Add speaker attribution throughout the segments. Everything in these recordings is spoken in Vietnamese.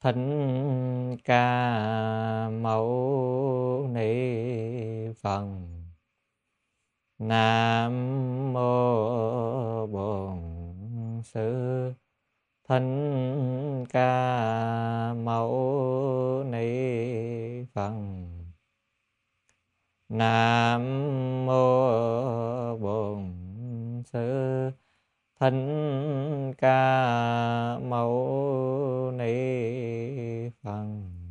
Speaker 1: Thích Ca Mâu Ni Phật. Nam mô Bổn Sư Thích Ca Mâu Ni Phật. Nam mô Bổn Sư Thích Ca Mâu Ni Phật.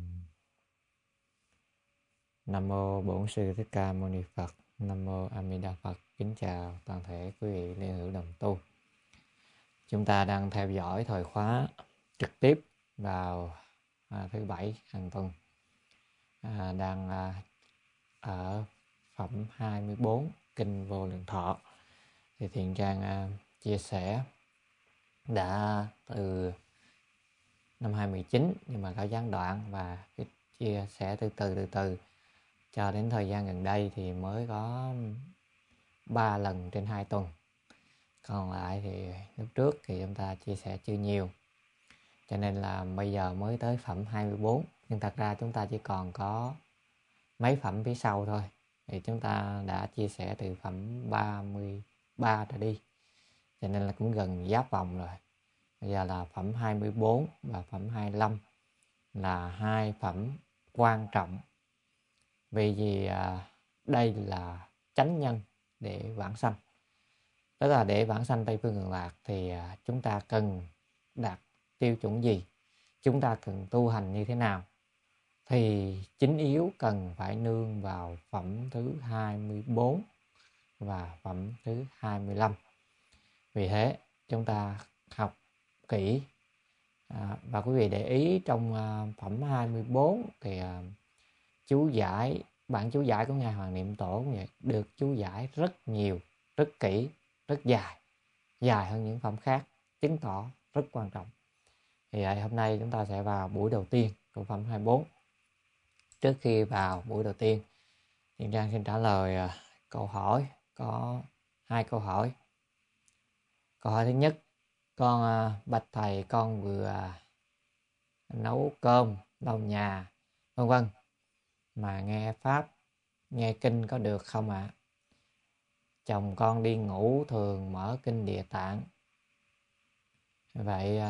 Speaker 1: Nam mô Bổn Sư Thích Ca Mâu Ni Phật. Nam mô A Di Đà Phật. Kính chào toàn thể quý vị liên hữu đồng tu. Chúng ta đang theo dõi thời khóa trực tiếp vào thứ Bảy hàng tuần. Đang ở phẩm 24 Kinh Vô Lượng Thọ. Thì Thiện Trang chia sẻ đã từ năm 2019 nhưng mà có gián đoạn, và chia sẻ từ từ cho đến thời gian gần đây thì mới có 3 lần trên 2 tuần. Còn lại thì lúc trước thì chúng ta chia sẻ chưa nhiều, cho nên là bây giờ mới tới phẩm 24. Nhưng thật ra chúng ta chỉ còn có mấy phẩm phía sau thôi. Thì chúng ta đã chia sẻ từ phẩm 33 trở đi, cho nên là cũng gần giáp vòng rồi. Bây giờ là phẩm 24 và phẩm 25 là hai phẩm quan trọng, vì đây là chánh nhân để vãng sanh. Tức là để vãng sanh Tây Phương Cực Lạc thì chúng ta cần đạt tiêu chuẩn gì, chúng ta cần tu hành như thế nào, thì chính yếu cần phải nương vào phẩm thứ 24 và phẩm thứ 25. Vì thế chúng ta học kỹ. Và quý vị để ý trong phẩm 24 thì chú giải, bản chú giải của Ngài Hoàng Niệm Tổ cũng vậy, được chú giải rất nhiều, rất kỹ, rất dài hơn những phẩm khác, chứng tỏ rất quan trọng. Thì hôm nay chúng ta sẽ vào buổi đầu tiên của phẩm 24. Trước khi vào buổi đầu tiên, Thiện Trang xin trả lời câu hỏi. Có 2 câu hỏi. Câu hỏi thứ nhất: con bạch thầy, con vừa nấu cơm, lau nhà, vân vân, mà nghe pháp, nghe kinh có được không ạ? Chồng con đi ngủ thường mở kinh Địa Tạng, vậy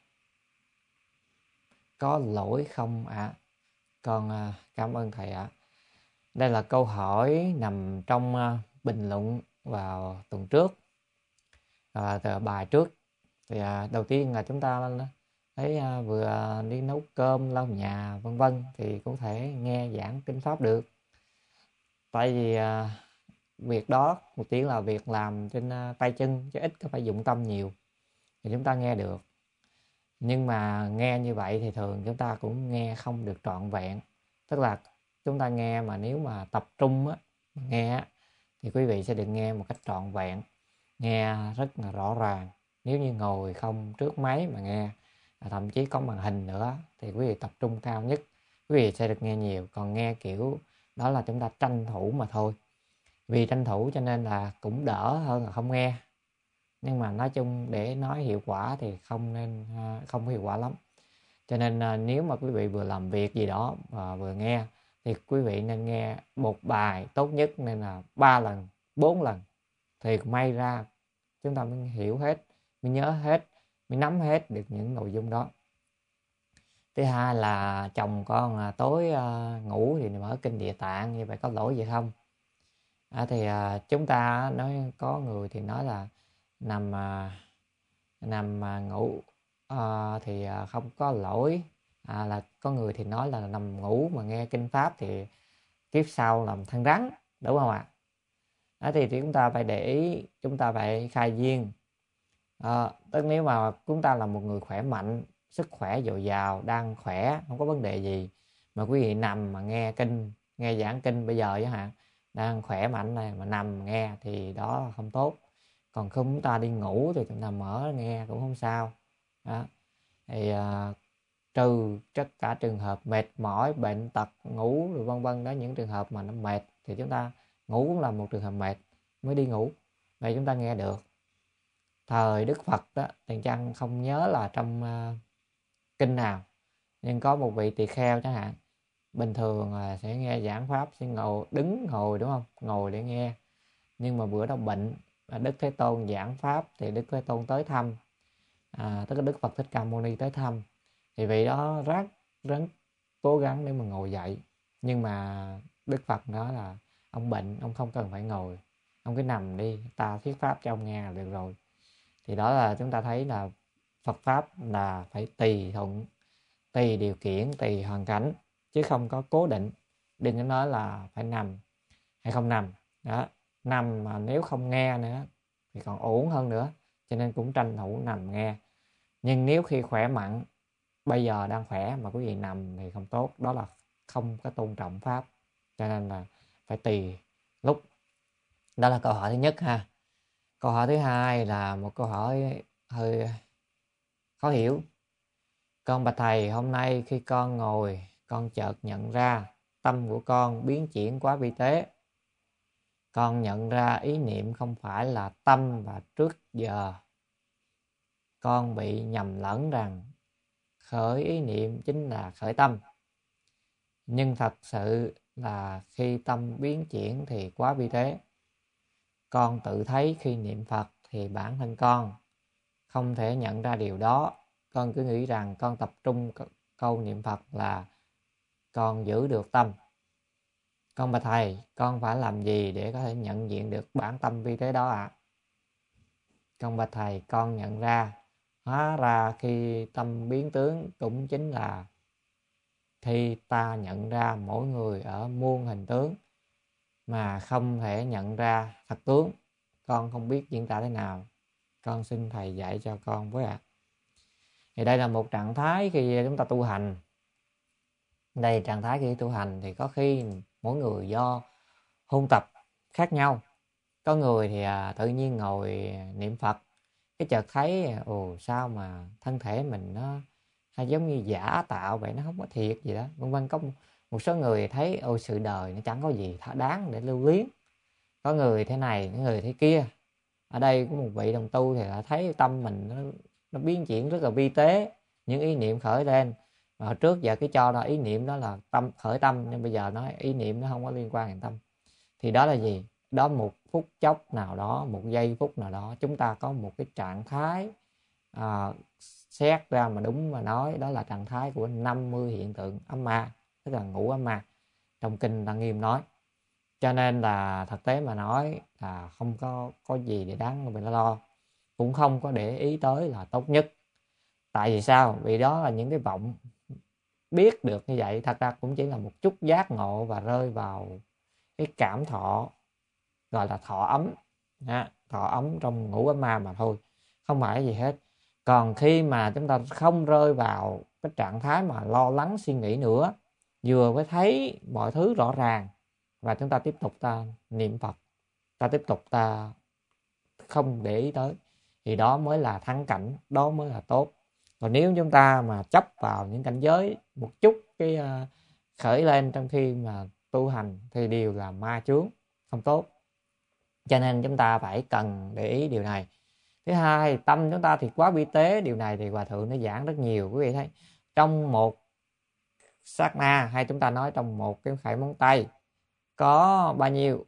Speaker 1: có lỗi không ạ? Con cảm ơn thầy ạ. Đây là câu hỏi nằm trong bình luận vào tuần trước, bài trước. Thì đầu tiên là chúng ta thấy vừa đi nấu cơm, lau nhà, vân vân thì cũng thể nghe giảng kinh pháp được. Tại vì việc đó một tiếng là việc làm trên tay chân, chứ ít có phải dụng tâm nhiều, thì chúng ta nghe được. Nhưng mà nghe như vậy thì thường chúng ta cũng nghe không được trọn vẹn. Tức là chúng ta nghe mà nếu mà tập trung nghe thì quý vị sẽ được nghe một cách trọn vẹn, nghe rất là rõ ràng. Nếu như ngồi không trước máy mà nghe, thậm chí có màn hình nữa, thì quý vị tập trung cao nhất, quý vị sẽ được nghe nhiều. Còn nghe kiểu đó là chúng ta tranh thủ mà thôi. Vì tranh thủ cho nên là cũng đỡ hơn là không nghe. Nhưng mà nói chung để nói hiệu quả thì không hiệu quả lắm. Cho nên nếu mà quý vị vừa làm việc gì đó và vừa nghe thì quý vị nên nghe một bài, tốt nhất nên là 3 lần, 4 lần, thì may ra chúng ta mới hiểu hết, mới nhớ hết, mới nắm hết được những nội dung đó. Thứ hai là chồng con tối ngủ thì mở kinh Địa Tạng, như vậy có lỗi gì không? Thì chúng ta nói, có người thì nói là nằm ngủ thì không có lỗi. Là có người thì nói là nằm ngủ mà nghe kinh pháp thì kiếp sau làm thân rắn, đúng không ạ? Thì chúng ta phải để ý, chúng ta phải khai duyên. Tức nếu mà chúng ta là một người khỏe mạnh, sức khỏe dồi dào, đang khỏe, không có vấn đề gì, mà quý vị nằm mà nghe kinh, nghe giảng kinh bây giờ chẳng hạn, đang khỏe mạnh này mà nằm nghe thì đó không tốt. Còn không, chúng ta đi ngủ thì chúng ta mở nghe cũng không sao. Thì trừ tất cả trường hợp mệt mỏi, bệnh tật, ngủ rồi vân vân đó, những trường hợp mà nó mệt thì chúng ta ngủ cũng là một trường hợp mệt mới đi ngủ, vậy chúng ta nghe được. Thời Đức Phật đó, Thiện Trang không nhớ là trong kinh nào Nhưng có một vị tỳ kheo chẳng hạn, bình thường là sẽ nghe giảng pháp, sẽ ngồi đúng không, ngồi để nghe. Nhưng mà bữa đó bệnh, Đức Thế Tôn giảng pháp thì Đức Thế Tôn tới thăm, tức là Đức Phật Thích Ca Mâu Ni tới thăm, thì vị đó rất cố gắng để mà ngồi dậy. Nhưng mà Đức Phật nói là ông bệnh, ông không cần phải ngồi, ông cứ nằm đi, ta thuyết pháp cho ông nghe là được rồi. Thì đó là chúng ta thấy là Phật pháp là phải tùy thuận, tùy điều kiện, tùy hoàn cảnh, chứ không có cố định. Đừng có nói là phải nằm hay không nằm đó. Nằm mà nếu không nghe nữa thì còn ổn hơn nữa, cho nên cũng tranh thủ nằm nghe. Nhưng nếu khi khỏe mạnh, bây giờ đang khỏe mà quý vị nằm thì không tốt, đó là không có tôn trọng pháp. Cho nên là phải tùy lúc. Đó là câu hỏi thứ nhất ha. Câu hỏi thứ hai là một câu hỏi hơi khó hiểu. Con bạch thầy, hôm nay khi con ngồi, con chợt nhận ra tâm của con biến chuyển quá vi tế. Con nhận ra ý niệm không phải là tâm, và trước giờ con bị nhầm lẫn rằng khởi ý niệm chính là khởi tâm. Nhưng thật sự là khi tâm biến chuyển thì quá vi tế. Con tự thấy khi niệm Phật thì bản thân con không thể nhận ra điều đó. Con cứ nghĩ rằng con tập trung câu niệm Phật là con giữ được tâm. Con bạch thầy, con phải làm gì để có thể nhận diện được bản tâm vi tế đó ạ? Con bạch thầy, con nhận ra hóa ra khi tâm biến tướng cũng chính là khi ta nhận ra mỗi người ở muôn hình tướng mà không thể nhận ra thật tướng. Con không biết diễn tả thế nào, con xin thầy dạy cho con với ạ. Thì đây là một trạng thái khi chúng ta tu hành. Đây trạng thái khi tu hành thì có khi mỗi người do hôn tập khác nhau. Có người thì tự nhiên ngồi niệm Phật, cái chợt thấy sao mà thân thể mình nó hay giống như giả tạo vậy, nó không có thiệt gì đó, vân vân. Có một số người thấy sự đời nó chẳng có gì đáng để lưu luyến. Có người thế này, có người thế kia. Ở đây có một vị đồng tu thì thấy tâm mình nó biến chuyển rất là vi tế, những ý niệm khởi lên. Mà trước giờ cái cho là ý niệm đó là tâm, khởi tâm, nhưng bây giờ nói ý niệm nó không có liên quan đến tâm. Thì đó là gì? Đó một phút chốc nào đó, một giây phút nào đó, chúng ta có một cái trạng thái, xét ra mà đúng mà nói, đó là trạng thái của 50 hiện tượng ấm ma, tức là ngủ ấm ma, trong kinh Lăng Nghiêm nói. Cho nên là thực tế mà nói là không có gì để đáng mình lo, cũng không có để ý tới là tốt nhất. Tại vì sao? Vì đó là những cái vọng biết được như vậy, thật ra cũng chỉ là một chút giác ngộ và rơi vào cái cảm thọ, gọi là thọ ấm, thọ ấm trong ngủ ấm ma mà thôi, không phải gì hết. Còn khi mà chúng ta không rơi vào cái trạng thái mà lo lắng suy nghĩ nữa, vừa mới thấy mọi thứ rõ ràng, và chúng ta tiếp tục ta niệm Phật, ta tiếp tục ta không để ý tới, thì đó mới là thắng cảnh, đó mới là tốt. Còn nếu chúng ta mà chấp vào những cảnh giới một chút cái khởi lên trong khi mà tu hành thì đều là ma chướng, không tốt. Cho nên chúng ta phải cần để ý điều này. Thứ hai, tâm chúng ta thì quá vi tế. Điều này thì Hòa Thượng nó giảng rất nhiều. Quý vị thấy trong một sát na, hay chúng ta nói trong một cái khẩy móng tay, có bao nhiêu?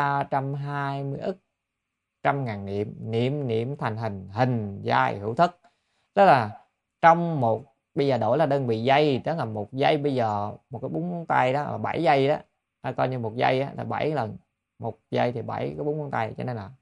Speaker 1: 320 ức trăm ngàn niệm, niệm thành hình giai hữu thức. Tức là trong một, bây giờ đổi là đơn vị giây, tức là một giây bây giờ một cái búng ngón tay đó là 7 giây đó, coi như một giây là 7 lần, một giây thì 7 cái búng ngón tay, cho nên là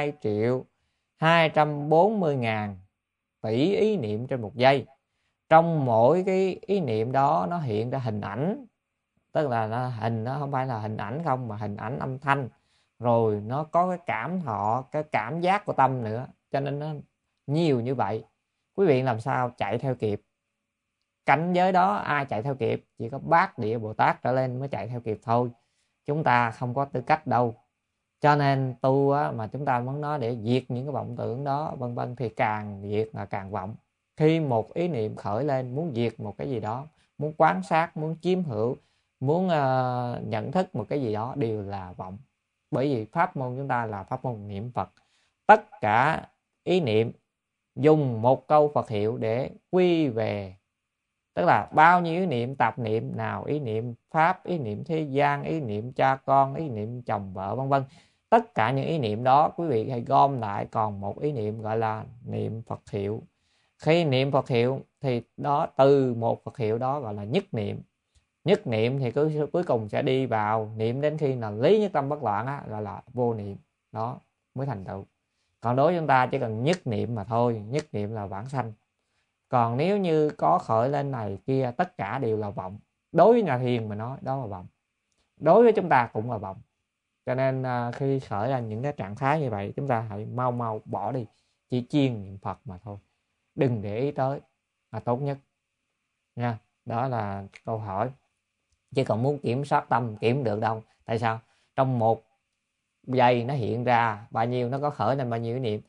Speaker 1: 2.240.000 tỷ ý niệm trên một giây. Trong mỗi cái ý niệm đó nó hiện ra hình ảnh, tức là hình nó không phải là hình ảnh không, mà hình ảnh âm thanh, rồi nó có cái cảm thọ, cái cảm giác của tâm nữa, cho nên nó nhiều như vậy. Quý vị làm sao chạy theo kịp cảnh giới đó? Ai chạy theo kịp? Chỉ có Bát Địa Bồ Tát trở lên mới chạy theo kịp thôi, chúng ta không có tư cách đâu. Cho nên tu mà chúng ta muốn nói để diệt những cái vọng tưởng đó vân vân, thì càng diệt là càng vọng. Khi một ý niệm khởi lên muốn diệt một cái gì đó, muốn quán sát, muốn chiếm hữu, muốn nhận thức một cái gì đó, đều là vọng. Bởi vì pháp môn chúng ta là pháp môn niệm Phật, tất cả ý niệm dùng một câu Phật hiệu để quy về Tức là bao nhiêu ý niệm tạp niệm nào, ý niệm pháp, ý niệm thế gian, ý niệm cha con, ý niệm chồng vợ, vân vân, tất cả những ý niệm đó quý vị hãy gom lại còn một ý niệm gọi là niệm Phật hiệu. Khi niệm Phật hiệu thì đó, từ một Phật hiệu đó gọi là nhất niệm. Nhất niệm thì cuối cùng sẽ đi vào niệm đến khi là lý nhất tâm bất loạn á, gọi là vô niệm, đó mới thành tựu. Còn đối với chúng ta chỉ cần nhất niệm mà thôi, nhất niệm là vãng sanh. Còn nếu như có khởi lên này kia, tất cả đều là vọng. Đối với nhà thiền mà nói đó là vọng, đối với chúng ta cũng là vọng. Cho nên khi khởi ra những cái trạng thái như vậy, chúng ta hãy mau mau bỏ đi, chỉ chuyên niệm Phật mà thôi, đừng để ý tới là tốt nhất nha. Đó là câu hỏi. Chứ còn muốn kiểm soát tâm kiểm được đâu. Tại sao? Trong một giây nó hiện ra bao nhiêu, nó có khởi lên bao nhiêu ý niệm?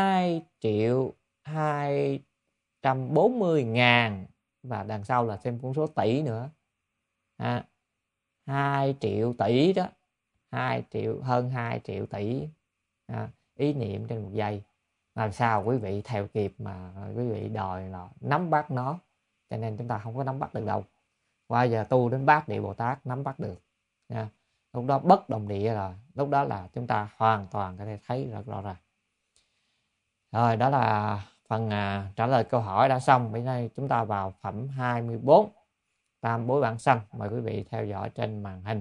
Speaker 1: 2.240.000, và đằng sau là xem con số tỷ nữa. 2 triệu tỷ đó, 2 triệu, hơn 2 triệu tỷ ý niệm trên một giây. Làm sao quý vị theo kịp mà quý vị đòi là nắm bắt nó? Cho nên chúng ta không có nắm bắt được đâu. Qua giờ tu đến Bát Địa Bồ Tát nắm bắt được nha. Lúc đó bất động địa rồi, lúc đó là chúng ta hoàn toàn có thể thấy rất rõ ràng. Rồi, đó là phần trả lời câu hỏi đã xong. Bây giờ chúng ta vào phẩm 24, tam bối vãng sanh. Mời quý vị theo dõi trên màn hình.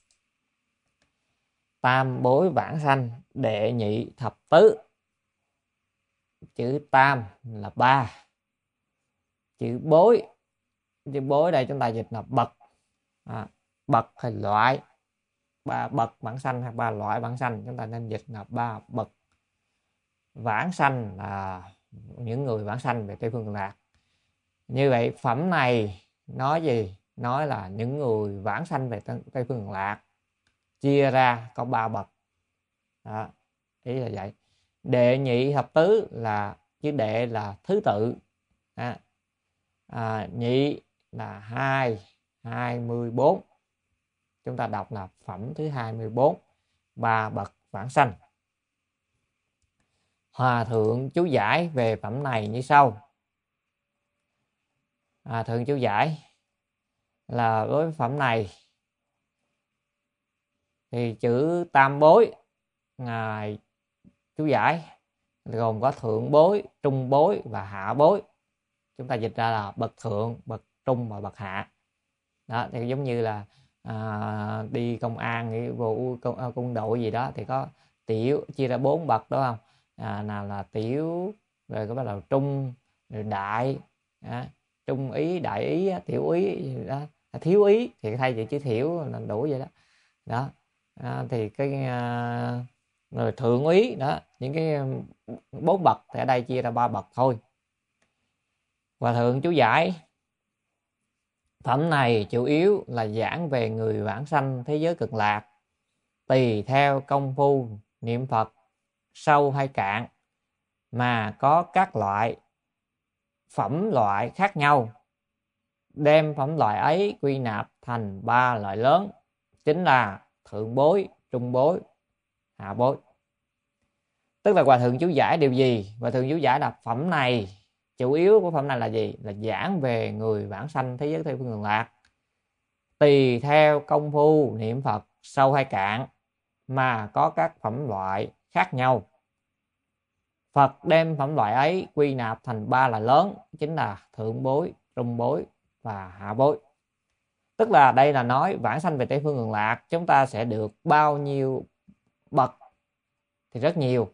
Speaker 1: Tam bối vãng sanh đệ nhị thập tứ. Chữ tam là 3, chữ bối đây chúng ta dịch là bậc, bậc hay loại. 3 bậc vãng sanh hay 3 loại vãng sanh, chúng ta nên dịch là 3 bậc vãng sanh, là những người vãng sanh về Tây Phương Cực Lạc. Như vậy phẩm này nói gì? Nói là những người vãng sanh về Tây Phương Cực Lạc chia ra có 3 bậc. Đó, ý là vậy. Đệ nhị thập tứ là chữ đệ là thứ tự, nhị là 24. Chúng ta đọc là phẩm thứ 24, 3 bậc vãng sanh. Hòa thượng chú giải về phẩm này như sau. Hòa thượng chú giải là đối với phẩm này thì chữ tam bối ngài chú giải gồm có thượng bối, trung bối và hạ bối. Chúng ta dịch ra là bậc thượng, bậc trung và bậc hạ. Đó thì giống như là đi công an, nghĩa vụ quân đội gì đó thì có tiểu, chia ra 4 bậc đúng không? Nào là tiểu, rồi có bắt đầu trung, rồi đại, trung ý, đại ý, tiểu ý đó, thiếu ý thì thay vì chữ thiểu là đủ vậy đó. Đó thì cái rồi thượng úy đó, những cái 4 bậc thì ở đây chia ra 3 bậc thôi. Hòa thượng chú giải phẩm này chủ yếu là giảng về người vãng sanh thế giới cực lạc, tùy theo công phu niệm Phật sâu hay cạn mà có các loại phẩm loại khác nhau, đem phẩm loại ấy quy nạp thành 3 loại lớn, chính là thượng bối, trung bối, hạ bối. Tức là hòa thượng chú giải điều gì? Hòa thượng chú giải là phẩm này, chủ yếu của phẩm này là gì? Là giảng về người vãng sanh thế giới Tây Phương Cực Lạc, tùy theo công phu niệm Phật sâu hay cạn mà có các phẩm loại khác nhau. Phật đem phẩm loại ấy quy nạp thành 3 loại lớn, chính là thượng bối, trung bối và hạ bối. Tức là đây là nói vãng sanh về Tây Phương Cực Lạc chúng ta sẽ được bao nhiêu bậc? Thì rất nhiều.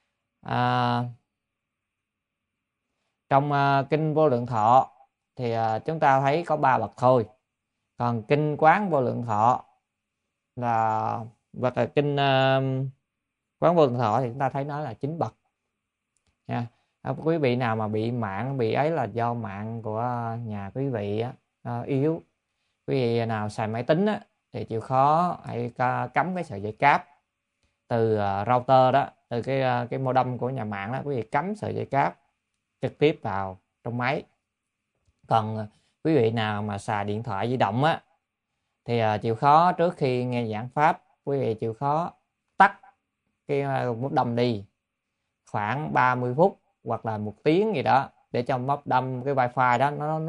Speaker 1: Trong kinh Vô Lượng Thọ thì chúng ta thấy có 3 bậc thôi. Còn kinh Quán Vô Lượng Thọ là, hoặc là kinh Quán Vô Lượng Thọ thì chúng ta thấy nó là 9 bậc nha. Quý vị nào mà bị mạng, bị ấy là do mạng của nhà quý vị yếu. Quý vị nào xài máy tính thì chịu khó hãy cắm cái sợi dây cáp từ router đó, từ cái modem của nhà mạng đó, quý vị cắm sợi dây cáp trực tiếp vào trong máy. Còn quý vị nào mà xài điện thoại di động thì chịu khó trước khi nghe giảng pháp, quý vị chịu khó tắt cái modem đi khoảng 30 phút hoặc là 1 tiếng gì đó, để cho modem, cái wifi đó nó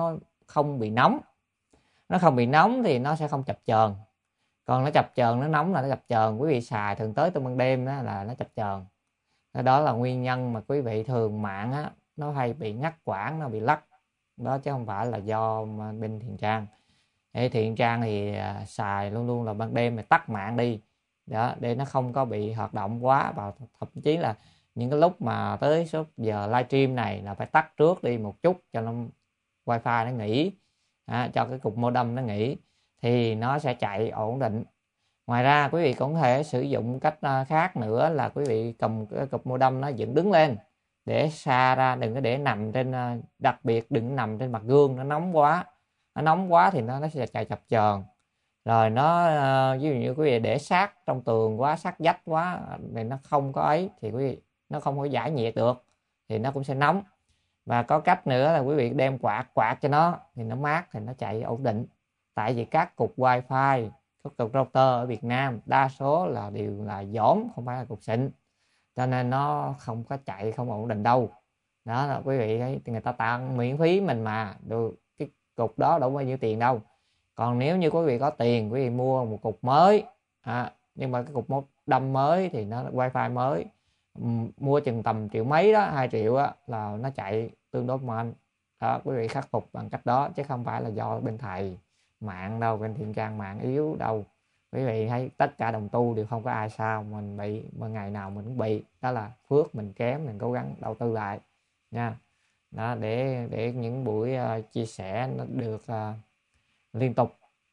Speaker 1: không bị nóng. Nó không bị nóng thì nó sẽ không chập chờn. Còn nó chập chờn, nó nóng là nó chập chờn. Quý vị xài thường tới trong ban đêm đó là nó chập chờn. Đó là nguyên nhân mà quý vị thường mạng á, nó hay bị ngắt quãng, nó bị lắc. Đó chứ không phải là do bên Thiện Trang. Thiện Trang thì xài luôn luôn là ban đêm mà tắt mạng đi. Đó, để nó không có bị hoạt động quá. Và thậm chí là những cái lúc mà tới số giờ livestream này là phải tắt trước đi một chút cho nó wifi nó nghỉ, cho cái cục modem nó nghỉ thì nó sẽ chạy ổn định. Ngoài ra quý vị cũng có thể sử dụng cách khác nữa là quý vị cầm cái cục modem nó dựng đứng lên để xa ra, đừng có để nằm trên, đặc biệt đừng nằm trên mặt gương, nó nóng quá. Nó nóng quá thì nó sẽ chạy chập chờn. Rồi nó ví dụ như quý vị để sát trong tường quá, sát vách quá thì nó không có ấy thì quý vị nó không có giải nhiệt được thì nó cũng sẽ nóng. Và có cách nữa là quý vị đem quạt cho nó thì nó mát thì nó chạy ổn định. Tại vì các cục wifi, các cục router ở Việt Nam đa số là đều là dỏm, không phải là cục xịn, cho nên nó không có chạy, không ổn định đâu. Đó là quý vị thấy người ta tặng miễn phí mình mà được, cái cục đó đâu bao nhiêu tiền đâu. Còn nếu như quý vị có tiền, quý vị mua một cục mới, nhưng mà cái cục modem mới thì nó wifi mới mua chừng tầm triệu mấy đó, 2 triệu đó, là nó chạy tương đối mạnh. Đó, quý vị khắc phục bằng cách đó chứ không phải là do bên thầy mạng đâu, bên Thiện Trang mạng yếu đâu. Quý vị thấy tất cả đồng tu đều không có ai sao, mình bị mà ngày nào mình cũng bị, đó là phước mình kém, mình cố gắng đầu tư lại nha. Đó, để những buổi chia sẻ nó được liên tục.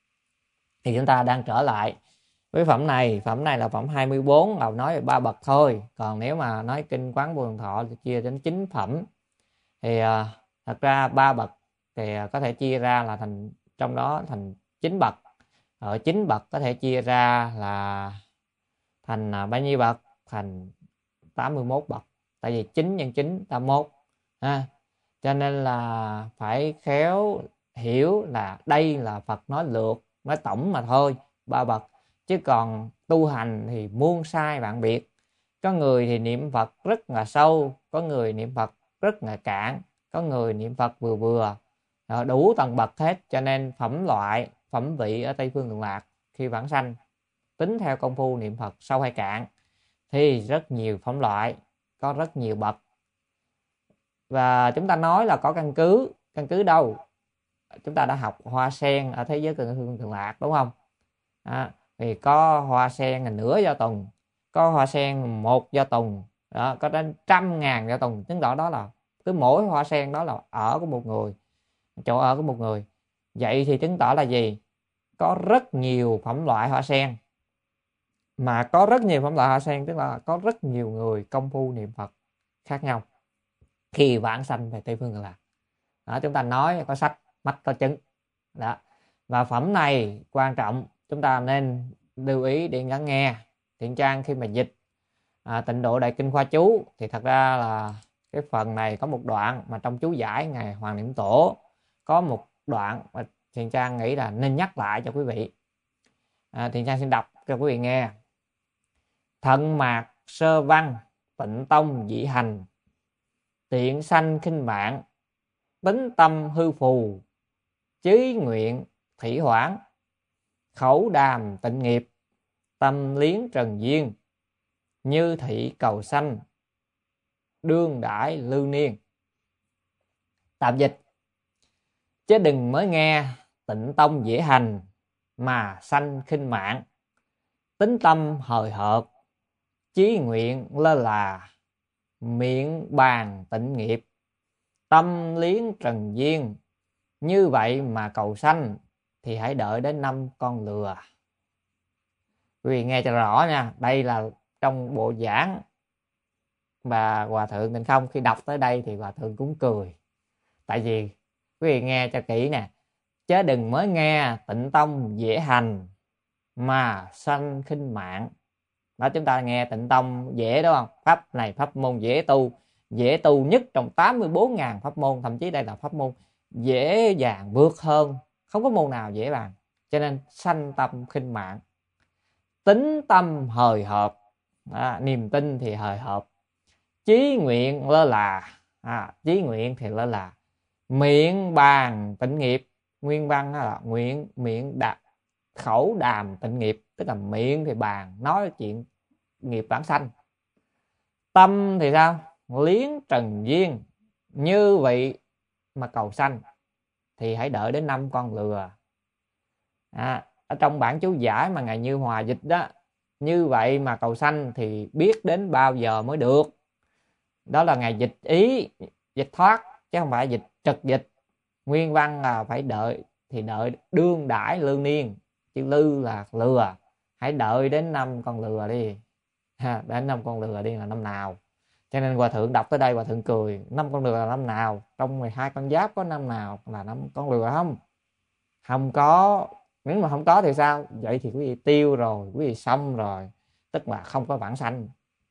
Speaker 1: Thì chúng ta đang trở lại với phẩm này là phẩm 24, là nói về 3 bậc thôi. Còn nếu mà nói kinh Quán Vô Lượng Thọ thì chia đến 9 phẩm. Thì thật ra 3 bậc thì có thể chia ra là thành, trong đó thành 9 bậc. Ở 9 bậc có thể chia ra là thành bao nhiêu bậc? Thành 81 bậc. Tại vì 9 nhân 9 81. Cho nên là phải khéo hiểu là đây là Phật nói lược, nói tổng mà thôi, 3 bậc. Chứ còn tu hành thì muôn sai vạn biệt. Có người thì niệm Phật rất là sâu, có người niệm Phật rất là cạn, có người niệm Phật vừa vừa, đủ tầng bậc hết. Cho nên phẩm loại, phẩm vị ở Tây Phương Cực Lạc khi vãng sanh tính theo công phu niệm Phật sâu hay cạn thì rất nhiều phẩm loại, có rất nhiều bậc. Và chúng ta nói là có căn cứ đâu? Chúng ta đã học hoa sen ở thế giới Tây Phương Cực Lạc đúng không? Thì có hoa sen là nửa do tuần, có hoa sen 1 do tuần, đó, có đến 100.000 do tuần. Chứng tỏ đó là cứ mỗi hoa sen đó là ở của một người, chỗ ở của một người. Vậy thì chứng tỏ là gì? Có rất nhiều phẩm loại hoa sen. Mà có rất nhiều phẩm loại hoa sen tức là có rất nhiều người công phu niệm Phật khác nhau khi vãng sanh về Tây Phương Cực Lạc. Đó, chúng ta nói có sách, mắt có chứng. Đó. Và phẩm này quan trọng, chúng ta nên lưu ý để lắng nghe. Thiện Trang khi mà dịch Tịnh Độ Đại Kinh Khoa Chú thì thật ra là cái phần này có một đoạn mà trong chú giải Ngài Hoàng Niệm Tổ có một đoạn mà Thiện Trang nghĩ là nên nhắc lại cho quý vị. Thiện Trang xin đọc cho quý vị nghe. Thận mạc sơ văn, tịnh tông dị hành, tiện sanh khinh mạng, tính tâm hư phù, chí nguyện thủy hoãn, khẩu đàm tịnh nghiệp, tâm liến trần duyên, như thị cầu sanh, đương đãi lưu niên. Tạm dịch: chứ đừng mới nghe tịnh tông dễ hành mà sanh khinh mạng, tính tâm hời hợt, chí nguyện lơ là, miệng bàn tịnh nghiệp, tâm liến trần duyên, như vậy mà cầu sanh thì hãy đợi đến 5 con lừa. Quý vị nghe cho rõ nha, đây là trong bộ giảng và Hòa Thượng Tịnh Không khi đọc tới đây thì Hòa Thượng cũng cười. Tại vì quý vị nghe cho kỹ nè, chứ đừng mới nghe tịnh tông dễ hành mà sanh khinh mạng. Đó, chúng ta nghe tịnh tông dễ đúng không? Pháp này pháp môn dễ tu nhất trong 84.000 pháp môn, thậm chí đây là pháp môn dễ dàng vượt hơn, không có môn nào dễ bằng. Cho nên sanh tâm khinh mạng, tính tâm hời hợt, niềm tin thì hời hợt, chí nguyện lơ là, chí nguyện thì lơ là, miệng bàn tịnh nghiệp. Nguyên văn là khẩu đàm tịnh nghiệp, tức là miệng thì bàn nói chuyện nghiệp vãng sanh. Tâm thì sao? Liếng trần duyên, như vậy mà cầu sanh thì hãy đợi đến 5 con lừa. Ở trong bản chú giải mà ngài Như Hòa dịch đó, như vậy mà cầu sanh thì biết đến bao giờ mới được. Đó là ngài dịch ý, dịch thoát, chứ không phải dịch trực dịch. Nguyên văn là phải đợi, thì đợi đương đãi lư niên, chữ lư là lừa, hãy đợi đến 5 con lừa đi. Đến 5 con lừa đi là năm nào. Cho nên Hòa Thượng đọc tới đây Hòa Thượng cười, 5 con lừa là năm nào? Trong 12 con giáp có năm nào là 5 con lừa không? Không có. Nếu mà không có thì sao? Vậy thì quý vị tiêu rồi, quý vị xong rồi, tức là không có vãng sanh.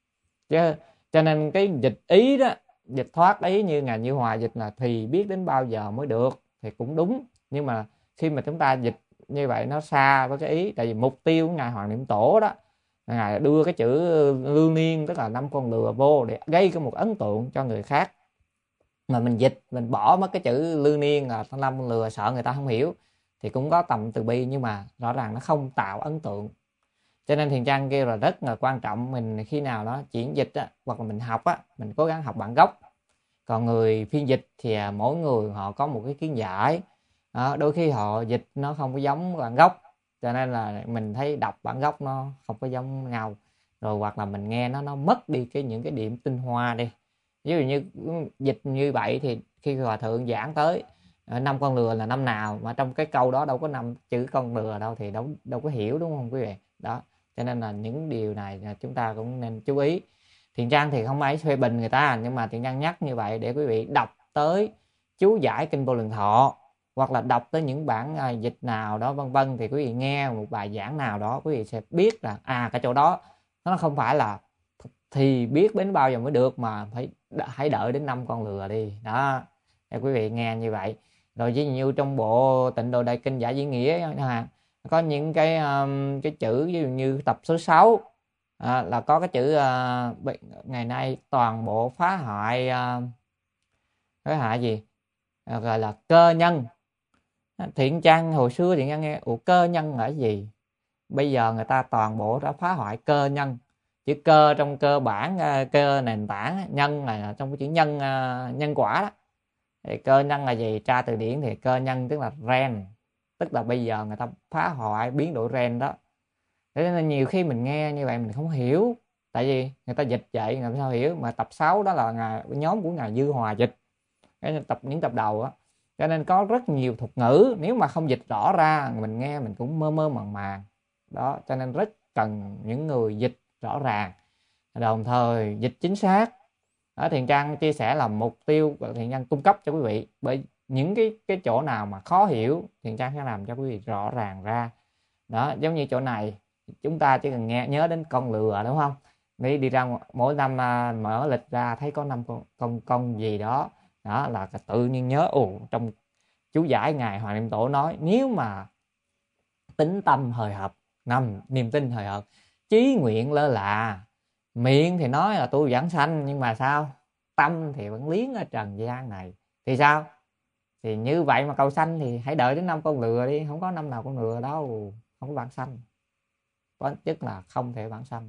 Speaker 1: Cho nên cái dịch ý đó, dịch thoát ý như ngài Như Hòa dịch là thì biết đến bao giờ mới được, thì cũng đúng. Nhưng mà khi mà chúng ta dịch như vậy nó xa với cái ý. Tại vì mục tiêu của ngài Hoàng Niệm Tổ đó, ngài đưa cái chữ lương niên, tức là 5 con lừa vô để gây cái một ấn tượng cho người khác. Mà mình dịch, mình bỏ mất cái chữ lương niên là 5 con lừa, sợ người ta không hiểu, thì cũng có tầm từ bi, nhưng mà rõ ràng nó không tạo ấn tượng. Cho nên Thiền Trang kêu là rất là quan trọng, mình khi nào đó chuyển dịch á, hoặc là mình học á, mình cố gắng học bản gốc. Còn người phiên dịch thì mỗi người họ có một cái kiến giải, đôi khi họ dịch nó không có giống bản gốc, cho nên là mình thấy đọc bản gốc nó không có giống nhau. Rồi hoặc là mình nghe nó mất đi những cái điểm tinh hoa đi. Ví dụ như dịch như vậy thì khi Hòa Thượng giảng tới 5 con lừa là năm nào, mà trong cái câu đó đâu có 5 chữ con lừa đâu, thì đâu có hiểu, đúng không quý vị? Đó, cho nên là những điều này chúng ta cũng nên chú ý. Thiền Trang thì không ai phê bình người ta, nhưng mà Thiền Trang nhắc như vậy để quý vị đọc tới chú giải Kinh Vô Lượng Thọ, hoặc là đọc tới những bản dịch nào đó vân vân, thì quý vị nghe một bài giảng nào đó, quý vị sẽ biết là cái chỗ đó nó không phải là thì biết đến bao giờ mới được, mà hãy đợi đến 5 con lừa đi. Đó, để quý vị nghe như vậy. Rồi ví dụ như trong bộ Tịnh Độ Đại Kinh Giải Diễn Nghĩa có những cái chữ, ví dụ như tập số 6 là có cái chữ ngày nay toàn bộ phá hoại gì gọi là cơ nhân. Thiện Trang hồi xưa Thiện Trang nghe cơ nhân là cái gì, bây giờ người ta toàn bộ đã phá hoại cơ nhân. Chữ cơ trong cơ bản, cơ nền tảng, nhân là trong cái chữ nhân quả đó. Thì cơ nhân là gì? Tra từ điển thì cơ nhân tức là gen, tức là bây giờ người ta phá hoại biến đổi gen đó. Thế nên nhiều khi mình nghe như vậy mình không hiểu, tại vì người ta dịch vậy làm sao hiểu. Mà tập 6 đó là nhóm của ngài Dư Hòa dịch, những tập đầu á, cho nên có rất nhiều thuật ngữ, nếu mà không dịch rõ ra mình nghe mình cũng mơ mơ màng màng đó. Cho nên rất cần những người dịch rõ ràng, đồng thời dịch chính xác. Ở Thiền Trang chia sẻ là mục tiêu của Thiền Trang cung cấp cho quý vị, bởi những cái chỗ nào mà khó hiểu Thiền Trang sẽ làm cho quý vị rõ ràng ra. Đó, giống như chỗ này chúng ta chỉ cần nhớ đến con lừa, đúng không? Đi ra mỗi năm mở lịch ra thấy có 5 con gì đó, đó là tự nhiên nhớ. Trong chú giải ngài Hoàng Niệm Tổ nói, nếu mà tính tâm hời hợt, niềm tin hời hợt, chí nguyện lơ là, miệng thì nói là tôi vãng sanh, nhưng mà sao? Tâm thì vẫn liếng ở trần gian này thì sao? Thì như vậy mà cầu sanh thì hãy đợi đến 5 con lừa đi. Không có năm nào con lừa đâu, không có vãng sanh, có chất là không thể vãng sanh.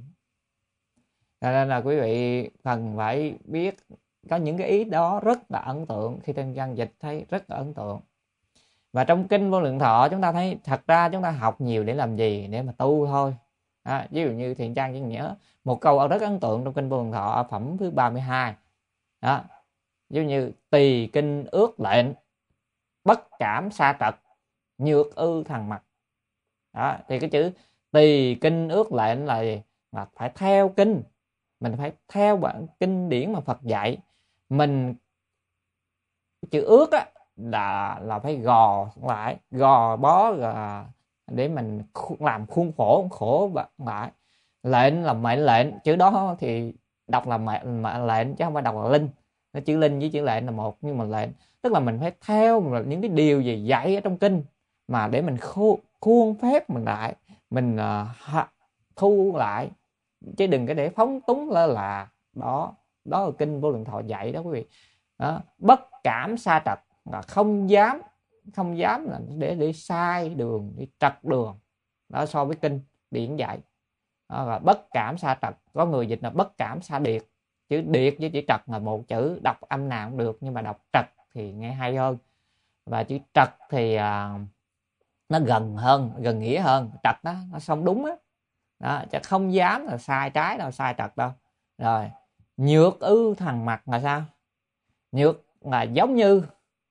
Speaker 1: Cho nên là quý vị cần phải biết, có những cái ý đó rất là ấn tượng, khi Thiền Trang dịch thấy rất là ấn tượng. Và trong Kinh Vô Lượng Thọ chúng ta thấy thật ra chúng ta học nhiều để làm gì? Để mà tu thôi. Ví dụ như Thiền Trang chỉ nhớ một câu rất ấn tượng trong Kinh Vô Lượng Thọ ở phẩm thứ 32 đó, ví dụ như tỳ kinh ước lệnh, bất cảm sa trật, nhược ư thần mặt. Đó, thì cái chữ tỳ kinh ước lệnh là gì? Là phải theo kinh, mình phải theo bản kinh điển mà Phật dạy. Mình chữ ước á là phải gò lại, gò bó để mình làm khuôn khổ lại. Lệnh là mệnh lệnh, chữ đó thì đọc là mệnh lệnh chứ không phải đọc là linh. Nó chữ linh với chữ lệnh là một, nhưng mà lệnh tức là mình phải theo những cái điều gì dạy ở trong kinh, mà để mình khuôn phép mình lại, mình thu lại, chứ đừng cái để phóng túng lơ là. Đó là Kinh Vô Lượng Thọ dạy đó quý vị. Đó, bất cảm sa trật, là không dám là để sai đường, để trật đường. Đó, so với kinh điển dạy đó, và bất cảm xa trật, có người dịch là bất cảm xa điệt, chữ điệt với chữ trật là một chữ, đọc âm nào cũng được nhưng mà đọc trật thì nghe hay hơn, và chữ trật thì nó gần nghĩa hơn. Trật đó nó xong đúng á, đó, chứ không dám là sai trái đâu, sai trật đâu. Rồi nhược ư thằng mặt là sao? Nhược là giống như,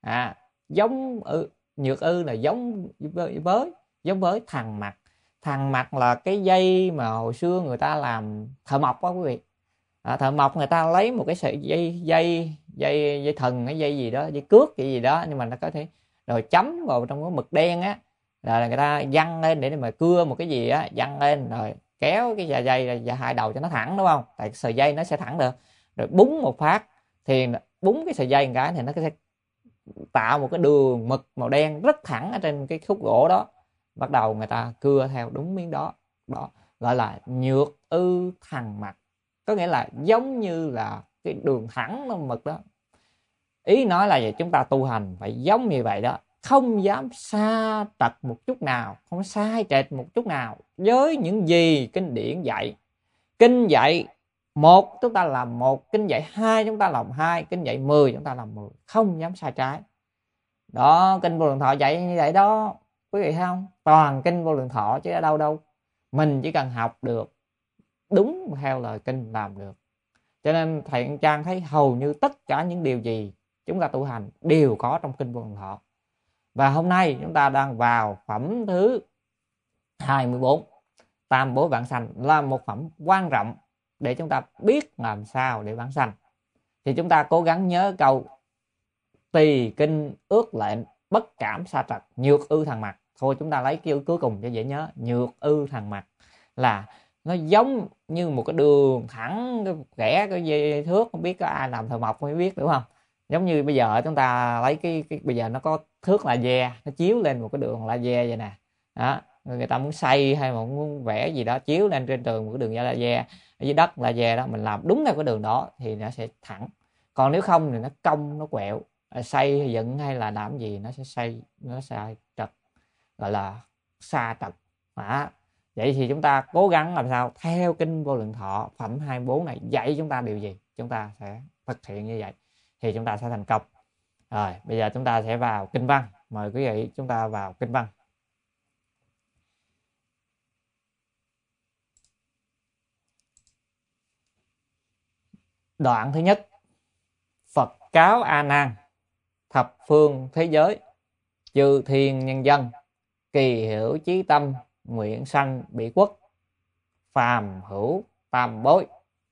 Speaker 1: nhược ư là giống với thằng mặt. Thằng mặt là cái dây mà hồi xưa người ta làm thợ mộc đó quý vị. Thợ mộc người ta lấy một cái sợi dây thần, cái dây gì đó, dây cước gì đó, nhưng mà nó có thể rồi chấm vào trong cái mực đen á, rồi người ta văng lên để mà cưa một cái gì á, văng lên rồi kéo cái dây ra hai đầu cho nó thẳng, đúng không? Tại sợi dây nó sẽ thẳng được. Rồi búng một phát thì búng cái sợi dây một cái thì nó sẽ tạo một cái đường mực màu đen rất thẳng ở trên cái khúc gỗ đó. Bắt đầu người ta cưa theo đúng miếng đó. Đó gọi là nhược ư thằng mặt, có nghĩa là giống như là cái đường thẳng nó mực đó. Ý nói là vậy, chúng ta tu hành phải giống như vậy đó, không dám xa trật một chút nào, không sai trệt một chút nào với những gì kinh điển dạy. Kinh dạy một chúng ta làm một, kinh dạy hai chúng ta làm hai, kinh dạy 10 chúng ta làm 10, không dám sai trái. Đó, kinh Vô Lượng Thọ dạy như vậy đó quý vị thấy không? Toàn kinh Vô Lượng Thọ chứ ở đâu. Mình chỉ cần học được đúng theo lời kinh làm được. Cho nên thầy Trang thấy hầu như tất cả những điều gì chúng ta tu hành đều có trong kinh Vô Lượng Thọ. Và hôm nay chúng ta đang vào phẩm thứ 24, Tam Bối Vãng Sanh, là một phẩm quan trọng để chúng ta biết làm sao để vãng sanh. Thì chúng ta cố gắng nhớ câu tỳ kinh ước lệnh bất cảm xa trật, nhược ư thằng mặt. Thôi chúng ta lấy cái cuối cùng cho dễ nhớ. Nhược ư thằng mặt là nó giống như một cái đường thẳng, rẽ cái dây thước, không biết có ai làm thợ mộc mới biết, đúng không? Giống như bây giờ chúng ta lấy cái bây giờ nó có thước laser, nó chiếu lên một cái đường laser vậy nè. Đó, người ta muốn xây hay mà muốn vẽ gì đó, chiếu lên trên tường một cái đường laser ở dưới đất laser đó, mình làm đúng theo cái đường đó thì nó sẽ thẳng. Còn nếu không thì nó cong, nó quẹo, xây hay dựng hay là làm gì nó sẽ xây, nó sai trật, gọi là xa trật. Vậy thì chúng ta cố gắng làm sao theo kinh Vô Lượng Thọ phẩm 24 này dạy chúng ta điều gì, chúng ta sẽ thực hiện như vậy thì chúng ta sẽ thành công. Rồi bây giờ chúng ta sẽ vào kinh văn. Mời quý vị chúng ta vào kinh văn. Đoạn thứ nhất. Phật cáo A Nan, thập phương thế giới, chư thiên nhân dân, kỳ hữu chí tâm, nguyện sanh bị quốc, phàm hữu tam bối.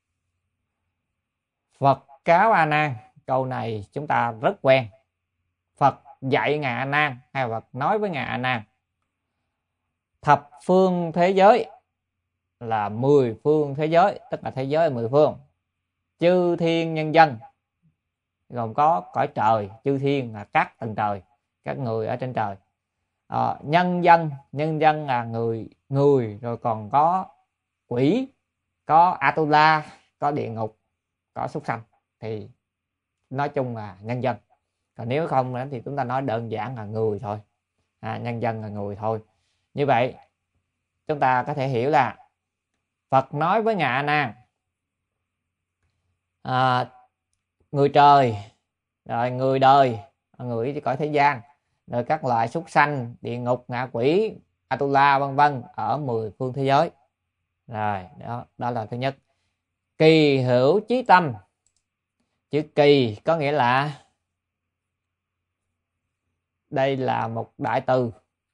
Speaker 1: Phật cáo A Nan, câu này chúng ta rất quen. Phật dạy ngài A Nan hay Phật nói với ngài A Nan. Thập phương thế giới là 10 phương thế giới, tức là thế giới 10 phương. Chư thiên nhân dân gồm có cõi trời, chư thiên là các tầng trời, các người ở trên trời. Nhân dân là người, rồi còn có quỷ, có Atula, có địa ngục, có súc sanh, thì nói chung là nhân dân. Còn nếu không nữa thì chúng ta nói đơn giản là người thôi. Nhân dân là người thôi. Như vậy chúng ta có thể hiểu là Phật nói với ngài A Nan, người trời, rồi người đời, người chỉ cõi thế gian, rồi các loại súc sanh, địa ngục, ngạ quỷ, Atula vân vân ở 10 phương thế giới. Rồi đó là thứ nhất. Kỳ hữu chí tâm. Chữ kỳ có nghĩa là đây là một đại từ.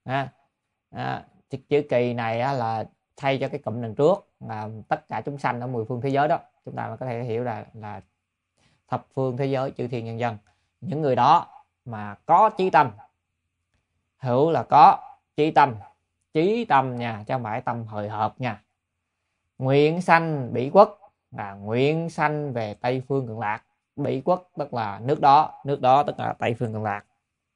Speaker 1: Chữ kỳ này là thay cho cái cụm đằng trước là tất cả chúng sanh ở 10 phương thế giới đó. Chúng ta có thể hiểu là thập phương thế giới, chư thiên nhân dân, những người đó mà có chí tâm. Hữu là có, chí tâm nha, chứ không phải tâm hời hợt nha. Nguyện sanh bỉ quốc là nguyện sanh về Tây phương Cực Lạc. Bỉ quốc tức là nước đó tức là Tây phương Cực Lạc.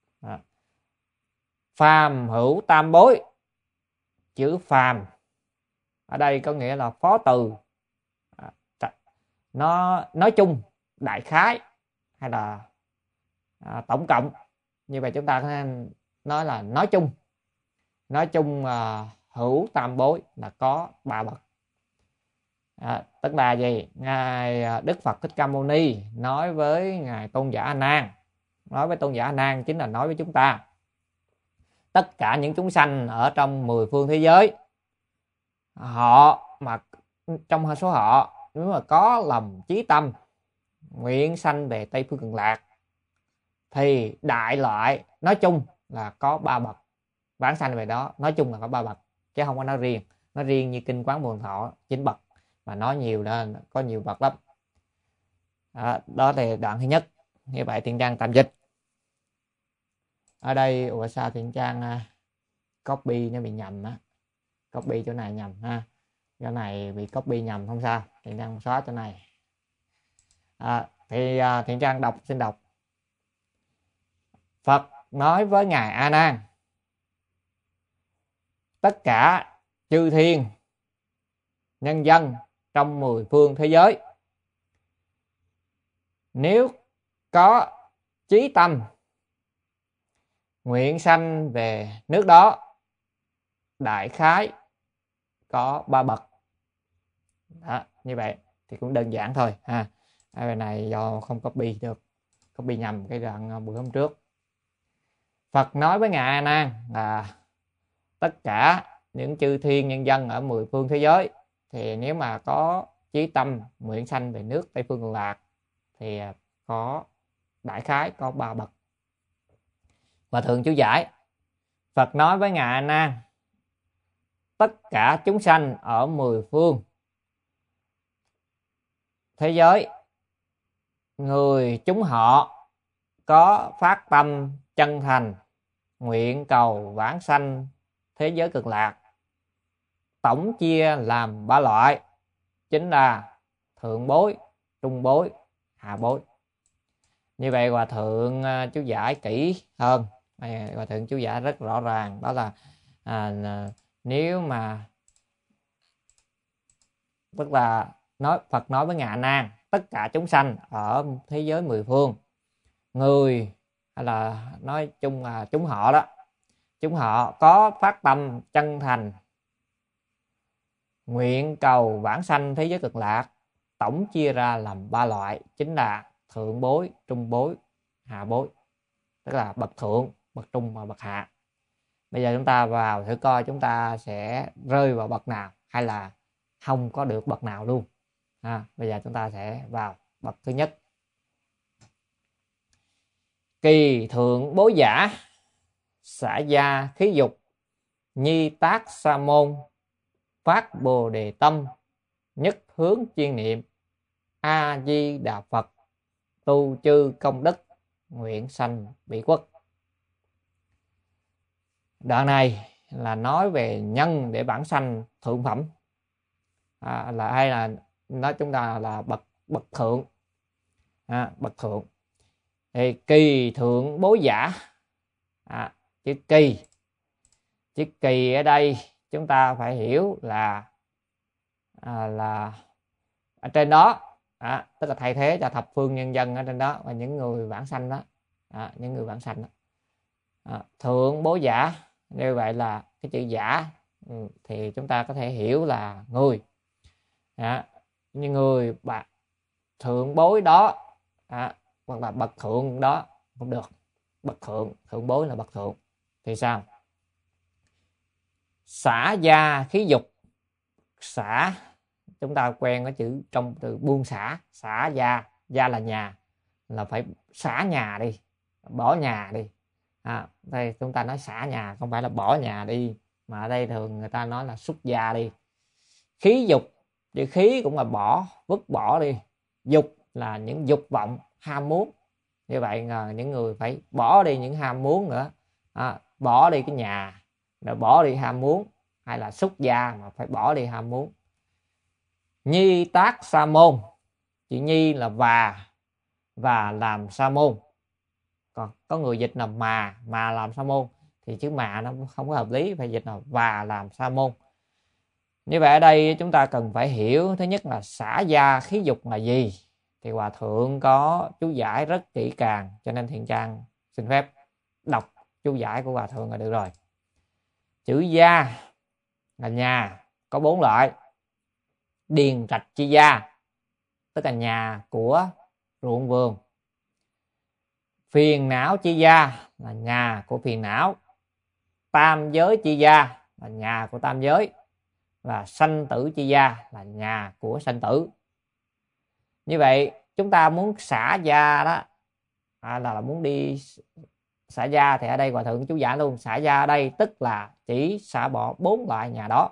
Speaker 1: Phàm hữu tam bối. Chữ phàm ở đây có nghĩa là phó từ, nó nói chung, đại khái hay là tổng cộng. Như vậy chúng ta có thể nói là nói chung hữu tam bối là có 3 bậc. Tức là gì? Ngài Đức Phật Thích Ca Mâu Ni nói với ngài Tôn giả A Nan, nói với Tôn giả A Nan chính là nói với chúng ta, tất cả những chúng sanh ở trong 10 phương thế giới, họ mà trong số họ nếu mà có lòng chí tâm nguyện sanh về Tây Phương Cực Lạc thì đại loại nói chung là có 3 bậc vãng sanh về đó, nói chung là có 3 bậc chứ không có nói riêng như kinh Quán Vô Thọ 9 bậc, mà nói nhiều nên có nhiều bậc lắm. Đó là đoạn thứ nhất. Như vậy Thiện Trang tạm dịch ở đây. Ủa sao Thiện Trang copy nó bị nhầm á, copy chỗ này nhầm ha, chỗ này bị copy nhầm không sao, Thiện Trang xóa chỗ này. Thì Thiện Trang xin đọc. Phật nói với ngài A Nan, tất cả chư thiên nhân dân trong 10 phương thế giới nếu có chí tâm nguyện sanh về nước đó, đại khái có 3 bậc. Như vậy thì cũng đơn giản thôi ha. Cái này do không copy được, copy nhầm cái đoạn bữa hôm trước. Phật nói với ngài A Nan là tất cả những chư thiên nhân dân ở 10 phương thế giới thì nếu mà có chí tâm nguyện sanh về nước Tây Phương Cực Lạc thì có đại khái có 3 bậc. Và thường chú giải, Phật nói với ngài A Nan, tất cả chúng sanh ở 10 phương thế giới, người chúng họ có phát tâm chân thành nguyện cầu vãng sanh thế giới Cực Lạc, tổng chia làm 3 loại, chính là thượng bối, trung bối, hạ bối. Như vậy Hòa Thượng chú giải kỹ hơn. Hòa Thượng chú giải rất rõ ràng, đó là nếu mà tức là Phật nói với ngài A Nan, tất cả chúng sanh ở thế giới 10 phương, người hay là nói chung là chúng họ đó, chúng họ có phát tâm chân thành nguyện cầu vãng sanh thế giới Cực Lạc, tổng chia ra làm 3 loại, chính là thượng bối, trung bối, hạ bối, tức là bậc thượng, bậc trung và bậc hạ. Bây giờ chúng ta vào thử coi chúng ta sẽ rơi vào bậc nào hay là không có được bậc nào luôn. Bây giờ chúng ta sẽ vào bậc thứ nhất. Kỳ thượng bối giả, xả gia khí dục, nhi tác sa môn, phát bồ đề tâm, nhất hướng chuyên niệm, A Di Đà Phật, tu chư công đức, nguyện sanh Bỉ Quốc. Đoạn này là nói về nhân để vãng sanh thượng phẩm, hay là nói chúng ta là bậc thượng, bậc thượng. Thì kỳ thượng bối giả, chữ kỳ ở đây chúng ta phải hiểu là ở trên đó, tức là thay thế cho thập phương nhân dân ở trên đó và những người vãng sanh đó, những người vãng sanh đó. Thượng bối giả, như vậy là cái chữ giả thì chúng ta có thể hiểu là người, như người thượng bối đó, hoặc là bậc thượng đó không được. Bậc thượng bối là bậc thượng thì sao? Xả gia khí dục, xả chúng ta quen cái chữ trong từ buông xả, xả gia là nhà, là phải xả nhà đi, bỏ nhà đi. Đây chúng ta nói xả nhà không phải là bỏ nhà đi, mà ở đây thường người ta nói là xuất gia đi. Khí dục, chữ khí cũng là bỏ, vứt bỏ đi. Dục là những dục vọng, ham muốn. Như vậy những người phải bỏ đi những ham muốn nữa, bỏ đi cái nhà, rồi bỏ đi ham muốn, hay là xuất gia mà phải bỏ đi ham muốn. Nhi tác sa môn, chữ nhi là và làm sa môn. Còn có người dịch là mà làm sa môn, thì chữ mà nó không có hợp lý, phải dịch là và làm sa môn. Như vậy ở đây chúng ta cần phải hiểu, thứ nhất là xả gia khí dục là gì, thì Hòa Thượng có chú giải rất kỹ càng, cho nên Thiện Trang xin phép đọc chú giải của hòa thượng là được rồi. Chữ gia là nhà, có 4 loại. Điền trạch chi gia, tức là nhà của ruộng vườn. Phiền não chi gia là nhà của phiền não. Tam giới chi gia là nhà của tam giới. Và sanh tử chi gia là nhà của sanh tử. Như vậy chúng ta muốn xả gia đó, là muốn đi xả gia, thì ở đây hòa thượng chú giải luôn. Xả gia ở đây tức là chỉ xả bỏ 4 loại nhà đó.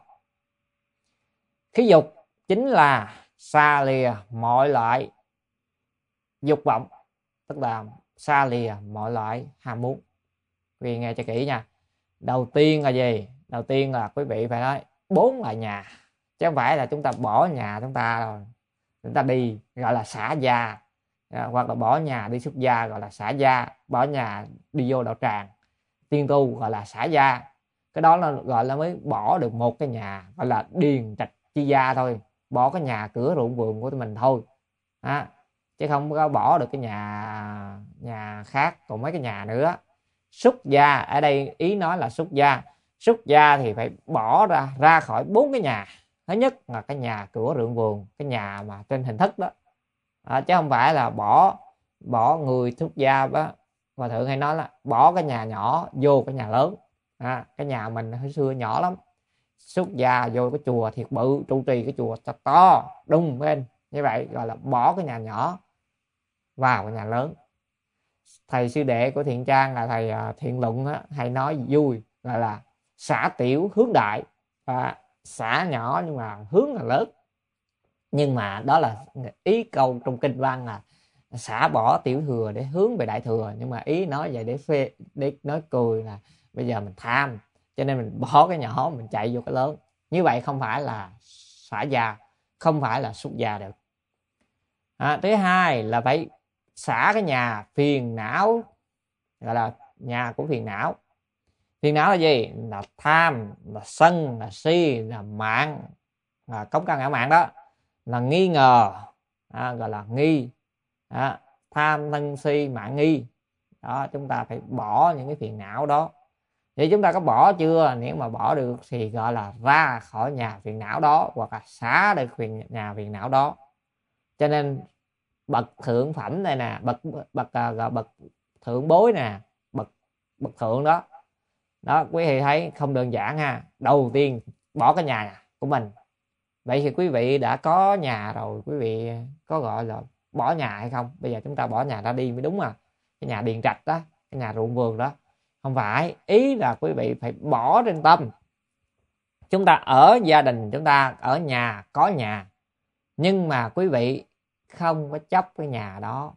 Speaker 1: Khí dục chính là xa lìa mọi loại dục vọng, tức là xa lìa mọi loại ham muốn. Quý vị nghe cho kỹ nha. Đầu tiên là gì? Đầu tiên là quý vị phải nói 4 loại nhà, chứ không phải là chúng ta bỏ nhà chúng ta đi gọi là xả gia, hoặc là bỏ nhà đi xuất gia gọi là xả gia, bỏ nhà đi vô đạo tràng tiên tu gọi là xả gia. Cái đó là gọi là mới bỏ được một cái nhà, gọi là điền trạch chi gia thôi, bỏ cái nhà cửa ruộng vườn của mình thôi, chứ không có bỏ được cái nhà khác, còn mấy cái nhà nữa. Xuất gia ở đây ý nói là xuất gia. Xuất gia thì phải bỏ ra khỏi 4 cái nhà. Thứ nhất là cái nhà cửa ruộng vườn, cái nhà mà trên hình thức đó, chứ không phải là bỏ người xuất gia đó. Hòa thượng hay nói là bỏ cái nhà nhỏ vô cái nhà lớn. Cái nhà mình hồi xưa nhỏ lắm, xuất gia vô cái chùa thiệt bự, trụ trì cái chùa to đùng lên, như vậy gọi là bỏ cái nhà nhỏ vào cái nhà lớn. Thầy sư đệ của Thiện Trang là thầy Thiện Luận hay nói vui là xả tiểu hướng đại, và xả nhỏ nhưng mà hướng là lớn. Nhưng mà đó là ý câu trong kinh văn là xả bỏ tiểu thừa để hướng về đại thừa, nhưng mà ý nói vậy để nói cười là bây giờ mình tham, cho nên mình bỏ cái nhỏ mình chạy vô cái lớn. Như vậy không phải là xả gia, không phải là xuất gia được. Thứ hai là phải xả cái nhà phiền não, gọi là nhà của phiền não. Phiền não là gì? Là tham, là sân, là si, là mạng, là cống cao ngã mạng đó, là nghi ngờ, gọi là nghi, tham sân si mạng nghi đó. Chúng ta phải bỏ những cái phiền não đó. Vậy chúng ta có bỏ chưa? Nếu mà bỏ được thì gọi là ra khỏi nhà phiền não đó, hoặc là xả được nhà phiền não đó. Cho nên bậc thượng phẩm đây nè, bậc thượng bối nè, bậc thượng đó quý vị thấy không đơn giản ha. Đầu tiên bỏ cái nhà của mình. Vậy thì quý vị đã có nhà rồi, quý vị có gọi là bỏ nhà hay không? Bây giờ chúng ta bỏ nhà ra đi mới đúng à. Cái nhà điền trạch đó, cái nhà ruộng vườn đó. Không phải, ý là quý vị phải bỏ trên tâm. Chúng ta ở gia đình, chúng ta ở nhà, có nhà, nhưng mà quý vị không có chấp cái nhà đó,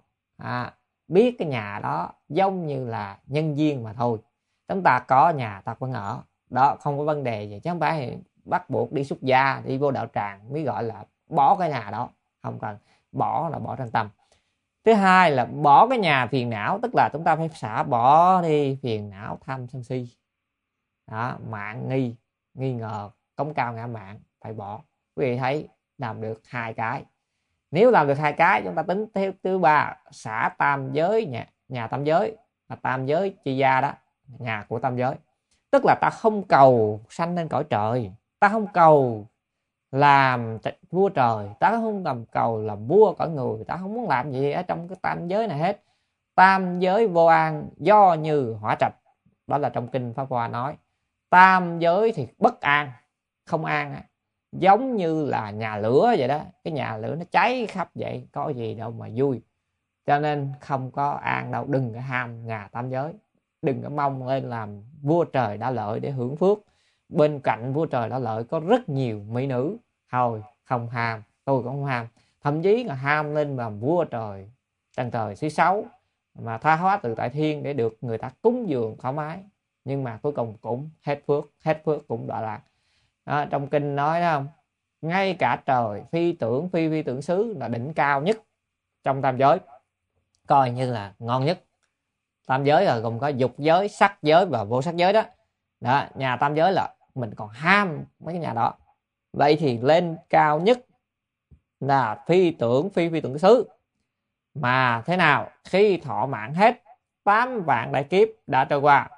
Speaker 1: biết cái nhà đó giống như là nhân viên mà thôi. Chúng ta có nhà ta vẫn ở đó, không có vấn đề gì, chứ không phải bắt buộc đi xuất gia, đi vô đạo tràng mới gọi là bỏ cái nhà đó. Không cần, bỏ là bỏ trên tâm. Thứ hai là bỏ cái nhà phiền não, tức là chúng ta phải xả bỏ đi phiền não tham sân si đó, mạng nghi ngờ, cống cao ngã mạng, phải bỏ. Quý vị thấy làm được 2 cái. Nếu làm được 2 cái, chúng ta tính theo thứ 3, xả tam giới, nhà tam giới là tam giới chi gia đó, nhà của tam giới. Tức là ta không cầu sanh lên cõi trời, ta không cầu làm vua trời, ta không làm cầu làm vua cõi người, ta không muốn làm gì ở trong cái tam giới này hết. Tam giới vô an do như hỏa trạch, đó là trong kinh Pháp Hoa nói. Tam giới thì bất an, không an, giống như là nhà lửa vậy đó. Cái nhà lửa nó cháy khắp vậy, có gì đâu mà vui. Cho nên không có an đâu. Đừng có ham nhà tam giới, đừng có mong lên làm vua trời đã lợi để hưởng phước. Bên cạnh vua trời đã lợi có rất nhiều mỹ nữ, thôi không ham, tôi cũng không ham. Thậm chí là ham lên làm vua trời trần trời xứ xấu, mà tha hóa từ tại thiên để được người ta cúng dường thoải mái, nhưng mà cuối cùng cũng hết phước cũng đọa lạc. Trong kinh nói đó không, ngay cả trời phi tưởng xứ là đỉnh cao nhất trong tam giới, coi như là ngon nhất. Tam giới là gồm có dục giới, sắc giới và vô sắc giới đó. Nhà tam giới là mình còn ham mấy cái nhà đó. Vậy thì lên cao nhất là phi tưởng xứ. Mà thế nào? Khi thọ mạng hết 8 vạn đại kiếp đã trôi qua,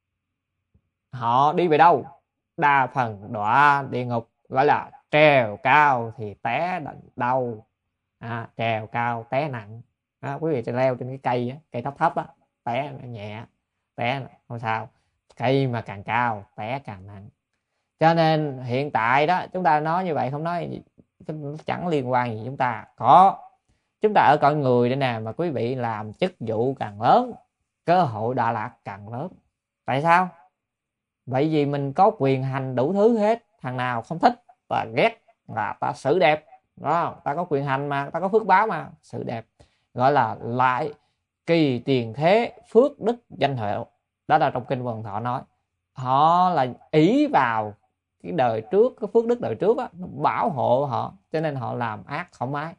Speaker 1: họ đi về đâu? Đa phần đọa địa ngục, gọi là trèo cao thì té đau, trèo cao té nặng. Quý vị sẽ leo trên cái cây cây thấp thấp té nhẹ, té không sao, cây mà càng cao té càng nặng. Cho nên hiện tại đó chúng ta nói như vậy không nói chẳng liên quan gì chúng ta. Chúng ta ở cõi người đây nè, mà quý vị làm chức vụ càng lớn, cơ hội đọa lạc càng lớn. Tại sao? Bởi vì mình có quyền hành đủ thứ hết. Thằng nào không thích và ghét là ta xử đẹp đó. Ta có quyền hành mà, ta có phước báo mà, xử đẹp, gọi là lại kỳ tiền thế phước đức danh huệ. Đó là trong kinh Vân Thọ nói. Họ là ỷ vào cái đời trước, cái phước đức đời trước nó bảo hộ họ, cho nên họ làm ác không ái.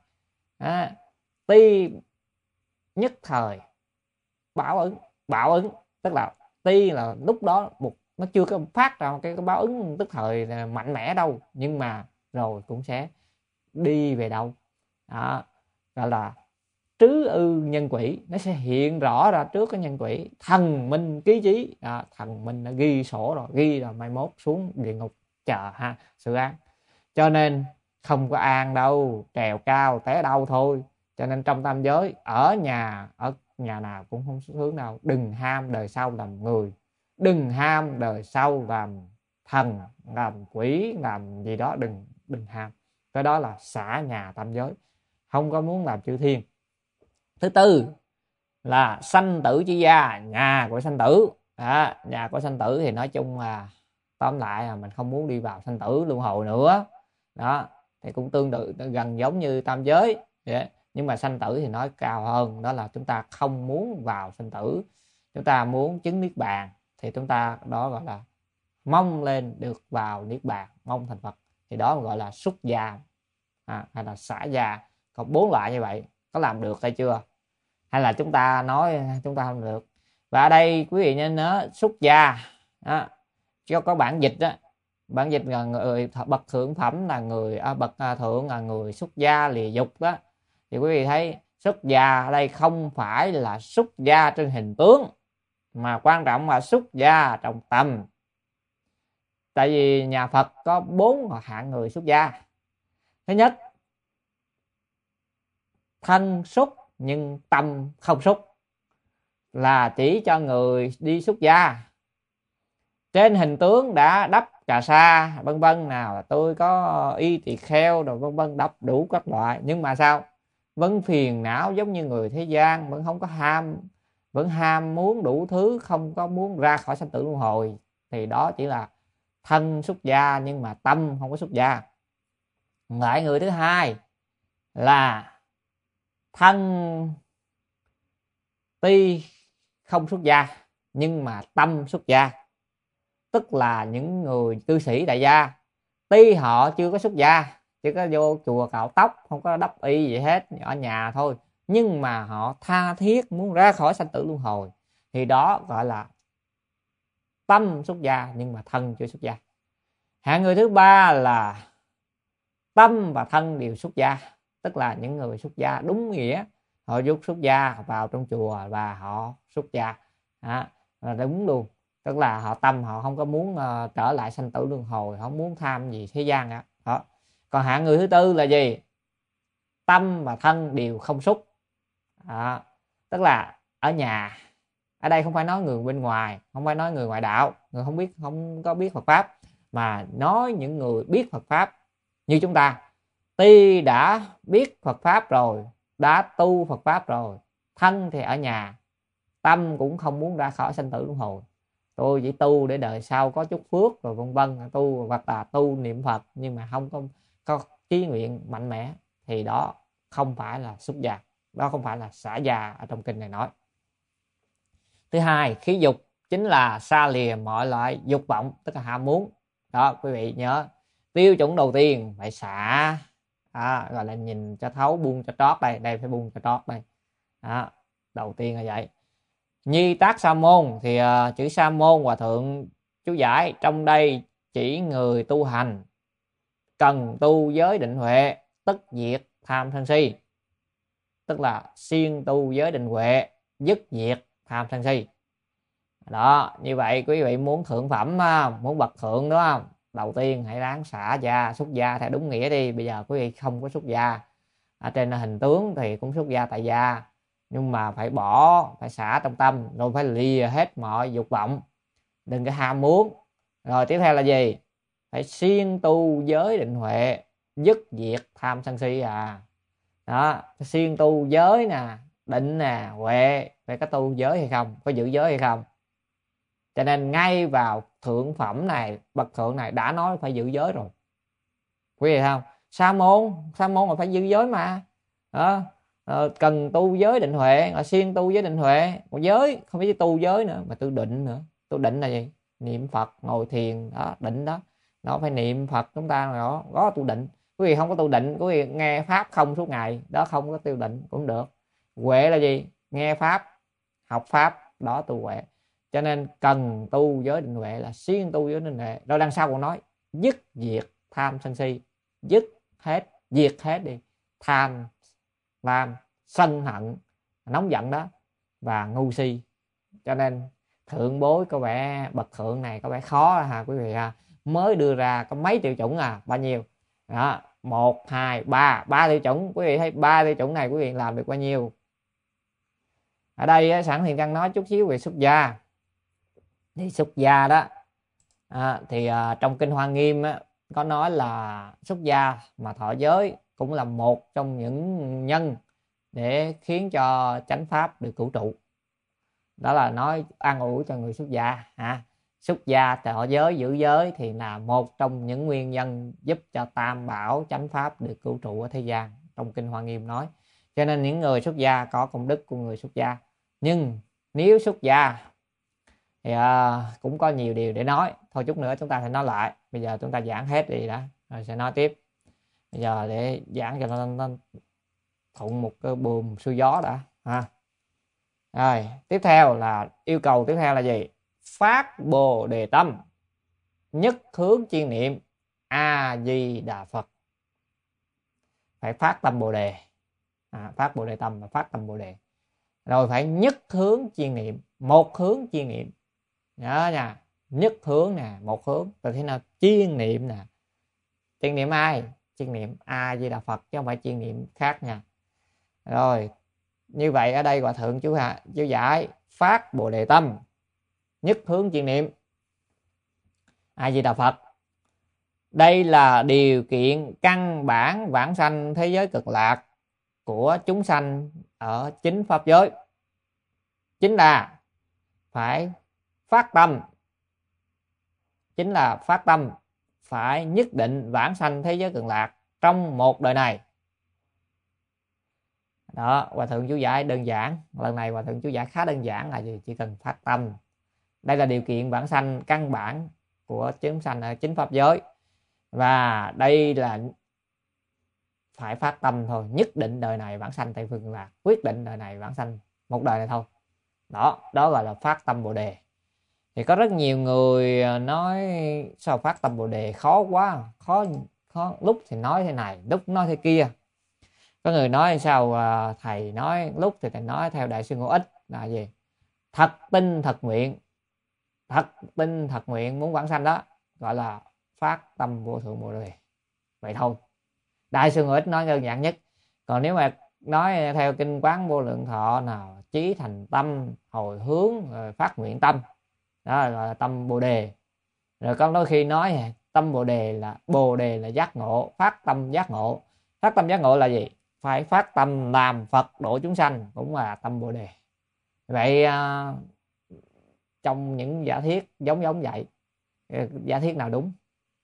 Speaker 1: Ti nhất thời báo ứng, tức là ti là lúc đó nó chưa có phát ra cái báo ứng tức thời mạnh mẽ đâu, nhưng mà rồi cũng sẽ đi về đâu. Gọi là trứ ư nhân quỷ, nó sẽ hiện rõ ra trước cái nhân quỷ. Thần minh ký chí, thần minh đã ghi sổ rồi, ghi rồi mai mốt xuống địa ngục chờ sự án. Cho nên không có an đâu, trèo cao té đau thôi. Cho nên trong tam giới, ở nhà nào cũng không hướng đâu. Đừng ham đời sau làm người, đừng ham đời sau làm thần, làm quỷ, làm gì đó, đừng ham. Cái đó là xả nhà tam giới, không có muốn làm chư thiên. Thứ tư là sanh tử chi gia, nhà của sanh tử. Nhà của sanh tử thì nói chung là tóm lại là mình không muốn đi vào sanh tử luân hồi nữa. Đó thì cũng tương tự gần giống như tam giới vậy. Nhưng mà sanh tử thì nói cao hơn, đó là chúng ta không muốn vào sanh tử, chúng ta muốn chứng niết bàn, thì chúng ta đó gọi là mong lên được vào niết bàn, mong thành Phật, thì đó gọi là xuất gia hay là xả gia. Còn 4 loại như vậy có làm được hay chưa, hay là chúng ta nói chúng ta không được? Và ở đây quý vị nên nhớ xuất gia cho có bản dịch đó. Bản dịch là người bậc thượng phẩm là người bậc thượng là người xuất gia lìa dục đó. Thì quý vị thấy xuất gia ở đây không phải là xuất gia trên hình tướng, mà quan trọng là xuất gia trong tâm. Tại vì nhà Phật có 4 hạng người xuất gia. Thứ nhất, thân xuất nhưng tâm không xuất, là chỉ cho người đi xuất gia. Trên hình tướng đã đắp cà sa vân vân, nào là tôi có y tỳ kheo rồi vân vân, đắp đủ các loại, nhưng mà sao vẫn phiền não giống như người thế gian, vẫn không có vẫn ham muốn đủ thứ, không có muốn ra khỏi sanh tử luân hồi. Thì đó chỉ là thân xuất gia nhưng mà tâm không có xuất gia. Lại người thứ hai là thân tuy không xuất gia nhưng mà tâm xuất gia, tức là những người cư sĩ đại gia, tuy họ chưa có xuất gia, chưa có vô chùa cạo tóc, không có đắp y gì hết, ở nhà thôi, nhưng mà họ tha thiết muốn ra khỏi sanh tử luân hồi, thì đó gọi là tâm xuất gia nhưng mà thân chưa xuất gia. Hạng người thứ ba là tâm và thân đều xuất gia, tức là những người xuất gia đúng nghĩa, họ rút xuất gia vào trong chùa và họ xuất gia là đúng luôn, tức là họ tâm họ không có muốn trở lại sanh tử luân hồi, không muốn tham gì thế gian đó. Còn hạng người thứ tư là gì? Tâm và thân đều không xuất, tức là ở nhà. Ở đây không phải nói người bên ngoài, không phải nói người ngoại đạo, người không có biết Phật pháp, mà nói những người biết Phật pháp như chúng ta. Tuy đã biết Phật pháp rồi, đã tu Phật pháp rồi, thân thì ở nhà, tâm cũng không muốn ra khỏi sanh tử luân hồi. Tôi chỉ tu để đời sau có chút phước rồi vân vân, tu hoặc là tu niệm Phật, nhưng mà không có chí nguyện mạnh mẽ, thì đó không phải là xuất gia, đó không phải là xả gia ở trong kinh này nói. Thứ hai, khí dục chính là xa lìa mọi loại dục vọng, tức là ham muốn. Đó, quý vị nhớ tiêu chuẩn đầu tiên phải xả, gọi là nhìn cho thấu, buông cho trót. Đây phải buông cho trót đây. Đầu tiên là vậy. Nhi tác sa môn thì chữ sa môn hòa thượng chú giải trong đây chỉ người tu hành cần tu giới định huệ, tức diệt tham sân si, tức là siêng tu giới định huệ, dứt diệt tham sân si. Đó, như vậy quý vị muốn thượng phẩm, muốn bậc thượng đúng không? Đầu tiên hãy ráng xả gia, xuất gia theo đúng nghĩa đi. Bây giờ quý vị không có xuất gia, ở trên hình tướng thì cũng xuất gia tại gia, nhưng mà phải bỏ, phải xả trong tâm, rồi phải lìa hết mọi dục vọng, đừng có ham muốn. Rồi tiếp theo là gì? Phải siêng tu giới định huệ, dứt diệt tham sân si. Đó, siêng tu giới nè, định nè, huệ. Phải có tu giới hay không, có giữ giới hay không. Cho nên ngay vào thượng phẩm này, bậc thượng này đã nói phải giữ giới rồi, quý vị không? Sa môn là phải giữ giới mà. Đó, cần tu giới định huệ, siêng tu giới định huệ. Còn giới không phải tu giới nữa mà tu định nữa. Tu định là gì? Niệm Phật, ngồi thiền đó, định đó. Nó phải niệm Phật, chúng ta có tu định. Quý vị không có tu định, quý vị nghe pháp không suốt ngày đó, không có tu định cũng được. Huệ là gì? Nghe pháp, học pháp đó, tu huệ. Cho nên cần tu giới định huệ, là siêng tu giới định huệ. Rồi đằng sau còn nói dứt diệt tham sân si. Dứt hết, diệt hết đi tham, lam, sân hận, nóng giận đó, và ngu si. Cho nên thượng bối có vẻ, bậc thượng này có vẻ khó ha quý vị ha. Mới đưa ra có mấy tiêu chuẩn bao nhiêu đó, 1, 2, 3 tiêu chuẩn. Quý vị thấy 3 tiêu chuẩn này quý vị làm được bao nhiêu? Ở đây sẵn Thiện Căn nói chút xíu về xuất gia. Thì xuất gia đó thì trong kinh Hoa Nghiêm có nói là xuất gia mà thọ giới cũng là một trong những nhân để khiến cho chánh pháp được cửu trụ. Đó là nói an ủi cho người xuất gia. Xuất gia thọ giới, giữ giới thì là một trong những nguyên nhân giúp cho tam bảo chánh pháp được cửu trụ ở thế gian, trong kinh Hoa Nghiêm nói. Cho nên những người xuất gia có công đức của người xuất gia. Nhưng nếu xuất gia thì cũng có nhiều điều để nói. Thôi chút nữa chúng ta sẽ nói lại. Bây giờ chúng ta giảng hết đi đã, rồi sẽ nói tiếp. Bây giờ để giảng cho nó thuận một cái buồm xuôi gió đã Rồi tiếp theo là yêu cầu tiếp theo là gì? Phát Bồ Đề tâm, nhất hướng chuyên niệm A Di Đà Phật. Phải phát tâm Bồ Đề, phát Bồ Đề tâm và phát tâm Bồ Đề. Rồi phải nhất hướng chuyên niệm, một hướng chuyên niệm. Nhớ nha, nhất hướng nè, một hướng. Rồi thế nào chuyên niệm nè? Chuyên niệm ai? Chuyên niệm A Di Đà Phật, chứ không phải chuyên niệm khác nha. Rồi như vậy ở đây Hòa Thượng chú giải phát Bồ Đề tâm, nhất hướng chuyên niệm A Di Đà Phật. Đây là điều kiện căn bản vãng sanh thế giới cực lạc của chúng sanh ở chính pháp giới. Chính là phải phát tâm, chính là phát tâm phải nhất định vãng sanh thế giới cực lạc trong một đời này. Đó, Hòa Thượng chú giải đơn giản. Lần này Hòa Thượng chú giải khá đơn giản là gì? Chỉ cần phát tâm. Đây là điều kiện vãng sanh căn bản của chúng sanh ở chính pháp giới. Và đây là phải phát tâm thôi, nhất định đời này vãng sanh Tây Phương Lạc, quyết định đời này vãng sanh một đời này thôi. Đó gọi là phát tâm Bồ Đề. Thì có rất nhiều người nói sao phát tâm Bồ Đề khó quá, khó lúc thì nói thế này, lúc nói thế kia. Có người nói sao thầy nói lúc thì thầy nói theo Đại sư Ngô Ích là gì? Thật tin thật nguyện. Thật tin thật nguyện muốn vãng sanh đó gọi là phát tâm vô thượng Bồ Đề. Vậy thôi. Đại sư Ngô Ích nói đơn giản nhất. Còn nếu mà nói theo kinh Quán Vô Lượng Thọ nào chí thành tâm, hồi hướng, rồi phát nguyện tâm, đó là tâm Bồ Đề. Rồi có đôi khi nói tâm Bồ Đề là giác ngộ, phát tâm giác ngộ. Phát tâm giác ngộ là gì? Phải phát tâm làm Phật độ chúng sanh, cũng là tâm Bồ Đề. Vậy trong những giả thiết giống vậy, giả thiết nào đúng?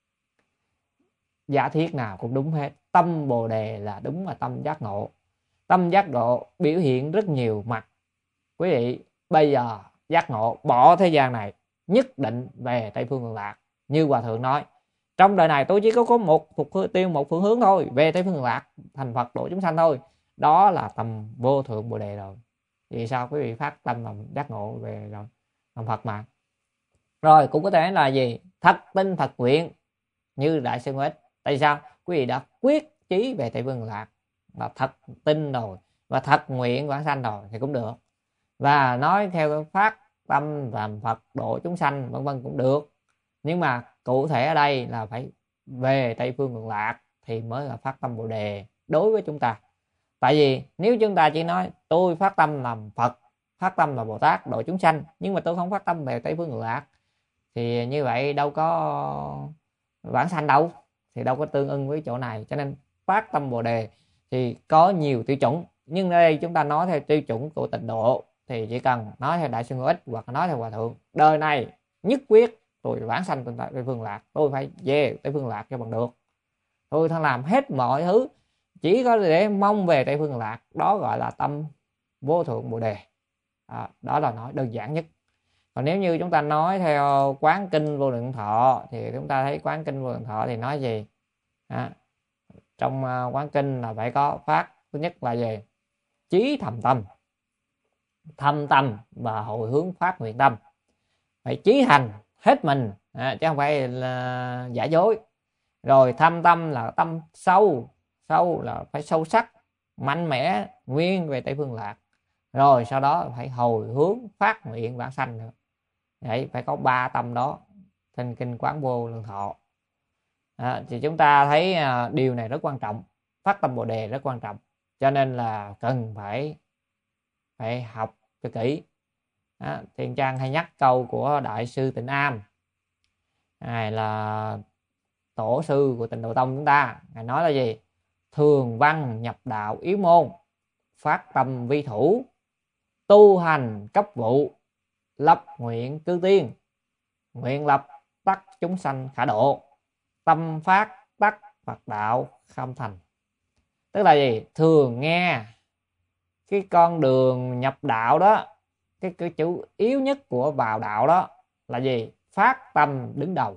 Speaker 1: Giả thiết nào cũng đúng hết. Tâm Bồ Đề là đúng là tâm giác ngộ. Tâm giác ngộ biểu hiện rất nhiều mặt. Quý vị bây giờ giác ngộ bỏ thế gian này, nhất định về Tây Phương Cực Lạc. Như Hòa Thượng nói, trong đời này tôi chỉ có một phương hướng thôi, về Tây Phương Cực Lạc, thành Phật độ chúng sanh thôi. Đó là tầm vô thượng Bồ Đề rồi. Vì sao quý vị phát tâm làm giác ngộ về rồi, làm Phật mà. Rồi cũng có thể là gì? Thật tin thật nguyện như Đại sư Ngô Ích. Tại sao? Quý vị đã quyết chí về Tây Phương Cực Lạc, là thật tin rồi và thật nguyện vãng sanh rồi thì cũng được. và nói theo phát tâm làm Phật độ chúng sanh vân vân cũng được, nhưng mà cụ thể ở đây là phải về Tây Phương Cực Lạc thì mới là phát tâm Bồ Đề đối với chúng ta. Tại vì nếu chúng ta chỉ nói tôi phát tâm làm Phật, phát tâm là Bồ Tát độ chúng sanh, nhưng mà tôi không phát tâm về Tây Phương Cực Lạc, thì như vậy đâu có vãng sanh đâu, thì đâu có tương ưng với chỗ này. Cho nên phát tâm Bồ Đề thì có nhiều tiêu chuẩn, nhưng ở đây chúng ta nói theo tiêu chuẩn của Tịnh Độ thì chỉ cần nói theo Đại sư Ngô Ích hoặc nói theo Hòa Thượng, đời này nhất quyết tôi vãng sanh Tây Phương Lạc, tôi phải về Tây Phương Lạc cho bằng được, tôi thằng làm hết mọi thứ chỉ có để mong về Tây Phương Lạc, đó gọi là tâm vô thượng Bồ Đề. Đó là nói đơn giản nhất. Còn nếu như chúng ta nói theo Quán Kinh Vô Lượng Thọ thì chúng ta thấy Quán Kinh Vô Lượng Thọ thì nói gì? Trong Quán Kinh là phải có phát, thứ nhất là gì? Chí thầm tâm, thâm tâm và hồi hướng phát nguyện tâm, phải chí thành hết mình, chứ không phải là giả dối. Rồi thâm tâm là tâm sâu, sâu là phải sâu sắc, mạnh mẽ, nguyên về Tây Phương Lạc. Rồi sau đó phải hồi hướng phát nguyện vãng sanh nữa. Đấy, phải có 3 tâm đó trên kinh Quán Vô Lượng Thọ. Thì chúng ta thấy điều này rất quan trọng, phát tâm Bồ Đề rất quan trọng, cho nên là cần phải học cho kỹ. Thiện Trang hay nhắc câu của Đại sư Tịnh Am, ngài là tổ sư của Tịnh Độ Tông chúng ta. Ngài nói là gì? Thường văn nhập đạo yếu môn, phát tâm vi thủ, tu hành cấp vụ, lập nguyện cư tiên, nguyện lập tắc chúng sanh khả độ, tâm phát tắc Phật đạo khâm thành. Tức là gì? Thường nghe cái con đường nhập đạo đó, cái chủ yếu nhất của vào đạo đó là gì? Phát tâm đứng đầu.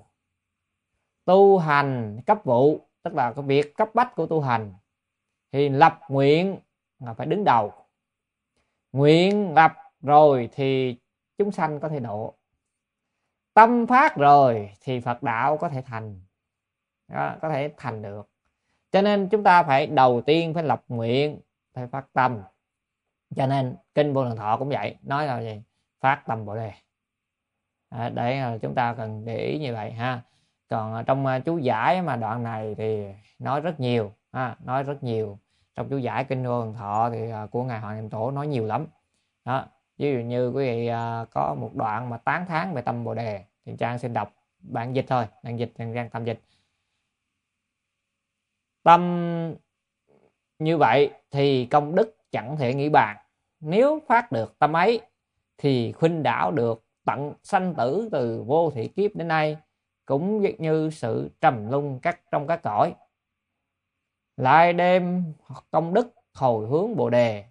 Speaker 1: Tu hành cấp vụ, tức là cái việc cấp bách của tu hành, thì lập nguyện là phải đứng đầu. Nguyện lập rồi thì chúng sanh có thể độ, tâm phát rồi thì Phật đạo có thể thành, có thể thành được. Cho nên chúng ta phải đầu tiên phải lập nguyện, phải phát tâm. Cho nên kinh Vô Lượng Thọ cũng vậy, nói là gì? Phát tâm Bồ Đề. Để chúng ta cần để ý như vậy ha. Còn trong chú giải mà đoạn này thì nói rất nhiều, nói rất nhiều. Trong chú giải kinh Vô Lượng Thọ thì của ngài Hoàng Niệm Tổ nói nhiều lắm. Đó, ví dụ như quý vị có một đoạn mà tán thán về tâm Bồ Đề, thì Trang xin đọc bản dịch thôi, bản dịch Thiện Trang tâm dịch. Tâm như vậy thì công đức chẳng thể nghĩ bàn, nếu phát được tâm ấy thì khuynh đảo được tận sanh tử từ vô thị kiếp đến nay, cũng như sự trầm luân trong các cõi. Lại đem công đức hồi hướng Bồ Đề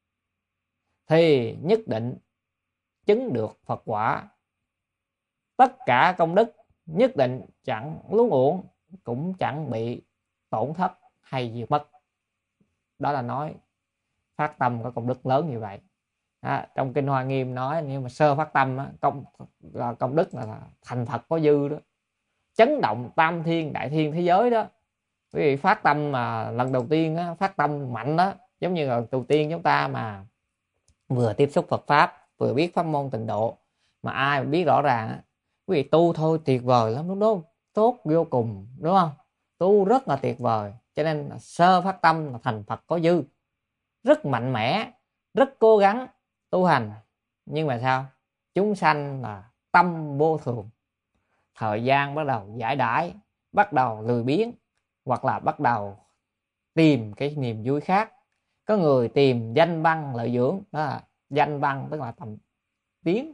Speaker 1: thì nhất định chứng được Phật quả. Tất cả công đức nhất định chẳng luống uổng, cũng chẳng bị tổn thất hay diệt mất. Đó là nói phát tâm có công đức lớn như vậy. Trong kinh Hoa Nghiêm nói, nhưng mà sơ phát tâm công đức là thành Phật có dư đó, chấn động tam thiên đại thiên thế giới đó. Quý vị phát tâm mà lần đầu tiên phát tâm mạnh đó, giống như là đầu tiên chúng ta mà vừa tiếp xúc Phật pháp, vừa biết pháp môn Tịnh Độ, mà ai mà biết rõ ràng, quý vị tu thôi tuyệt vời lắm, lúc đó tốt vô cùng, đúng không? Tu rất là tuyệt vời. Cho nên là sơ phát tâm là thành Phật có dư, rất mạnh mẽ, rất cố gắng tu hành. Nhưng mà sao? Chúng sanh là tâm vô thường, thời gian bắt đầu giải đãi, bắt đầu lười biếng, hoặc là bắt đầu tìm cái niềm vui khác. Có người tìm danh văn lợi dưỡng, đó là danh văn, tức là tầm tiếng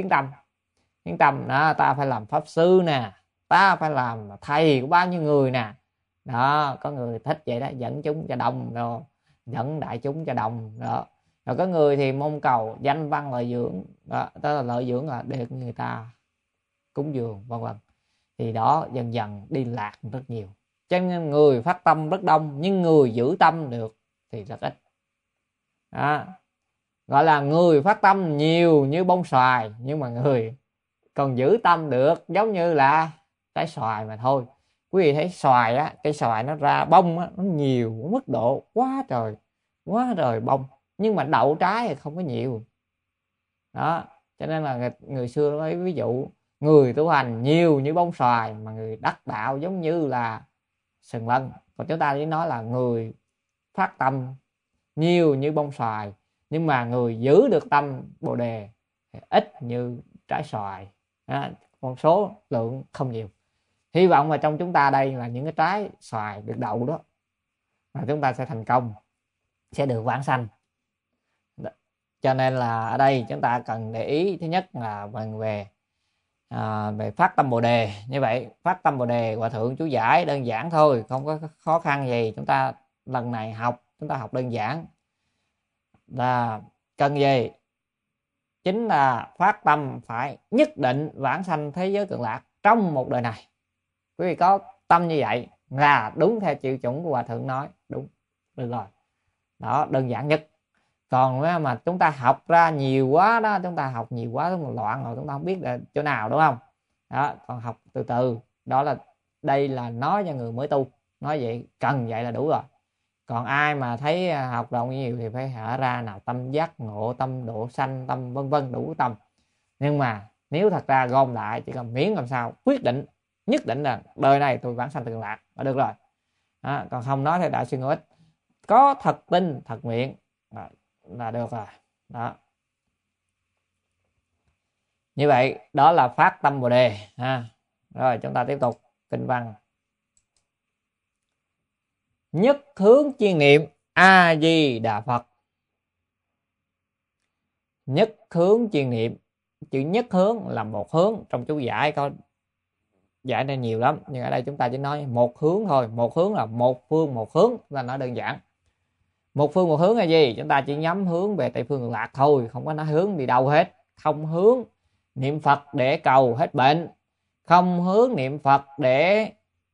Speaker 1: tâm đó, ta phải làm pháp sư nè, ta phải làm thầy của bao nhiêu người nè. Đó, có người thích vậy đó, dẫn chúng cho đồng, rồi dẫn đại chúng cho đồng đó. Rồi có người thì mong cầu danh văn lợi dưỡng đó, tức là lợi dưỡng là để người ta cúng dường vân vân. Thì đó dần dần đi lạc rất nhiều. Cho nên người phát tâm rất đông, nhưng người giữ tâm được thì rất ít. Đó, gọi là người phát tâm nhiều như bông xoài, nhưng mà người còn giữ tâm được giống như là trái xoài mà thôi. Quý vị thấy xoài á, cây xoài nó ra bông á, nó nhiều mức độ quá trời bông, nhưng mà đậu trái thì không có nhiều. Đó, cho nên là người xưa nói ví dụ người tu hành nhiều như bông xoài mà người đắc đạo giống như là sừng lân. Còn chúng ta chỉ nói là người phát tâm nhiều như bông xoài, nhưng mà người giữ được tâm bồ đề ít như trái xoài. Đó, con số lượng không nhiều. Hy vọng là trong chúng ta đây là những cái trái xoài được đậu đó, mà chúng ta sẽ thành công, sẽ được vãng sanh. Cho nên là ở đây chúng ta cần để ý, thứ nhất là về phát tâm bồ đề. Như vậy phát tâm bồ đề Hòa Thượng chú giải đơn giản thôi, không có khó khăn gì. Chúng ta lần này chúng ta học đơn giản là cần gì? Chính là phát tâm phải nhất định vãng sanh thế giới cực lạc trong một đời này. Quý vị có tâm như vậy là đúng theo tiêu chuẩn của Hòa Thượng nói, đúng, được rồi. Đó, đơn giản nhất. Còn mà chúng ta học ra nhiều quá đó, chúng ta học nhiều quá chúng ta loạn rồi, chúng ta không biết là chỗ nào, đúng không? Đó, còn học từ từ. Đó là đây là nói cho người mới tu, nói vậy cần vậy là đủ rồi. Còn ai mà thấy học rộng nhiều thì phải hở ra nào tâm giác ngộ, tâm độ sanh, tâm vân vân, đủ tâm. Nhưng mà nếu thật ra gom lại chỉ cần miễn làm sao quyết định, nhất định là đời này tôi vãng sanh cực lạc là được rồi. Đó, còn không nói theo Đại sư Ngô Ích, có thật tin thật nguyện là được rồi. Đó, như vậy đó là phát tâm bồ đề ha. Rồi chúng ta tiếp tục kinh văn. Nhất hướng chuyên niệm A Di Đà Phật. Nhất hướng chuyên niệm, chữ nhất hướng là một hướng, trong chú giải có giải nên nhiều lắm, nhưng ở đây chúng ta chỉ nói một hướng thôi. Một hướng là một phương một hướng, là nói đơn giản. Một phương một hướng là gì? Chúng ta chỉ nhắm hướng về Tây phương cực lạc thôi, không có nói hướng đi đâu hết. Không hướng niệm Phật để cầu hết bệnh, không hướng niệm Phật để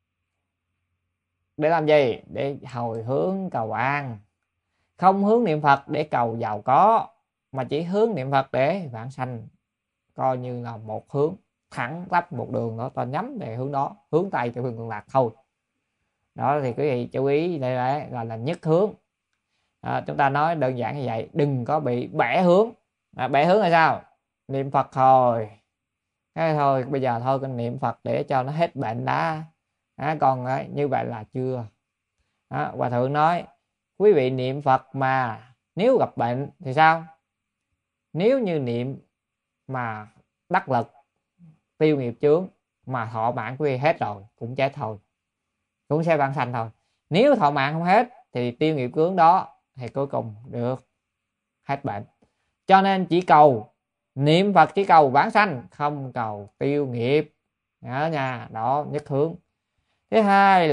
Speaker 1: làm gì? Để hồi hướng cầu an. Không hướng niệm Phật để cầu giàu có, mà chỉ hướng niệm Phật để vãng sanh. Coi như là một hướng thẳng tắp một đường đó, ta nhắm về hướng đó, hướng Tây Tây phương cực lạc thôi. Đó thì quý vị chú ý, đây là gọi là nhất hướng. Chúng ta nói đơn giản như vậy, đừng có bị bẻ hướng. Bẻ hướng là sao? Niệm Phật thôi, cái thôi bây giờ thôi con niệm Phật để cho nó hết bệnh đã. Còn như vậy là chưa. Hòa Thượng nói quý vị niệm Phật mà nếu gặp bệnh thì sao? Nếu như niệm mà đắc lực tiêu nghiệp chướng mà thọ mạng quý vị hết rồi cũng chết thôi, cũng sẽ vãng sanh thôi. Nếu thọ mạng không hết thì tiêu nghiệp chướng đó thì cuối cùng được hết bệnh. Cho nên chỉ cầu niệm Phật, chỉ cầu vãng sanh, không cầu tiêu nghiệp. Nhớ nha, đó nhất hướng. Thứ hai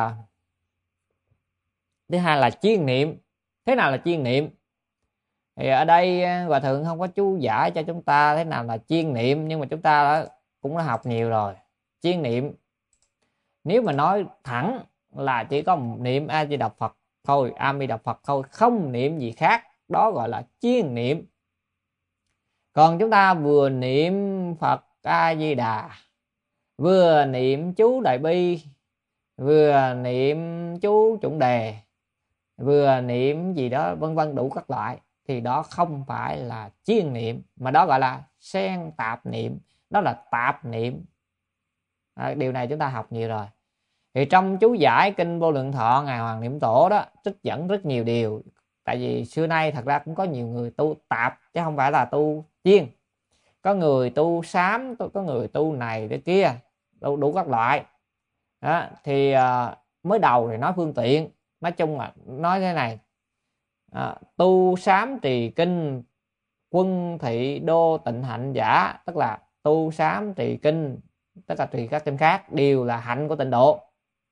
Speaker 1: là chuyên niệm. Thế nào là chuyên niệm? Thì ở đây Hòa Thượng không có chú giải cho chúng ta thế nào là chuyên niệm, nhưng mà chúng ta cũng đã học nhiều rồi. Chuyên niệm nếu mà nói thẳng là chỉ có niệm A Di Đà Phật thôi, A Di Đà Phật thôi, không niệm gì khác, đó gọi là chuyên niệm. Còn chúng ta vừa niệm Phật A Di Đà, vừa niệm chú Đại Bi, vừa niệm chú Chuẩn Đề, vừa niệm gì đó vân vân đủ các loại, thì đó không phải là chuyên niệm, mà đó gọi là xen tạp niệm, đó là tạp niệm. Điều này chúng ta học nhiều rồi. Thì trong chú giải kinh Vô Lượng Thọ Ngài Hoàng Niệm Tổ đó trích dẫn rất nhiều điều. Tại vì xưa nay thật ra cũng có nhiều người tu tạp chứ không phải là tu chuyên. Có người tu sám, có người tu này thế kia, đủ các loại. Đó, thì mới đầu thì nói phương tiện, nói chung là nói thế này. Tu sám trì kinh quân thị đô tịnh hạnh giả, tức là tu sám trì kinh, tất cả trì các kinh khác đều là hạnh của tịnh độ.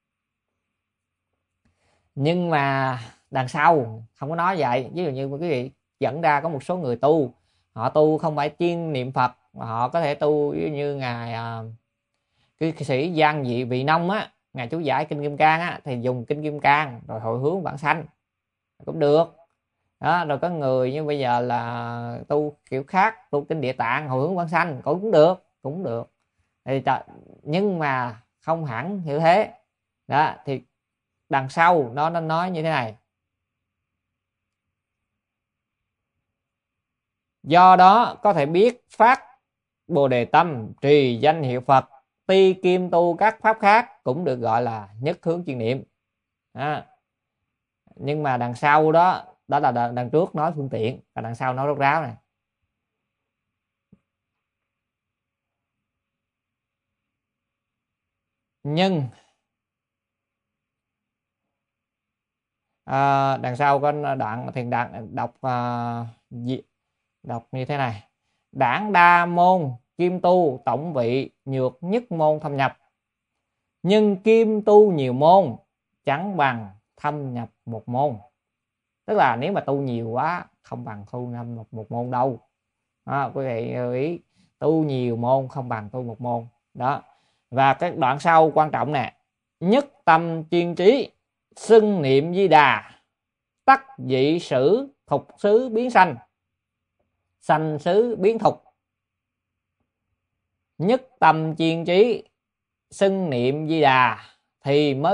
Speaker 1: Nhưng mà đằng sau không có nói vậy. Ví dụ như quý vị dẫn ra có một số người tu, họ tu không phải chuyên niệm Phật, mà họ có thể tu như ngài cái sĩ Giang Dị Vị Nông á, ngài chú giải kinh Kim Cang á, thì dùng kinh Kim Cang rồi hồi hướng vãng sanh cũng được. Đó, rồi có người như bây giờ là tu kiểu khác, tu kinh Địa Tạng hồi hướng vãng sanh cũng được. Thì nhưng mà không hẳn như thế. Đó, thì đằng sau nó nói như thế này. Do đó có thể biết phát Bồ Đề tâm, trì danh hiệu Phật, ti kim tu các pháp khác, cũng được gọi là nhất hướng chuyên niệm. Nhưng mà đằng sau đó là đằng trước nói phương tiện, và đằng sau nói rốt ráo này. Nhưng đằng sau có đoạn thiền đoạn đọc như thế này: đảng đa môn kim tu tổng vị nhược nhất môn thâm nhập, nhưng kim tu nhiều môn chẳng bằng thâm nhập một môn. Tức là nếu mà tu nhiều quá không bằng tu một môn đâu. Quý vị lưu ý, tu nhiều môn không bằng tu một môn đó. Và cái đoạn sau quan trọng nè: nhất tâm chuyên trí, xưng niệm Di Đà, tắc dị sử thục xứ biến sanh, sanh xứ biến thục. Nhất tâm chuyên trí, xưng niệm Di Đà thì mới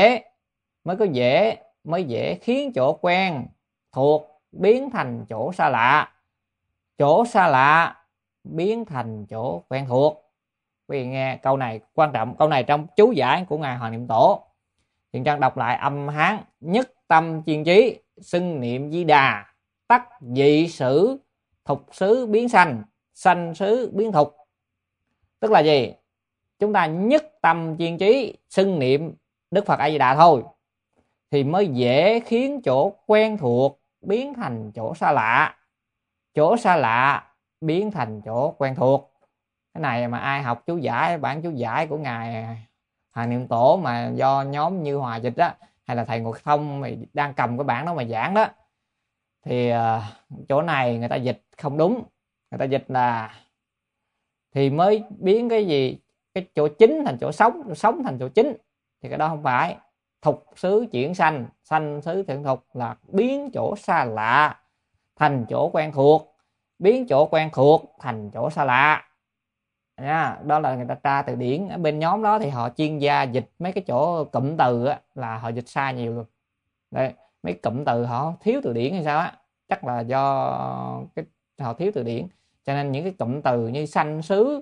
Speaker 1: dễ khiến chỗ quen thuộc biến thành chỗ xa lạ, chỗ xa lạ biến thành chỗ quen thuộc. Quý vị nghe câu này quan trọng, câu này trong chú giải của ngài Hoàng Niệm Tổ. Thiện Trang đọc lại âm Hán: nhất tâm chuyên trí, xưng niệm Di Đà, tắc dị sử thục xứ biến sanh, sanh xứ biến thục. Tức là gì? Chúng ta nhất tâm chuyên trí xưng niệm Đức Phật A Di Đà thôi thì mới dễ khiến chỗ quen thuộc biến thành chỗ xa lạ, chỗ xa lạ biến thành chỗ quen thuộc. Cái này mà ai học chú giải, bản chú giải của ngài Hoàng Niệm Tổ mà do nhóm Như Hòa dịch á, hay là thầy Ngọc Thông mà đang cầm cái bản đó mà giảng đó, thì chỗ này người ta dịch không đúng. Người ta dịch là thì mới biến cái gì, cái chỗ chính thành chỗ sống, sống thành chỗ chính, thì cái đó không phải. Thục xứ chuyển sanh, sanh xứ chuyển thục là biến chỗ xa lạ thành chỗ quen thuộc, biến chỗ quen thuộc thành chỗ xa lạ nha. Đó là người ta tra từ điển. Ở bên nhóm đó thì họ chuyên gia dịch mấy cái chỗ cụm từ á, là họ dịch sai nhiều luôn. Đây, mấy cụm từ họ thiếu từ điển hay sao á, chắc là do họ thiếu từ điển, cho nên những cái cụm từ như sanh xứ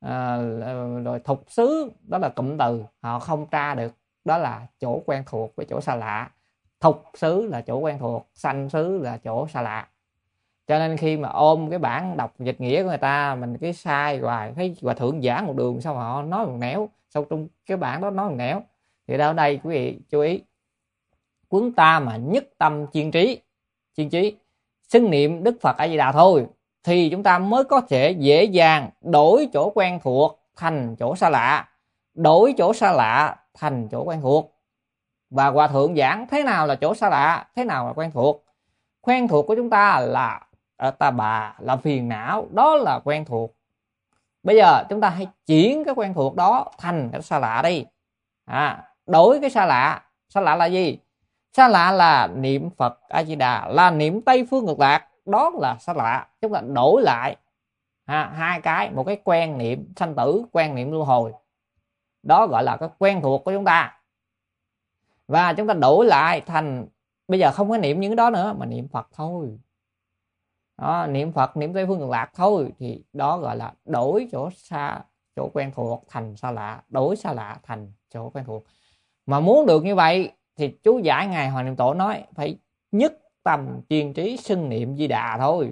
Speaker 1: rồi thục xứ đó là cụm từ họ không tra được. Đó là chỗ quen thuộc với chỗ xa lạ. Thục xứ là chỗ quen thuộc, sanh xứ là chỗ xa lạ. Cho nên khi mà ôm cái bản đọc dịch nghĩa của người ta, mình cứ sai hoài, thấy Hòa Thượng giảng một đường sao họ nói một nẻo, sau trong cái bản đó nói một nẻo. Thì ở đây quý vị chú ý, chúng ta mà nhất tâm chuyên trí xưng niệm Đức Phật A Di Đà thôi thì chúng ta mới có thể dễ dàng đổi chỗ quen thuộc thành chỗ xa lạ, đổi chỗ xa lạ thành chỗ quen thuộc. Và Hòa Thượng giảng thế nào là chỗ xa lạ, thế nào là quen thuộc. Quen thuộc của chúng ta là ta bà, là phiền não, đó là quen thuộc. Bây giờ chúng ta hãy chuyển cái quen thuộc đó thành cái xa lạ đi. Đổi cái xa lạ. Xa lạ là gì? Xa lạ là niệm Phật A Di Đà, là niệm Tây Phương Cực Lạc, đó là xa lạ. Chúng ta đổi lại hai cái, một cái quen niệm sanh tử, quen niệm luân hồi, đó gọi là cái quen thuộc của chúng ta. Và chúng ta đổi lại thành bây giờ không có niệm những cái đó nữa mà niệm Phật thôi. Đó, niệm Phật, niệm Tây Phương Cực Lạc thôi, thì đó gọi là đổi chỗ xa, chỗ quen thuộc thành xa lạ, đổi xa lạ thành chỗ quen thuộc. Mà muốn được như vậy thì chú giải ngài Hoàng Niệm Tổ nói phải nhất tâm chuyên trí xưng niệm Di Đà thôi,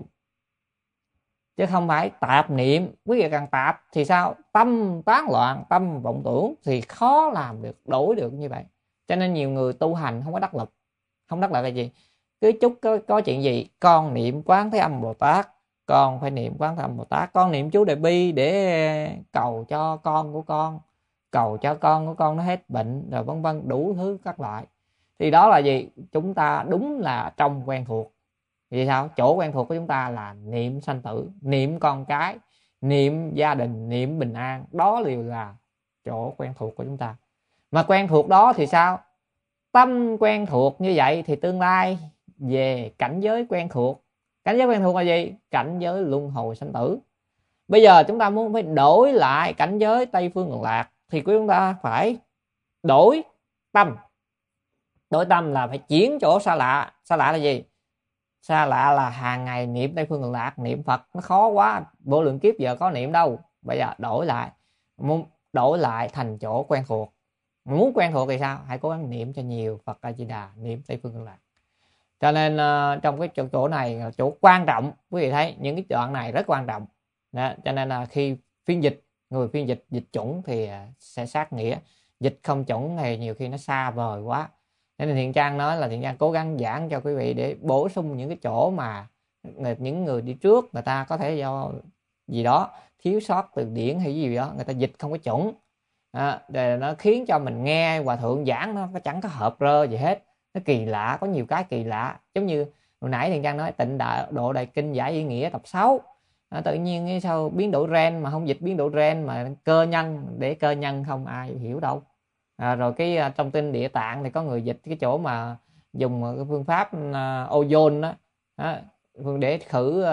Speaker 1: chứ không phải tạp niệm. Quý vị càng tạp thì sao? Tâm tán loạn, tâm vọng tưởng thì khó làm được, đổi được như vậy. Cho nên nhiều người tu hành không có đắc lực. Không đắc lực là gì? Cứ chút có chuyện gì, con niệm Quán Thế Âm Bồ Tát, con phải niệm Quán Thế Âm Bồ Tát, con niệm chú Đại Bi để cầu cho con của con, cầu cho con của con nó hết bệnh, rồi vân vân, đủ thứ các loại. Thì đó là gì? Chúng ta đúng là trong quen thuộc. Vì sao? Chỗ quen thuộc của chúng ta là niệm sanh tử, niệm con cái, niệm gia đình, niệm bình an, đó đều là chỗ quen thuộc của chúng ta. Mà quen thuộc đó thì sao? Tâm quen thuộc như vậy thì tương lai về cảnh giới quen thuộc. Cảnh giới quen thuộc là gì? Cảnh giới luân hồi sanh tử. Bây giờ chúng ta muốn phải đổi lại cảnh giới Tây Phương Cực Lạc thì chúng ta phải đổi tâm. Đổi tâm là phải chuyển chỗ xa lạ. Xa lạ là gì? Xa lạ là hàng ngày niệm Tây Phương Cực Lạc, niệm Phật nó khó quá, vô lượng kiếp giờ có niệm đâu. Bây giờ đổi lại thành chỗ quen thuộc. Muốn quen thuộc thì sao? Hãy cố gắng niệm cho nhiều Phật A Di Đà, niệm Tây Phương Cực Lạc. Cho nên trong cái chỗ này chỗ quan trọng, quý vị thấy những cái đoạn này rất quan trọng. Đó, cho nên là khi người phiên dịch chuẩn thì sẽ sát nghĩa, dịch không chuẩn thì nhiều khi nó xa vời quá. Cho nên Thiện Trang nói là Thiện Trang cố gắng giảng cho quý vị để bổ sung những cái chỗ mà những người đi trước người ta có thể do gì đó thiếu sót từ điển hay gì đó, người ta dịch không có chuẩn, để nó khiến cho mình nghe hòa thượng giảng nó chẳng có hợp rơ gì hết, nó kỳ lạ, có nhiều cái kỳ lạ. Giống như hồi nãy Thiện Trang nói Tịnh Độ Đại Kinh giải ý nghĩa tập 6, tự nhiên sao biến đổi gen mà không dịch biến đổi gen mà cơ nhân, để cơ nhân không ai hiểu đâu. Rồi cái trong Kinh Địa Tạng thì có người dịch cái chỗ mà dùng cái phương pháp ozone đó, để khử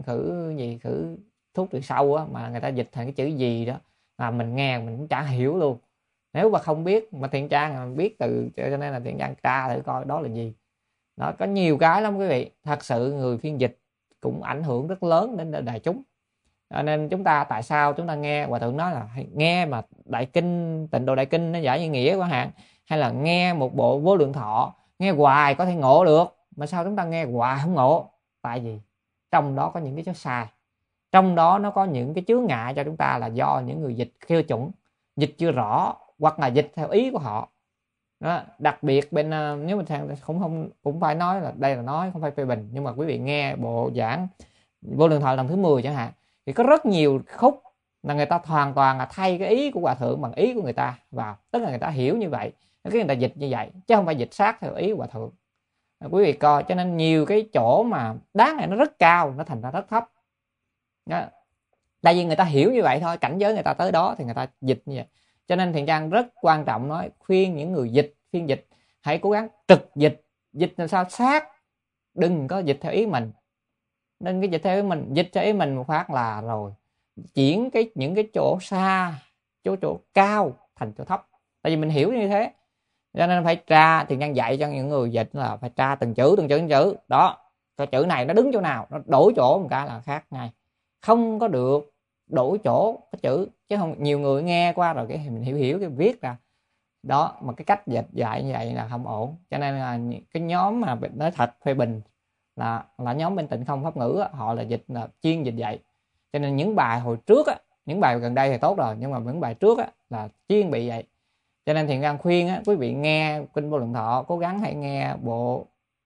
Speaker 1: thuốc trừ sâu á, mà người ta dịch thành cái chữ gì đó mà mình nghe mình cũng chả hiểu luôn. Nếu mà không biết, mà Thiện Trang biết từ, cho nên là Thiện Trang tra thử coi đó là gì. Nó có nhiều cái lắm quý vị. Thật sự người phiên dịch cũng ảnh hưởng rất lớn đến đại chúng. Nên chúng ta, tại sao chúng ta nghe hòa thượng nói là nghe mà Đại Kinh, Tịnh Độ Đại Kinh nó giải như nghĩa chẳng hạn, hay là nghe một bộ Vô Lượng Thọ, nghe hoài có thể ngộ được, mà sao chúng ta nghe hoài không ngộ? Tại vì trong đó có những cái chỗ sai, trong đó nó có những cái chướng ngại cho chúng ta là do những người dịch chưa chuẩn, dịch chưa rõ, hoặc là dịch theo ý của họ đó. Đặc biệt bên nếu mình cũng phải nói là đây là nói không phải phê bình, nhưng mà quý vị nghe bộ giảng Vô Lượng Thọ lần thứ 10 chẳng hạn, thì có rất nhiều khúc là người ta hoàn toàn là thay cái ý của hòa thượng bằng ý của người ta vào, tức là người ta hiểu như vậy, cái người ta dịch như vậy chứ không phải dịch sát theo ý của hòa thượng. Quý vị coi, cho nên nhiều cái chỗ mà đáng này nó rất cao, nó thành ra rất thấp đó. Tại vì người ta hiểu như vậy thôi, cảnh giới người ta tới đó thì người ta dịch như vậy. Cho nên Thiện Trang rất quan trọng nói khuyên những người phiên dịch hãy cố gắng trực dịch làm sao sát, đừng có dịch theo ý mình. Nên cái dịch theo ý mình, dịch theo ý mình một phát là rồi chuyển những cái chỗ xa, chỗ cao thành chỗ thấp. Tại vì mình hiểu như thế, cho nên phải tra. Thiện Trang dạy cho những người dịch là phải tra từng chữ đó, cái chữ này nó đứng chỗ nào, nó đổi chỗ một cái là khác ngay, không có được đổi chỗ cái chữ. Chứ không, nhiều người nghe qua rồi cái mình hiểu cái viết ra đó, mà cái cách dịch dạy như vậy là không ổn. Cho nên là cái nhóm mà nói thật phê bình là nhóm bên Tịnh Không Pháp Ngữ, họ là dịch là chuyên dịch vậy. Cho nên những bài hồi trước những bài gần đây thì tốt rồi, nhưng mà những bài trước là chuyên bị vậy. Cho nên Thiện Trang khuyên quý vị nghe Kinh Vô Lượng Thọ, cố gắng hãy nghe bộ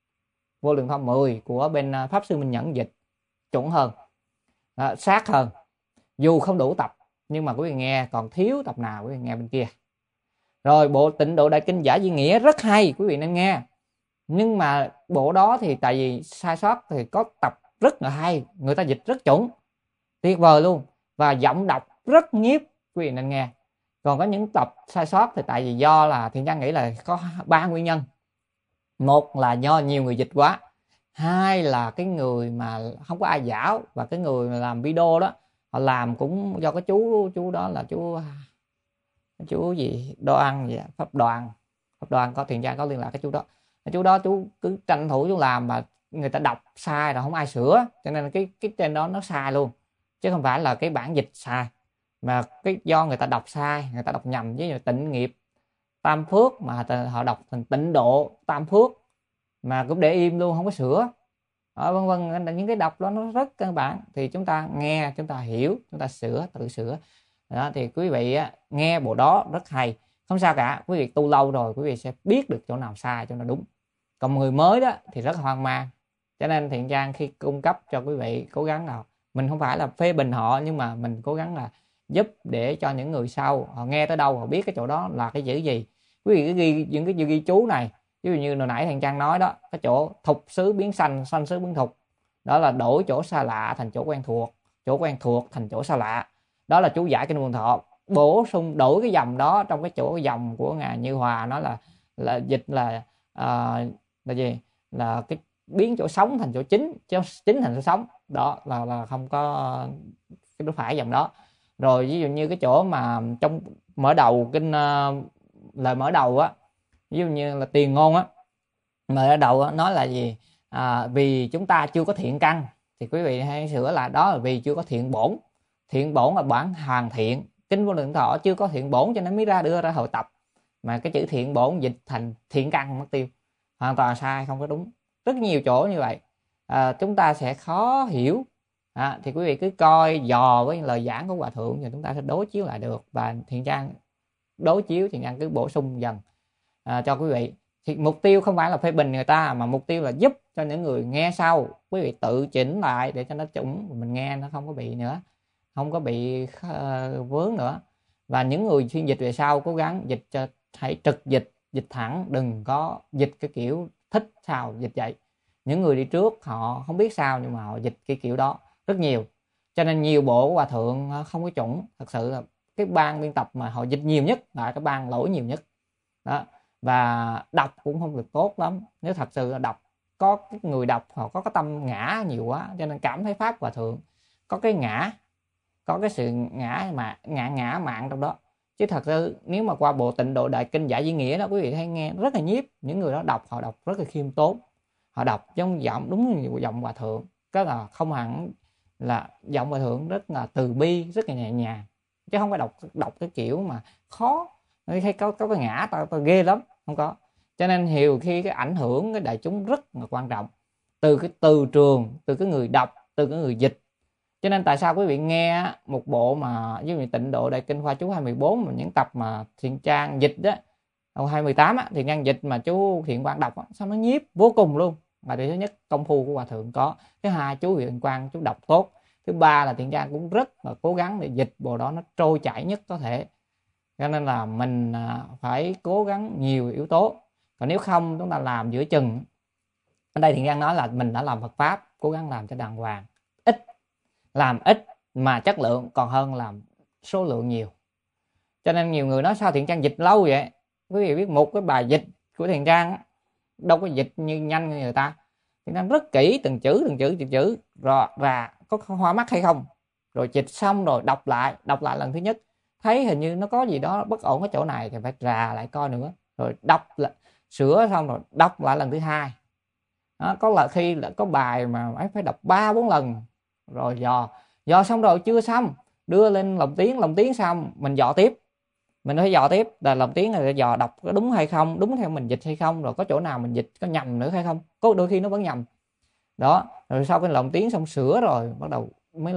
Speaker 1: Vô Lượng Thọ 10 của bên Pháp Sư Minh Nhẫn dịch chuẩn hơn, sát hơn. Dù không đủ tập nhưng mà quý vị nghe, còn thiếu tập nào quý vị nghe bên kia. Rồi bộ Tịnh Độ Đại Kinh giải Duy Nghĩa rất hay, quý vị nên nghe. Nhưng mà bộ đó thì tại vì sai sót, thì có tập rất là hay, người ta dịch rất chuẩn, tuyệt vời luôn, và giọng đọc rất nhiếp, quý vị nên nghe. Còn có những tập sai sót thì tại vì do là Thiện Trang nghĩ là có 3 nguyên nhân. Một là do nhiều người dịch quá, hai là cái người mà không có ai giáo, và cái người mà làm video đó họ làm cũng do cái chú đó là chú gì Đoan vậy, Pháp Đoàn có Thiện Trang có liên lạc cái chú đó chú cứ tranh thủ chú làm, mà người ta đọc sai rồi không ai sửa, cho nên cái trên đó nó sai luôn, chứ không phải là cái bản dịch sai, mà cái do người ta đọc sai, người ta đọc nhầm. Với Tịnh Nghiệp Tam Phước mà họ đọc thành Tịnh Độ Tam Phước mà cũng để im luôn, không có sửa, vân vân. Những cái đọc đó nó rất cơ bản, thì chúng ta nghe, chúng ta hiểu, chúng ta tự sửa đó. Thì quý vị nghe bộ đó rất hay, không sao cả. Quý vị tu lâu rồi quý vị sẽ biết được chỗ nào sai, chỗ nào đúng. Còn người mới đó thì rất hoang mang. Cho nên Thiện Trang khi cung cấp cho quý vị, cố gắng là mình không phải là phê bình họ, nhưng mà mình cố gắng là giúp để cho những người sau họ nghe tới đâu họ biết cái chỗ đó là cái chữ gì. Quý vị cứ ghi những cái ghi chú này, ví dụ như hồi nãy Thiện Trang nói đó, cái chỗ thục xứ biến sanh, sanh xứ biến thục, đó là đổi chỗ xa lạ thành chỗ quen thuộc, chỗ quen thuộc thành chỗ xa lạ. Đó là chú giải Kinh Vô Lượng Thọ, bổ sung đổi cái dòng đó trong cái chỗ dòng của Ngài Như Hòa, nó là dịch là gì, là cái biến chỗ sống thành chỗ chính, chỗ chính thành chỗ sống, đó là không có cái đối phải dòng đó. Rồi ví dụ như cái chỗ mà trong mở đầu kinh lời mở đầu ví dụ như là Tiền Ngôn mở đầu nói là gì, vì chúng ta chưa có thiện căn, thì quý vị hãy sửa lại, đó là vì chưa có thiện bổn. Thiện bổn là bản hoàn thiện, kinh Vô Lượng Thọ chưa có thiện bổn cho nên mới đưa ra hội tập, mà cái chữ thiện bổn dịch thành thiện căn mất tiêu, hoàn toàn sai, không có đúng. Rất nhiều chỗ như vậy chúng ta sẽ khó hiểu. Thì quý vị cứ coi dò với lời giảng của hòa thượng thì chúng ta sẽ đối chiếu lại được, và thiện căn đối chiếu, thiện căn cứ bổ sung dần cho quý vị. Thì mục tiêu không phải là phê bình người ta, mà mục tiêu là giúp cho những người nghe sau quý vị tự chỉnh lại để cho nó chuẩn, mình nghe nó không có bị nữa, không có bị vướng nữa. Và những người chuyên dịch về sau cố gắng dịch cho hãy trực dịch, dịch thẳng, đừng có dịch cái kiểu thích sao dịch vậy. Những người đi trước họ không biết sao nhưng mà họ dịch cái kiểu đó rất nhiều, cho nên nhiều bộ của hòa thượng không có chuẩn. Thật sự là cái ban biên tập mà họ dịch nhiều nhất là cái ban lỗi nhiều nhất đó, và đọc cũng không được tốt lắm. Nếu thật sự là đọc, có cái người đọc họ có cái tâm ngã nhiều quá, cho nên cảm thấy pháp hòa thượng có cái ngã, có cái sự ngã mà ngã mạn trong đó. Chứ thật sự nếu mà qua bộ Tịnh Độ Đại Kinh Giải Di Nghĩa đó, quý vị thấy nghe rất là nhiếp. Những người đó đọc, họ đọc rất là khiêm tốn, họ đọc trong giọng đúng như giọng hòa thượng, cái là không hẳn là giọng hòa thượng rất là từ bi, rất là nhẹ nhàng, chứ không phải đọc cái kiểu mà khó hay có cái ngã tao ghê lắm, không có. Cho nên nhiều khi cái ảnh hưởng cái đại chúng rất là quan trọng, từ cái từ trường, từ cái người đọc, từ cái người dịch. Cho nên tại sao quý vị nghe một bộ mà như vậy Tịnh Độ Đại Kinh Khoa chú 214 mà những tập mà Thiện Trang dịch đó, 218 á, Thiện Trang dịch mà chú Thiện Quang đọc á, sao nó nhiếp vô cùng luôn. Mà thứ nhất công phu của hòa thượng có, thứ hai chú Thiện Quang chú đọc tốt, thứ ba là Thiện Trang cũng rất là cố gắng để dịch bộ đó nó trôi chảy nhất có thể. Cho nên là mình phải cố gắng nhiều yếu tố, còn nếu không chúng ta làm giữa chừng. Ở đây Thiện Trang nói là mình đã làm Phật pháp, cố gắng làm cho đàng hoàng, làm ít mà chất lượng còn hơn làm số lượng nhiều. Cho nên nhiều người nói sao Thiện Trang dịch lâu vậy. Quý vị biết một cái bài dịch của Thiện Trang đâu có dịch như nhanh như người ta. Thiện Trang rất kỹ từng chữ rồi và có hoa mắt hay không, rồi dịch xong rồi đọc lại lần thứ nhất, thấy hình như nó có gì đó bất ổn ở chỗ này thì phải rà lại coi nữa, rồi đọc lại, sửa xong rồi đọc lại lần thứ hai đó. Có là khi là có bài mà phải đọc 3-4 lần, rồi dò xong rồi chưa xong đưa lên lồng tiếng xong mình dò tiếp, mình phải dò tiếp là lồng tiếng này dò đọc có đúng hay không, đúng theo mình dịch hay không, rồi có chỗ nào mình dịch có nhầm nữa hay không, có đôi khi nó vẫn nhầm đó. Rồi sau cái lồng tiếng xong sửa rồi bắt đầu mới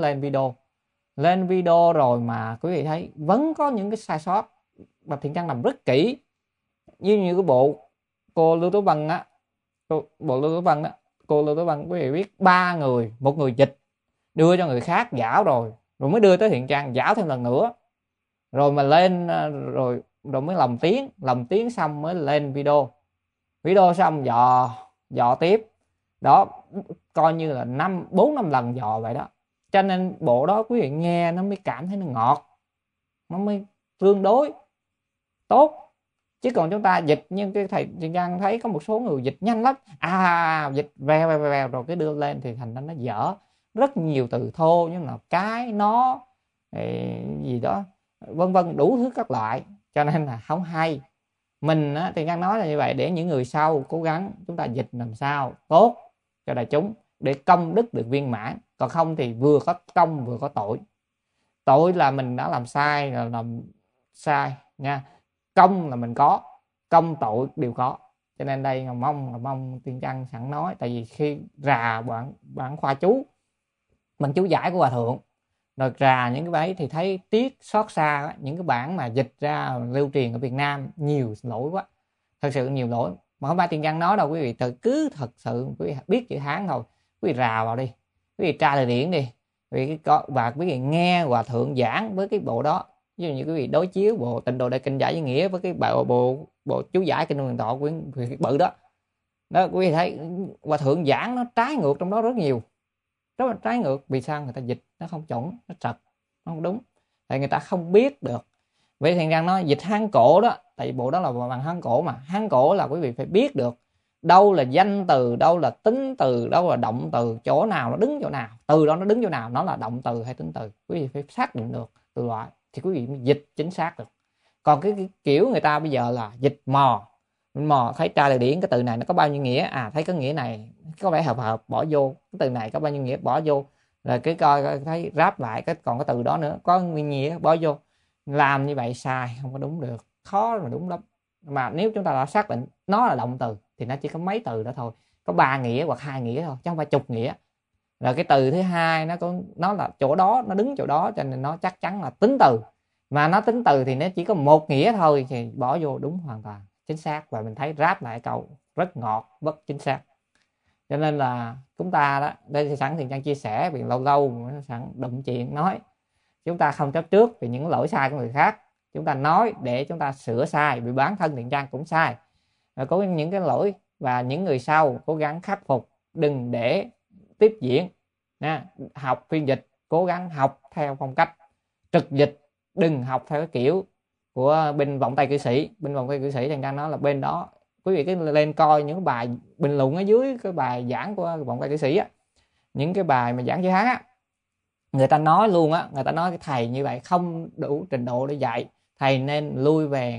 Speaker 1: lên video rồi mà quý vị thấy vẫn có những cái sai sót mà Thiện Trang làm rất kỹ. Như cái bộ cô Lưu Tố Vân á, bộ Lưu Tố Vân đó, cô Lưu Tố Vân quý vị biết 3 người, một người dịch đưa cho người khác giảo rồi mới đưa tới Thiện Trang giảo thêm lần nữa, rồi mà lên rồi mới lồng tiếng xong mới lên video xong dò tiếp đó, coi như là 4-5 lần dò vậy đó. Cho nên bộ đó quý vị nghe nó mới cảm thấy nó ngọt, nó mới tương đối tốt. Chứ còn chúng ta dịch nhưng cái thầy Thiện Trang thấy có một số người dịch nhanh lắm, dịch vèo rồi cái đưa lên thì thành ra nó dở, rất nhiều từ thô như là cái, nó gì đó vân vân đủ thứ các loại, cho nên là không hay. Mình Thiện Trang nói là như vậy để những người sau cố gắng chúng ta dịch làm sao tốt cho đại chúng để công đức được viên mãn, còn không thì vừa có công vừa có tội là mình đã làm sai, là làm sai nha, công là mình có, công tội đều có. Cho nên đây mong Thiện Trang sẵn nói, tại vì khi rà bản khoa chú mình chú giải của hòa thượng rồi rà những cái ấy thì thấy tiếc xót xa. Những cái bản mà dịch ra lưu truyền ở Việt Nam nhiều lỗi quá, thật sự nhiều lỗi mà không phải Thiện Trang nói đâu quý vị. Cứ thật sự quý vị biết chữ Hán thôi, quý vị rà vào đi, quý vị tra từ điển đi, và quý vị nghe hòa thượng giảng với cái bộ đó. Ví dụ như quý vị đối chiếu bộ Tịnh Độ Đại Kinh Giải Di Nghĩa với cái bộ chú giải Kinh Vô Lượng Thọ quyển bự đó quý vị thấy hòa thượng giảng nó trái ngược trong đó rất nhiều, rất là trái ngược. Vì sao? Người ta dịch nó không chuẩn, nó trật, nó không đúng, tại người ta không biết được. Vậy Thiện Trang nói dịch Hán cổ đó, tại vì bộ đó là bằng Hán cổ mà. Hán cổ là quý vị phải biết được đâu là danh từ, đâu là tính từ, đâu là động từ, chỗ nào nó đứng chỗ nào, từ đó nó đứng chỗ nào, nó là động từ hay tính từ, quý vị phải xác định được từ loại thì quý vị mới dịch chính xác được. Còn cái kiểu người ta bây giờ là dịch mò thấy tra từ điển cái từ này nó có bao nhiêu nghĩa, thấy có nghĩa này có vẻ hợp bỏ vô. Cái từ này có bao nhiêu nghĩa bỏ vô, rồi cái coi thấy ráp lại còn cái từ đó nữa có nguyên nghĩa bỏ vô. Làm như vậy sai, không có đúng được, khó mà đúng lắm. Mà nếu chúng ta đã xác định nó là động từ thì nó chỉ có mấy từ đó thôi, có 3 nghĩa hoặc 2 nghĩa thôi chứ không phải chục nghĩa. Rồi cái từ thứ hai nó là chỗ đó, nó đứng chỗ đó, cho nên nó chắc chắn là tính từ. Mà nó tính từ thì nó chỉ có một nghĩa thôi thì bỏ vô đúng hoàn toàn chính xác. Và mình thấy ráp lại câu rất ngọt, bất chính xác. Cho nên là chúng ta đó, đây thì sẵn Thiện Trang chia sẻ vì lâu lâu sẵn đụng chuyện nói, chúng ta không chấp trước vì những lỗi sai của người khác, chúng ta nói để chúng ta sửa sai, vì bản thân Thiện Trang cũng sai. Và có những cái lỗi và những người sau cố gắng khắc phục, đừng để tiếp diễn nha. Học phiên dịch cố gắng học theo phong cách trực dịch, đừng học theo cái kiểu của bên vọng tay cử sĩ. Bên vọng tay cử sĩ Thiện Trang nói là bên đó quý vị cứ lên coi những bài bình luận ở dưới cái bài giảng của vọng tay cử sĩ á, những cái bài mà giảng chữ Hán á, người ta nói luôn á, người ta nói cái thầy như vậy không đủ trình độ để dạy, thầy nên lui về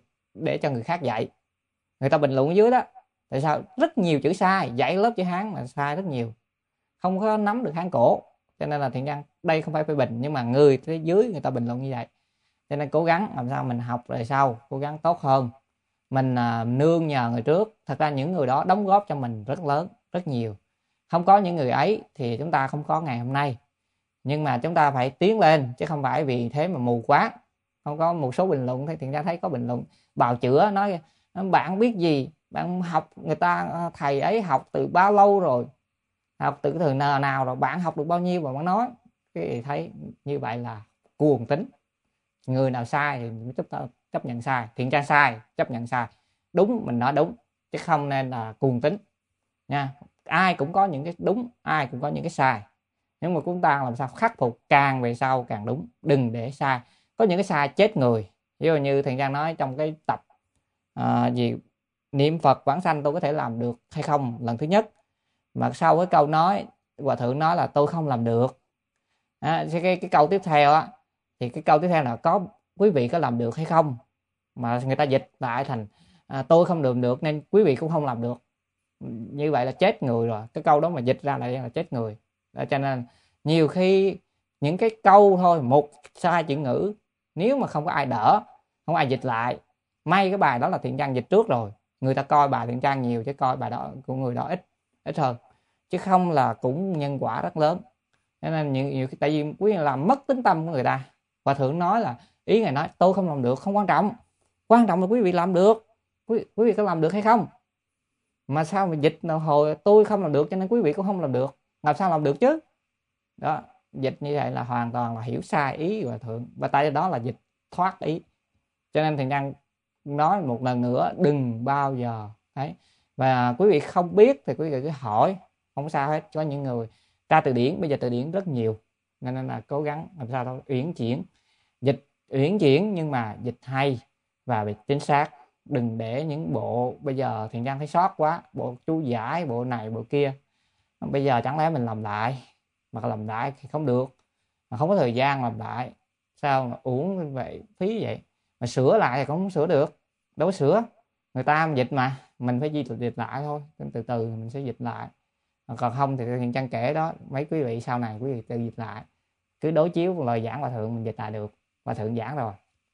Speaker 1: để cho người khác dạy. Người ta bình luận ở dưới đó. Tại sao? Rất nhiều chữ sai, dạy lớp chữ Hán mà sai rất nhiều, không có nắm được Hán cổ. Cho nên là Thiện Trang đây không phải phê bình, nhưng mà người phía dưới người ta bình luận như vậy. Cho nên cố gắng làm sao mình học rồi sau cố gắng tốt hơn. Mình nương nhờ người trước. Thật ra những người đó đóng góp cho mình rất lớn, rất nhiều. Không có những người ấy thì chúng ta không có ngày hôm nay. Nhưng mà chúng ta phải tiến lên, chứ không phải vì thế mà mù quáng. Không có một số bình luận thì Thiện Trang thấy có bình luận bào chữa, nói bạn biết gì, bạn học người ta thầy ấy học từ bao lâu rồi, học từ cái thời nào rồi, bạn học được bao nhiêu mà bạn nói. Cái thấy như vậy là cuồng tín. Người nào sai thì chúng ta chấp nhận sai. Thiện Trang sai chấp nhận sai, đúng mình nói đúng, chứ không nên là cuồng tín nha. Ai cũng có những cái đúng, ai cũng có những cái sai, nhưng mà chúng ta làm sao khắc phục càng về sau càng đúng, đừng để sai. Có những cái sai chết người. Ví dụ như Thiện Trang nói trong cái tập gì niệm Phật vãng sanh tôi có thể làm được hay không lần thứ nhất, mà sau cái câu nói Hòa Thượng nói là tôi không làm được. Cái câu tiếp theo á, thì cái câu tiếp theo là có quý vị có làm được hay không, mà người ta dịch lại thành tôi không làm được nên quý vị cũng không làm được. Như vậy là chết người rồi. Cái câu đó mà dịch ra lại là chết người. Cho nên nhiều khi những cái câu thôi, một sai chữ ngữ, nếu mà không có ai đỡ, không ai dịch lại, may cái bài đó là Thiện Trang dịch trước rồi, người ta coi bài Thiện Trang nhiều chứ coi bài đó của người đó ít hơn, chứ không là cũng nhân quả rất lớn. Cho nên nhiều tại vì quý vị làm mất tính tâm của người ta. Hòa Thượng nói là ý ngài nói tôi không làm được không quan trọng, quan trọng là quý vị làm được. Quý vị có làm được hay không, mà sao mà dịch nào hồi tôi không làm được cho nên quý vị cũng không làm được, làm sao làm được chứ. Đó, dịch như vậy là hoàn toàn là hiểu sai ý Hòa Thượng, và tại đó là dịch thoát ý. Cho nên Thiện Trang nói một lần nữa, đừng bao giờ thấy. Và quý vị không biết thì quý vị cứ hỏi, không sao hết. Có những người tra từ điển, bây giờ từ điển rất nhiều, nên là cố gắng làm sao thôi uyển chuyển, dịch uyển chuyển nhưng mà dịch hay và chính xác. Đừng để những bộ bây giờ Thiện Trang thấy sót quá, bộ chú giải, bộ này bộ kia, bây giờ chẳng lẽ mình làm lại, mà làm lại thì không được, mà không có thời gian làm lại, sao mà uổng vậy, phí vậy. Mà sửa lại thì cũng không sửa được, đâu có sửa, người ta dịch mà mình phải dịch lại thôi, từ từ mình sẽ dịch lại. Còn không thì Thiện Trang kể đó, mấy quý vị sau này quý vị tự dịch lại, cứ đối chiếu lời giảng Hòa Thượng mình dịch lại được, Hòa Thượng giảng rồi.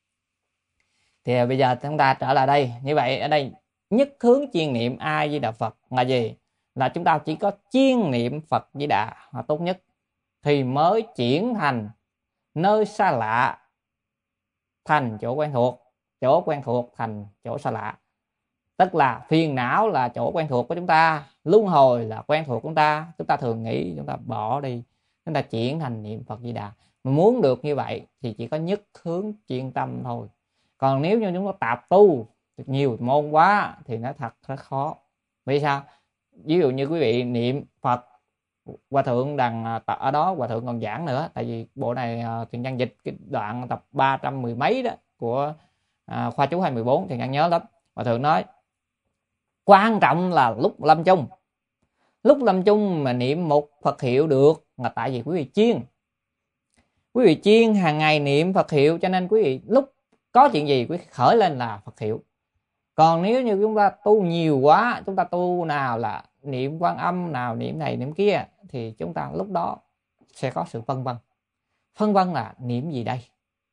Speaker 1: Thì bây giờ chúng ta trở lại đây. Như vậy ở đây nhất hướng chuyên niệm A Di Đà Phật là gì? Là chúng ta chỉ có chuyên niệm Phật Di Đà là tốt nhất, thì mới chuyển thành nơi xa lạ thành chỗ quen thuộc, chỗ quen thuộc thành chỗ xa lạ. Tức là phiền não là chỗ quen thuộc của chúng ta, luân hồi là quen thuộc của chúng ta thường nghĩ, chúng ta bỏ đi, chúng ta chuyển thành niệm Phật Di Đà. Mà muốn được như vậy thì chỉ có nhất hướng chuyên tâm thôi. Còn nếu như chúng ta tạp tu nhiều môn quá thì nó thật rất khó. Vì sao? Ví dụ như quý vị niệm Phật, Hòa Thượng đằng ở đó Hòa Thượng còn giảng nữa, tại vì bộ này Thiện Trang dịch cái đoạn tập 310 mấy đó của khoa chú 214 Thiện Trang nhớ lắm. Hòa Thượng nói quan trọng là lúc lâm chung. Lúc lâm chung mà niệm một Phật hiệu được là tại vì quý vị chuyên. Quý vị chuyên hàng ngày niệm Phật hiệu, cho nên quý vị lúc có chuyện gì quý vị khởi lên là Phật hiệu. Còn nếu như chúng ta tu nhiều quá, chúng ta tu nào là niệm Quan Âm, nào niệm này niệm kia, thì chúng ta lúc đó sẽ có sự phân vân. Phân vân là niệm gì đây?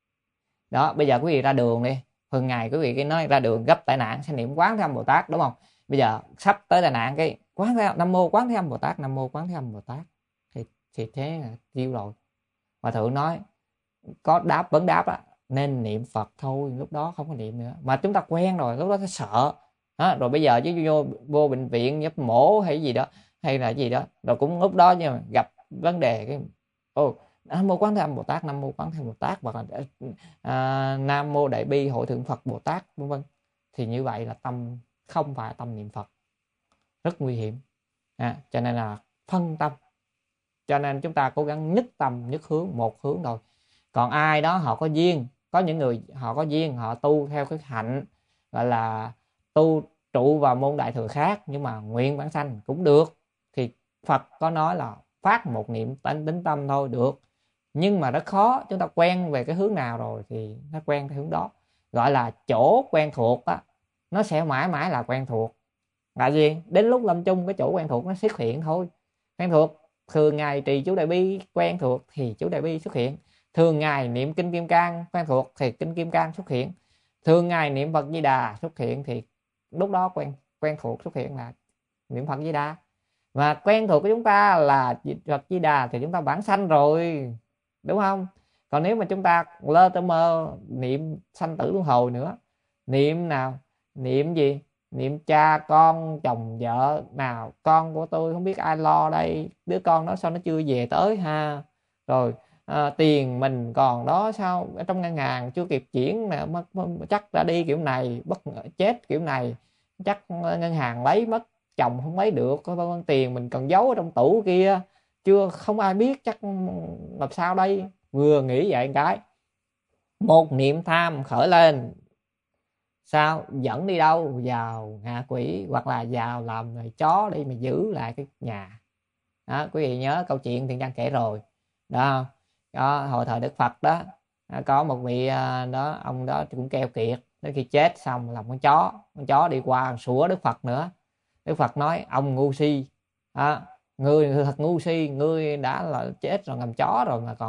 Speaker 1: Đó, bây giờ quý vị ra đường đi, thường ngày quý vị cái nói ra đường gấp tai nạn sẽ niệm Quán Thế Âm Bồ Tát, đúng không? Bây giờ sắp tới tai nạn cái Quán Thế Âm, Nam Mô Quán Thế Âm Bồ Tát, Nam Mô Quán Thế Âm Bồ Tát, thì thế là tiêu rồi. Hòa thượng nói có đáp vấn đáp á, nên niệm Phật thôi, lúc đó không có niệm nữa. Mà chúng ta quen rồi, lúc đó sẽ sợ đó. Rồi bây giờ chứ vô bệnh viện nhấp mổ hay gì đó, hay là gì đó, rồi cũng lúc đó nhưng mà gặp vấn đề cái Nam Mô Quán Thế Âm Bồ Tát, Nam Mô Quán Thế Âm Bồ Tát, hoặc là Nam Mô Đại Bi Hội Thượng Phật Bồ Tát, vân vân, thì như vậy là tâm không phải tâm niệm Phật, rất nguy hiểm. Cho nên là phân tâm. Cho nên chúng ta cố gắng nhất tâm nhất hướng, một hướng thôi. Còn ai đó họ có duyên, có những người họ có duyên, họ tu theo cái hạnh gọi là tu trụ vào môn đại thừa khác, nhưng mà nguyện bản sanh cũng được, thì Phật có nói là phát một niệm tính tâm thôi được. Nhưng mà rất khó, chúng ta quen về cái hướng nào rồi thì nó quen theo hướng đó. Gọi là chỗ quen thuộc á, nó sẽ mãi mãi là quen thuộc. Là gì? Đến lúc lâm chung cái chỗ quen thuộc nó xuất hiện thôi. Quen thuộc, thường ngày trì chú Đại Bi quen thuộc thì chú Đại Bi xuất hiện. Thường ngày niệm Kinh Kim Cang quen thuộc thì Kinh Kim Cang xuất hiện. Thường ngày niệm Phật Di Đà xuất hiện thì lúc đó quen thuộc xuất hiện là niệm Phật Di Đà. Và quen thuộc của chúng ta là Phật Di Đà thì chúng ta bản sanh rồi, đúng không? Còn nếu mà chúng ta lơ tơ mơ niệm sanh tử luân hồi nữa, niệm nào? Niệm gì? Niệm cha con chồng vợ, nào con của tôi không biết ai lo đây, đứa con đó sao nó chưa về tới ha, rồi tiền mình còn đó sao ở trong ngân hàng chưa kịp chuyển nè, chắc đã đi kiểu này, bất chết kiểu này, chắc ngân hàng lấy mất, chồng không lấy được, có tiền mình còn giấu ở trong tủ kia chưa không ai biết, chắc làm sao đây. Vừa nghĩ vậy cái một niệm tham khởi lên, sao dẫn đi đâu? Vào ngạ quỷ, hoặc là vào làm người chó đi mà giữ lại cái nhà đó. Quý vị nhớ câu chuyện Thiện Trang kể rồi đó. Hồi thời Đức Phật đó, có một vị đó, ông đó cũng keo kiệt, đến khi chết xong làm con chó đi qua sủa Đức Phật nữa. Đức Phật nói ông ngu si, ngươi thật ngu si, ngươi đã là chết rồi, làm chó rồi mà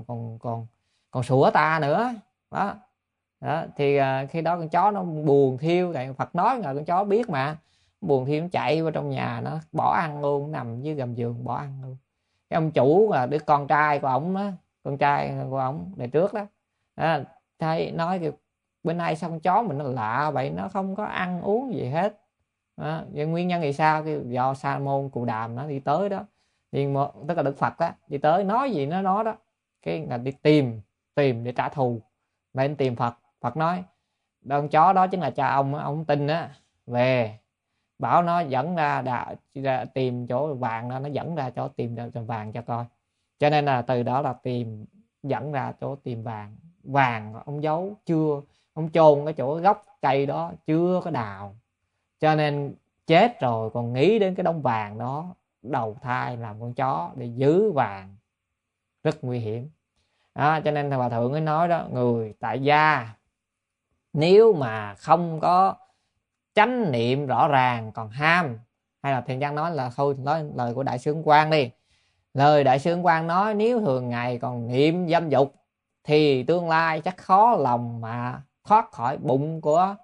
Speaker 1: còn sủa ta nữa đó. Thì khi đó con chó nó buồn thiêu, tại Phật nói rồi con chó biết mà, buồn thiêu nó chạy vào trong nhà, nó bỏ ăn luôn, nằm dưới gầm giường bỏ ăn luôn. Cái ông chủ là đứa con trai của ổng đó, con trai của ổng đời trước đó, thấy nói kêu bên nay sao con chó mình nó lạ vậy, nó không có ăn uống gì hết. Nguyên nhân vì sao? Do Sa môn Cù Đàm nó đi tới đó, tức là Đức Phật á, đi tới nói gì nó nói đó, cái là đi tìm để trả thù, nên tìm Phật. Phật nói con chó đó chính là cha ông không tin á, về bảo nó dẫn ra tìm chỗ vàng đó, nó dẫn ra chỗ tìm vàng cho coi. Cho nên là từ đó là dẫn ra chỗ tìm vàng ông giấu chưa, ông chôn cái chỗ gốc cây đó chưa có đào, cho nên chết rồi còn nghĩ đến cái đống vàng đó, đầu thai làm con chó để giữ vàng, rất nguy hiểm. Cho nên Hòa Thượng ấy nói đó, người tại gia nếu mà không có chánh niệm rõ ràng còn ham, hay là Thiện Trang nói là thôi, nói lời của Đại sư Ấn Quang đi. Lời Đại sư Ấn Quang nói nếu thường ngày còn niệm dâm dục thì tương lai chắc khó lòng mà thoát khỏi bụng của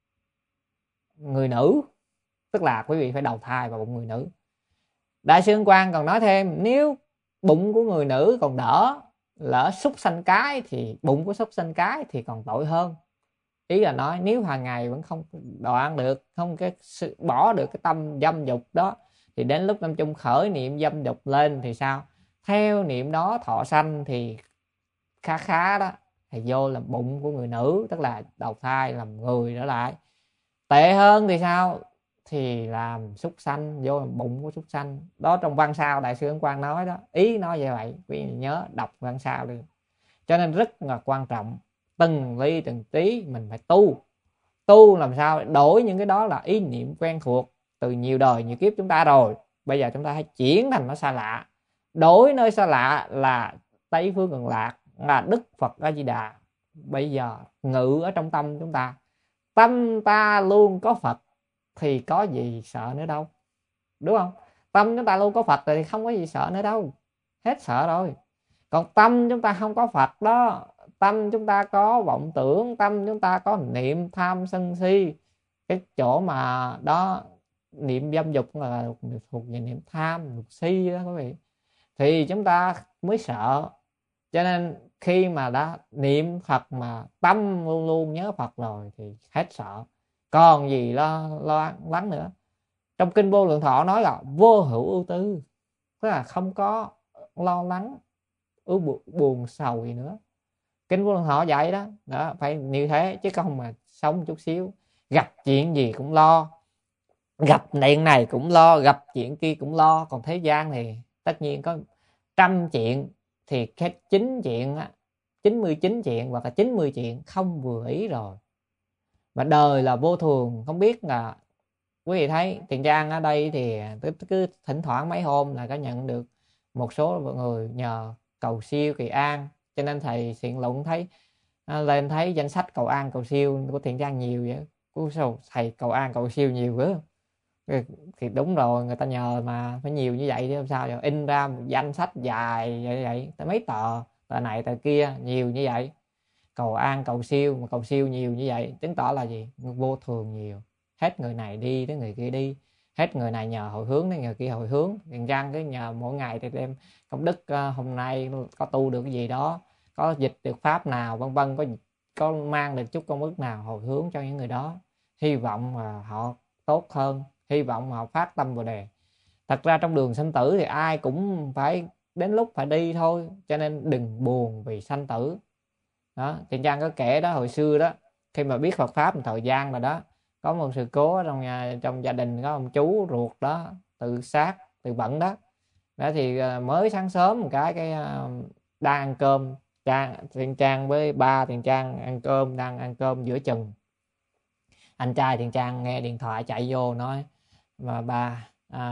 Speaker 1: người nữ, tức là quý vị phải đầu thai vào bụng người nữ. Đại sư Ấn Quang còn nói thêm, nếu bụng của người nữ còn đỡ, lỡ súc sanh cái thì bụng của súc sanh cái thì còn tội hơn. Ý là nói nếu hàng ngày vẫn không đoạn được, không bỏ được cái tâm dâm dục đó, thì đến lúc lâm chung khởi niệm dâm dục lên thì sao? Theo niệm đó thọ sanh thì khá đó, thì vô làm bụng của người nữ, tức là đầu thai làm người trở lại. Tệ hơn thì sao? Thì làm súc sanh, vô làm bụng của súc sanh. Đó trong văn sao Đại sư Ấn Quang nói đó, ý nói như vậy, quý vị nhớ đọc văn sao đi. Cho nên rất là quan trọng, từng ly từng tí mình phải tu làm sao đổi những cái đó là ý niệm quen thuộc từ nhiều đời nhiều kiếp chúng ta rồi, bây giờ chúng ta hãy chuyển thành nó xa lạ. Đổi nơi xa lạ là Tây Phương Cực Lạc, là Đức Phật A Di Đà bây giờ ngự ở trong tâm chúng ta. Tâm ta luôn có Phật thì có gì sợ nữa đâu. đúng không? Tâm chúng ta luôn có Phật rồi thì không có gì sợ nữa đâu, hết sợ rồi. Còn tâm chúng ta không có Phật đó, tâm chúng ta có vọng tưởng, tâm chúng ta có niệm tham sân si, cái chỗ mà đó niệm dâm dục là thuộc về niệm tham thuộc si đó quý vị, thì chúng ta mới sợ. Cho nên khi mà đã niệm Phật mà tâm luôn luôn nhớ Phật rồi thì hết sợ, còn gì lo lắng nữa. Trong kinh Vô Lượng Thọ nói là vô hữu ưu tư, tức là không có lo lắng buồn sầu gì nữa. Kinh Vô Lượng Thọ dạy đó phải như thế, chứ không mà sống chút xíu gặp chuyện gì cũng lo, gặp chuyện này cũng lo, gặp chuyện kia cũng lo. Còn thế gian thì tất nhiên có 100 chuyện thì cái 9 chuyện á, 99 chuyện hoặc là 90 chuyện không vừa ý rồi. Mà đời là vô thường, không biết là quý vị thấy Tiền Giang ở đây thì cứ thỉnh thoảng mấy hôm là có nhận được một số người nhờ cầu siêu kỳ an, cho nên thầy Xiển Luận thấy lên thấy danh sách cầu an cầu siêu của Tiền Giang nhiều vậy. Sao thầy cầu an cầu siêu nhiều quá? Thì đúng rồi, người ta nhờ mà phải nhiều như vậy chứ làm sao, in ra một danh sách dài vậy tới mấy tờ này tờ kia nhiều như vậy, cầu an cầu siêu mà cầu siêu nhiều như vậy chứng tỏ là gì? Vô thường nhiều, hết người này đi tới người kia đi, hết người này nhờ hồi hướng đến người kia hồi hướng. Tiền Giang cứ nhờ mỗi ngày thì đem công đức, hôm nay có tu được cái gì đó, có dịch được pháp nào vân vân, có mang được chút công đức nào hồi hướng cho những người đó, hy vọng mà họ tốt hơn, hy vọng họ phát tâm Bồ Đề. Thật ra trong đường sanh tử thì ai cũng phải đến lúc phải đi thôi, cho nên đừng buồn vì sanh tử đó. Tiền Giang có kể đó, hồi xưa đó khi mà biết Phật pháp một thời gian rồi đó, có một sự cố trong gia đình, có ông chú ruột đó tự sát tự vẫn đó thì mới sáng sớm một cái đang ăn cơm, Tiền Giang với ba Tiền Giang ăn cơm, đang ăn cơm giữa chừng, anh trai Tiền Giang nghe điện thoại chạy vô nói mà ba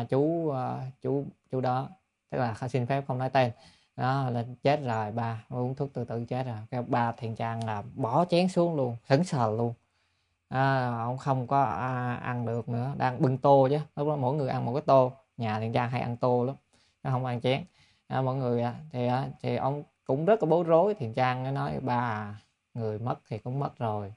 Speaker 1: chú đó, tức là xin phép không nói tên đó, là chết rồi, ba uống thuốc tự tử chết rồi. Cái ba Thiện Trang là bỏ chén xuống luôn, sững sờ luôn, ông không có ăn được nữa, đang bưng tô chứ lúc đó mỗi người ăn một cái tô, nhà Thiện Trang hay ăn tô lắm, nó không ăn chén. Mọi người thì ông cũng rất là bối rối. Thiện Trang nói ba người mất thì cũng mất rồi,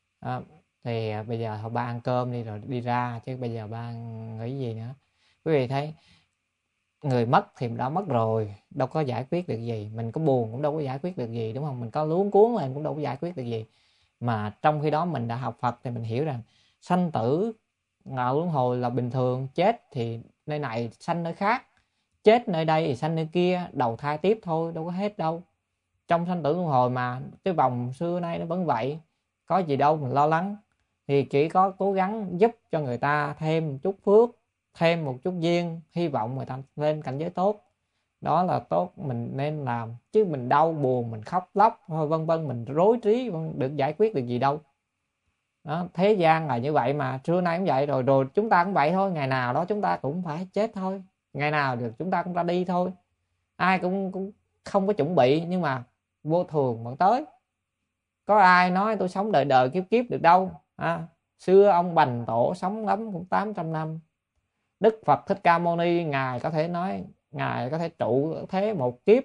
Speaker 1: thì bây giờ họ ba ăn cơm đi rồi đi ra, chứ bây giờ ba nghĩ gì nữa. Quý vị thấy người mất thì đã mất rồi, đâu có giải quyết được gì, mình có buồn cũng đâu có giải quyết được gì, đúng không? Mình có luống cuống lên cũng đâu có giải quyết được gì. Mà trong khi đó mình đã học Phật thì mình hiểu rằng sanh tử ngạo luân hồi là bình thường, chết thì nơi này sanh nơi khác, chết nơi đây thì sanh nơi kia, đầu thai tiếp thôi, đâu có hết đâu. Trong sanh tử luân hồi mà cái vòng xưa nay nó vẫn vậy, có gì đâu mình lo lắng. Thì chỉ có cố gắng giúp cho người ta thêm một chút phước, thêm một chút duyên, hy vọng người ta lên cảnh giới tốt, đó là tốt mình nên làm. Chứ mình đau buồn, mình khóc lóc thôi vân vân, mình rối trí được giải quyết được gì đâu đó. Thế gian là như vậy mà, xưa nay cũng vậy rồi chúng ta cũng vậy thôi, ngày nào đó chúng ta cũng phải chết thôi, ngày nào được chúng ta cũng ra đi thôi, ai cũng không có chuẩn bị, nhưng mà vô thường vẫn tới. Có ai nói tôi sống đời đời kiếp kiếp được đâu. Xưa ông Bành Tổ sống lắm cũng 800 năm. Đức Phật Thích Ca Mâu Ni ngài có thể nói ngài có thể trụ thế một kiếp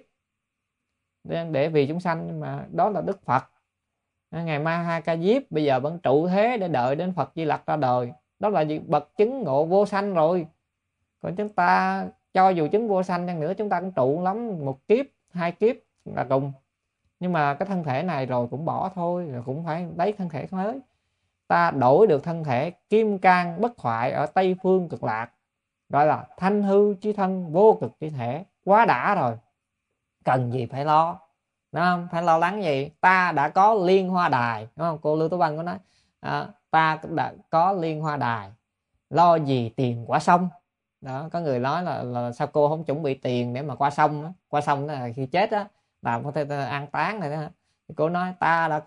Speaker 1: để vì chúng sanh, nhưng mà đó là Đức Phật. Ngày Ma Ha Ca Diếp bây giờ vẫn trụ thế để đợi đến Phật Di Lặc ra đời, đó là bậc chứng ngộ vô sanh rồi. Còn chúng ta cho dù chứng vô sanh chăng nữa, chúng ta cũng trụ lắm một kiếp hai kiếp là cùng, nhưng mà cái thân thể này rồi cũng bỏ thôi, rồi cũng phải lấy thân thể mới. Ta đổi được thân thể kim cang bất hoại ở Tây Phương Cực Lạc, gọi là thanh hư chí thân, vô cực chí thể, quá đã rồi, cần gì phải lo, đúng không? Phải lo lắng gì, ta đã có Liên Hoa Đài, đúng không? Cô Lưu Tú Vân có nói ta đã có Liên Hoa Đài, lo gì tiền qua sông. Đó, có người nói là sao cô không chuẩn bị tiền để mà qua sông đó. Qua sông đó là khi chết á, làm có thể an táng này đó. Cô nói ta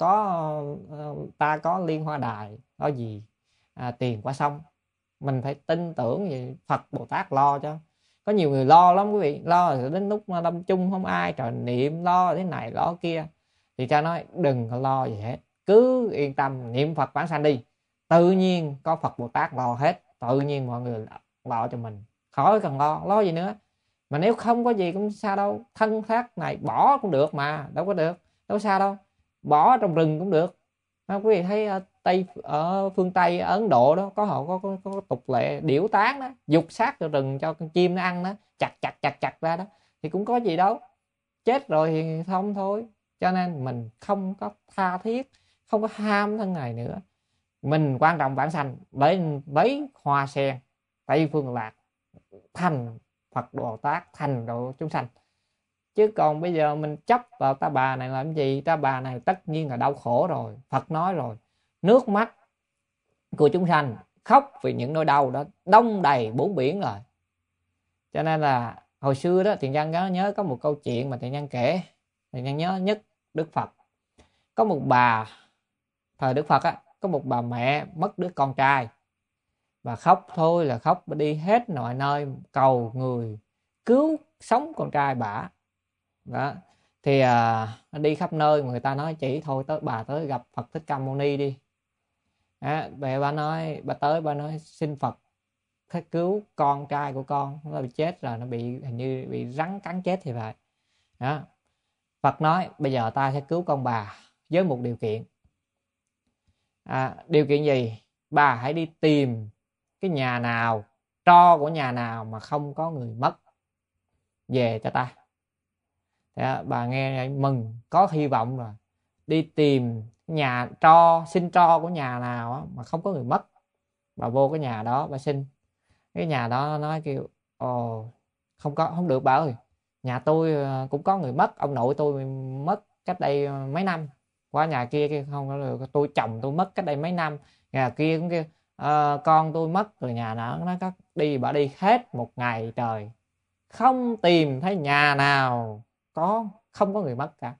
Speaker 1: có Liên Hoa Đài, lo gì tiền qua sông. Mình phải tin tưởng gì Phật Bồ Tát lo cho. Có nhiều người lo lắm quý vị, lo đến lúc lâm chung không ai trời niệm, lo thế này lo kia. Thì cha nói đừng có lo gì hết, cứ yên tâm niệm Phật vãng sanh đi, tự nhiên có Phật Bồ Tát lo hết, tự nhiên mọi người lo cho mình. khỏi cần lo gì nữa. Mà nếu không có gì cũng sao đâu, thân xác này bỏ cũng được mà, đâu có được, đâu sao đâu, bỏ trong rừng cũng được. Quý vị thấy ở phương Tây, ở Ấn Độ đó, họ có tục lệ điểu tán đó, dục xác vào rừng cho con chim nó ăn đó, chặt ra đó, thì cũng có gì đâu, chết rồi thì không thôi. Cho nên mình không có tha thiết, không có ham thân này nữa. Mình quan trọng bản sanh, lấy hoa sen Tây Phương Lạc thành Phật Bồ Tát, thành độ chúng sanh. Chứ còn bây giờ mình chấp vào ta bà này làm gì? Ta bà này tất nhiên là đau khổ rồi. Phật nói rồi, nước mắt của chúng sanh khóc vì những nỗi đau đó đông đầy bốn biển rồi. Cho nên là hồi xưa đó, Thiện Nhân nhớ có một câu chuyện mà Thiện Nhân kể, Thiện Nhân nhớ nhất Đức Phật. Có một bà, thời Đức Phật á, có một bà mẹ mất đứa con trai. Bà khóc thôi là khóc, bà đi hết mọi nơi cầu người cứu sống con trai bà đó. Thì đi khắp nơi, người ta nói chỉ thôi bà tới gặp Phật Thích Ca Mâu Ni đi. Vậy bà nói xin Phật cứu con trai của con, nó bị chết rồi, nó bị hình như bị rắn cắn chết thì vậy đó. Phật nói bây giờ ta sẽ cứu con bà với một điều kiện. Điều kiện gì? Bà hãy đi tìm cái nhà nào, tro của nhà nào mà không có người mất về cho ta. Bà nghe mừng, có hy vọng rồi. Đi tìm nhà tro, xin tro của nhà nào mà không có người mất. Bà vô cái nhà đó, bà xin. Cái nhà đó nói kêu không được bà ơi, nhà tôi cũng có người mất, ông nội tôi mất cách đây mấy năm. Qua nhà kia không có được, tôi chồng tôi mất cách đây mấy năm. Nhà kia cũng kêu con tôi mất rồi, nhà nào nó có đi, bà đi hết một ngày trời không tìm thấy nhà nào không có người mất cả.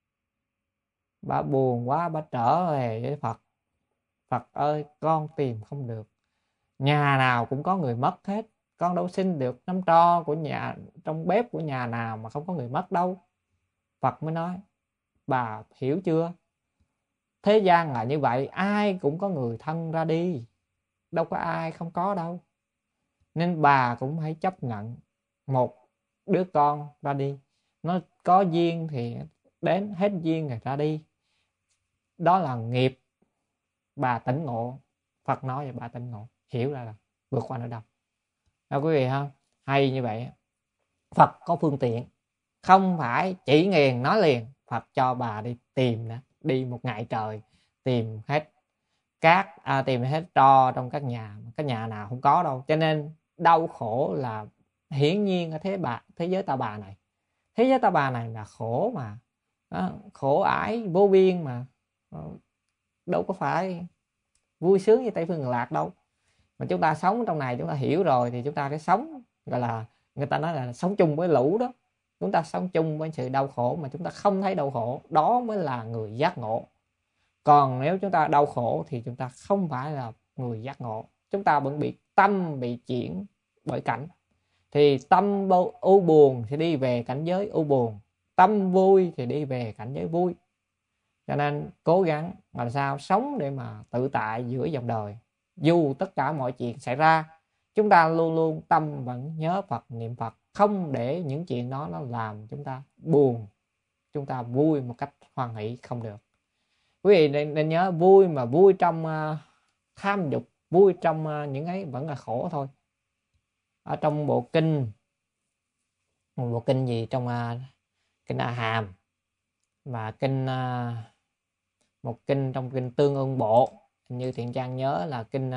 Speaker 1: Bà buồn quá, bà trở về với Phật. Phật ơi, con tìm không được, nhà nào cũng có người mất hết, con đâu xin được nắm tro của nhà, trong bếp của nhà nào mà không có người mất đâu. Phật mới nói bà hiểu chưa, thế gian là như vậy, ai cũng có người thân ra đi, đâu có ai không có đâu. Nên bà cũng hãy chấp nhận một đứa con ra đi, nó có duyên thì đến, hết duyên rồi ra đi, đó là nghiệp. Bà tỉnh ngộ. Phật nói vậy bà tỉnh ngộ, hiểu ra là vượt qua nỗi đau. Quý vị không, hay như vậy. Phật có phương tiện, không phải chỉ nghiền nói liền. Phật cho bà đi tìm nữa, đi một ngày trời tìm hết tìm hết tro trong các nhà, cái nhà nào không có đâu. Cho nên đau khổ là hiển nhiên ở thế giới ta bà này. Thế giới ta bà này là khổ mà, khổ ải vô biên mà, đâu có phải vui sướng như Tây Phương Cực Lạc đâu. Mà chúng ta sống trong này, chúng ta hiểu rồi thì chúng ta sẽ sống, gọi là người ta nói là sống chung với lũ đó. Chúng ta sống chung với sự đau khổ mà chúng ta không thấy đau khổ, đó mới là người giác ngộ. Còn nếu chúng ta đau khổ thì chúng ta không phải là người giác ngộ. Chúng ta vẫn tâm bị chuyển bởi cảnh. Thì tâm u buồn thì đi về cảnh giới u buồn, tâm vui thì đi về cảnh giới vui. Cho nên cố gắng làm sao sống để mà tự tại giữa dòng đời. Dù tất cả mọi chuyện xảy ra, chúng ta luôn luôn tâm vẫn nhớ Phật, niệm Phật, không để những chuyện đó nó làm chúng ta buồn. Chúng ta vui một cách hoan hỷ không được. Quý vị nên nhớ, vui mà vui trong tham dục, vui trong những ấy vẫn là khổ thôi. Ở trong bộ kinh gì, trong kinh A Hàm và một kinh trong kinh Tương Ưng Bộ, như Thiện Trang nhớ là kinh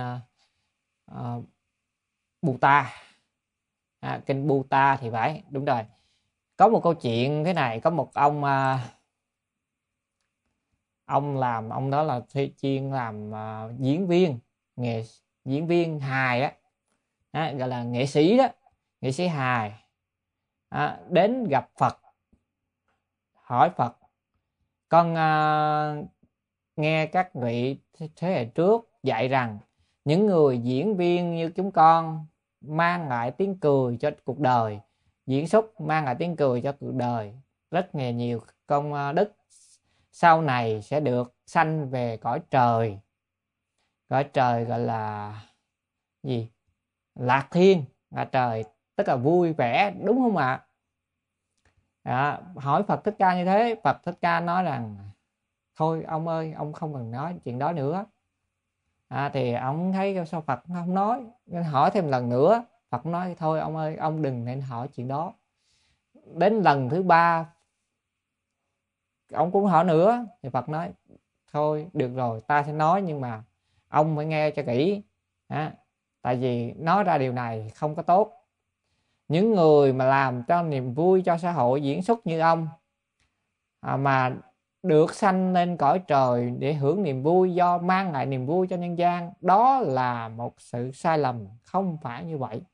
Speaker 1: Buta, kinh Buta thì phải, đúng rồi. Có một câu chuyện thế này, có một ông đó là chuyên làm diễn viên, nghề diễn viên hài á, gọi là nghệ sĩ đó, nghệ sĩ hài. Đến gặp Phật, hỏi Phật, con nghe các vị thế hệ trước dạy rằng những người diễn viên như chúng con mang lại tiếng cười cho cuộc đời, diễn xuất mang lại tiếng cười cho cuộc đời, rất nhiều công đức, sau này sẽ được sanh về cõi trời. Cõi trời gọi là gì? Lạc thiên. trời, tức là vui vẻ, đúng không ạ? Hỏi Phật Thích Ca như thế, Phật Thích Ca nói rằng thôi ông ơi, ông không cần nói chuyện đó nữa. Thì ông thấy sao Phật không nói, hỏi thêm lần nữa, Phật nói thôi ông ơi, ông đừng nên hỏi chuyện đó. Đến lần thứ 3 ông cũng hỏi nữa, thì Phật nói thôi được rồi, ta sẽ nói, nhưng mà ông phải nghe cho kỹ. Tại vì nói ra điều này không có tốt. Những người mà làm cho niềm vui cho xã hội diễn xuất như ông, mà được sanh lên cõi trời để hưởng niềm vui, do mang lại niềm vui cho nhân gian, đó là một sự sai lầm, không phải như vậy.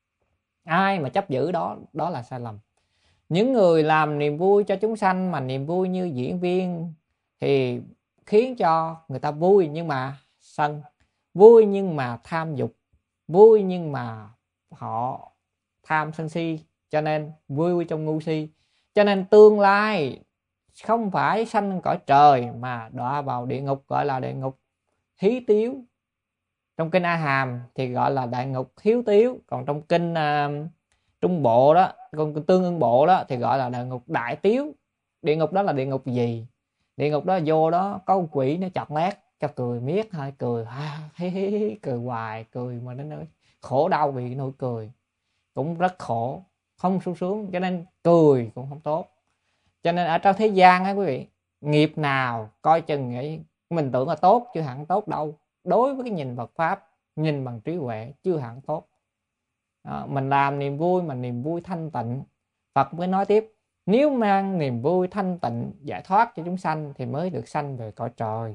Speaker 1: Ai mà chấp giữ đó, đó là sai lầm. Những người làm niềm vui cho chúng sanh mà niềm vui như diễn viên thì khiến cho người ta vui nhưng mà sân, vui nhưng mà tham dục, vui nhưng mà họ tham sân si, cho nên vui trong ngu si. Cho nên tương lai không phải sanh cõi trời mà đọa vào địa ngục, gọi là địa ngục thí tiếu. Trong kinh A Hàm thì gọi là địa ngục thiếu tiếu, còn trong kinh Trung Bộ đó, còn Tương Ưng Bộ đó thì gọi là địa ngục đại tiếu. Địa ngục đó là địa ngục gì? Địa ngục đó vô đó có con quỷ nó chọt lét cho cười miết thôi, cười cười hoài, cười mà đến nơi khổ đau vì nỗi cười, cũng rất khổ, không sung sướng, cho nên cười cũng không tốt. Cho nên ở trong thế gian á quý vị, nghiệp nào coi chừng nghĩ mình tưởng là tốt chưa hẳn tốt đâu. Đối với cái nhìn Phật pháp, nhìn bằng trí huệ chưa hẳn tốt. Mình làm niềm vui mà niềm vui thanh tịnh, Phật mới nói tiếp, nếu mang niềm vui thanh tịnh giải thoát cho chúng sanh thì mới được sanh về cõi trời.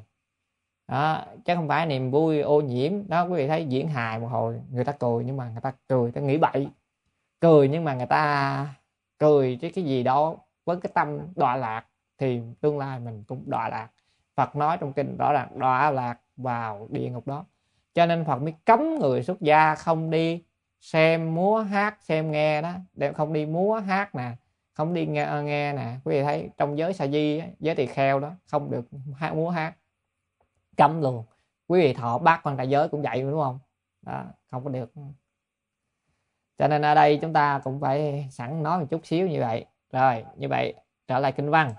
Speaker 1: Chứ không phải niềm vui ô nhiễm đó. Quý vị thấy diễn hài một hồi người ta cười, nhưng mà người ta cười ta nghĩ bậy, cười nhưng mà người ta cười cái gì đó với cái tâm đọa lạc, thì tương lai mình cũng đọa lạc. Phật nói trong kinh rõ ràng đọa lạc vào địa ngục đó. Cho nên Phật mới cấm người xuất gia không đi xem múa hát, xem nghe đó, để không đi múa hát nè, không đi nghe nè. Quý vị thấy trong giới sa di, giới tỳ kheo đó, không được múa hát, cấm luôn. Quý vị thọ bát quan trai giới cũng vậy đúng không? Đó, không có được. Cho nên ở đây chúng ta cũng phải sẵn nói một chút xíu như vậy. Rồi, như vậy trở lại kinh văn.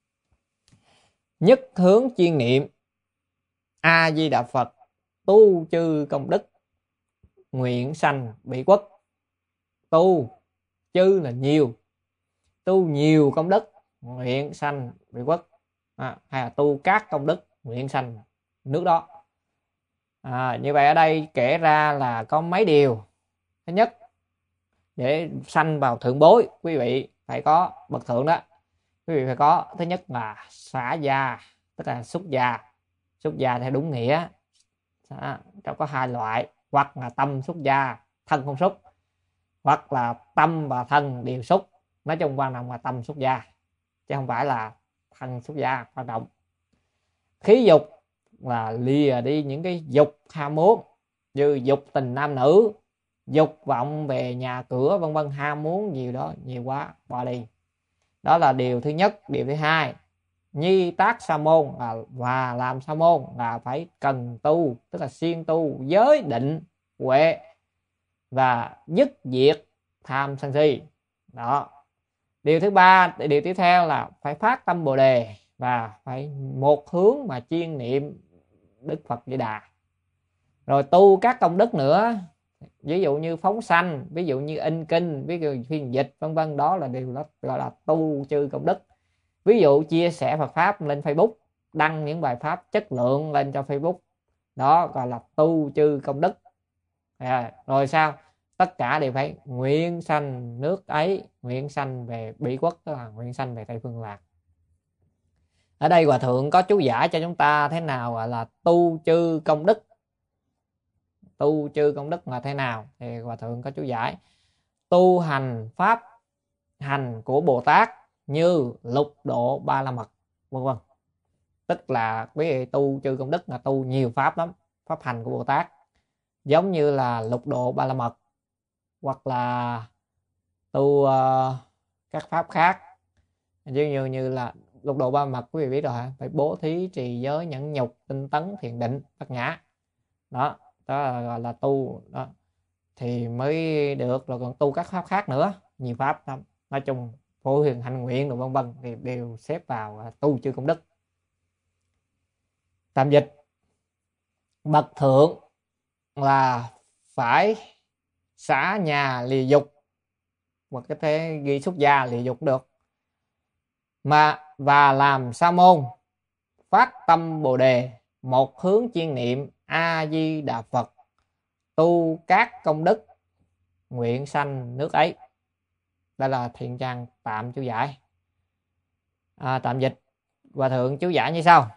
Speaker 1: Nhất hướng chuyên niệm A Di Đà Phật, tu chư công đức, nguyện sanh bị quốc. Tu chư là nhiều, tu nhiều công đức, nguyện sanh bị quốc. Hay là tu các công đức, nguyện sanh nước đó. Như vậy ở đây kể ra là có mấy điều. Thứ nhất, để sanh vào thượng bối, quý vị phải có bậc thượng đó. Quý vị phải có, thứ nhất là xả gia, tức là xuất gia. Xuất gia theo đúng nghĩa có hai loại, hoặc là tâm xuất gia, thân không xuất, hoặc là tâm và thân đều xuất. Nói chung quan trọng là tâm xuất gia, chứ không phải là thân xuất gia quan trọng. Khí dục là lìa đi những cái dục ham muốn, như dục tình nam nữ, dục vọng về nhà cửa vân vân, ham muốn nhiều đó, nhiều quá, bỏ đi. Đó là điều thứ nhất. Điều thứ hai, nhi tác sa môn và làm sa môn là phải cần tu, tức là siêng tu giới định huệ và dứt diệt tham sân si. Đó. Điều thứ ba, điều tiếp theo là phải phát tâm Bồ đề và phải một hướng mà chuyên niệm Đức Phật Di Đà. Rồi tu các công đức nữa, ví dụ như phóng sanh, ví dụ như in kinh, ví dụ phiên dịch vân vân, đó là điều đó gọi là tu chư công đức. Ví dụ chia sẻ Phật pháp lên Facebook, đăng những bài pháp chất lượng lên cho Facebook, đó gọi là tu chư công đức. Rồi sao? Tất cả đều phải nguyện sanh nước ấy, nguyện sanh về Bỉ quốc, tức là nguyện sanh về Tây Phương Lạc. Ở đây Hòa Thượng có chú giải cho chúng ta thế nào gọi là tu chư công đức. Tu chư công đức là thế nào thì Hòa Thượng có chú giải: tu hành pháp hành của Bồ Tát như lục độ ba la mật vân vân. Tức là quý vị tu chư công đức là tu nhiều pháp lắm, pháp hành của Bồ Tát, giống như là lục độ ba la mật, hoặc là tu các pháp khác, như là lục độ ba la mật quý vị biết rồi hả? Phải bố thí, trì giới, nhẫn nhục, tinh tấn, thiền định, bát nhã. Đó là gọi là tu đó. thì mới được, rồi còn tu các pháp khác nữa, nhiều pháp lắm. Nói chung phổ hiền hạnh nguyện rồi vân vân thì đều xếp vào tu chư công đức. Tạm dịch, bậc thượng là phải xả nhà lìa dục, hoặc có thể ghi xuất gia lìa dục được, và làm sa môn, phát tâm bồ đề, một hướng chuyên niệm A Di Đà Phật, tu các công đức, nguyện sanh nước ấy. Đây là thiện trang tạm chú giải. Tạm dịch, hòa thượng chú giải như sau: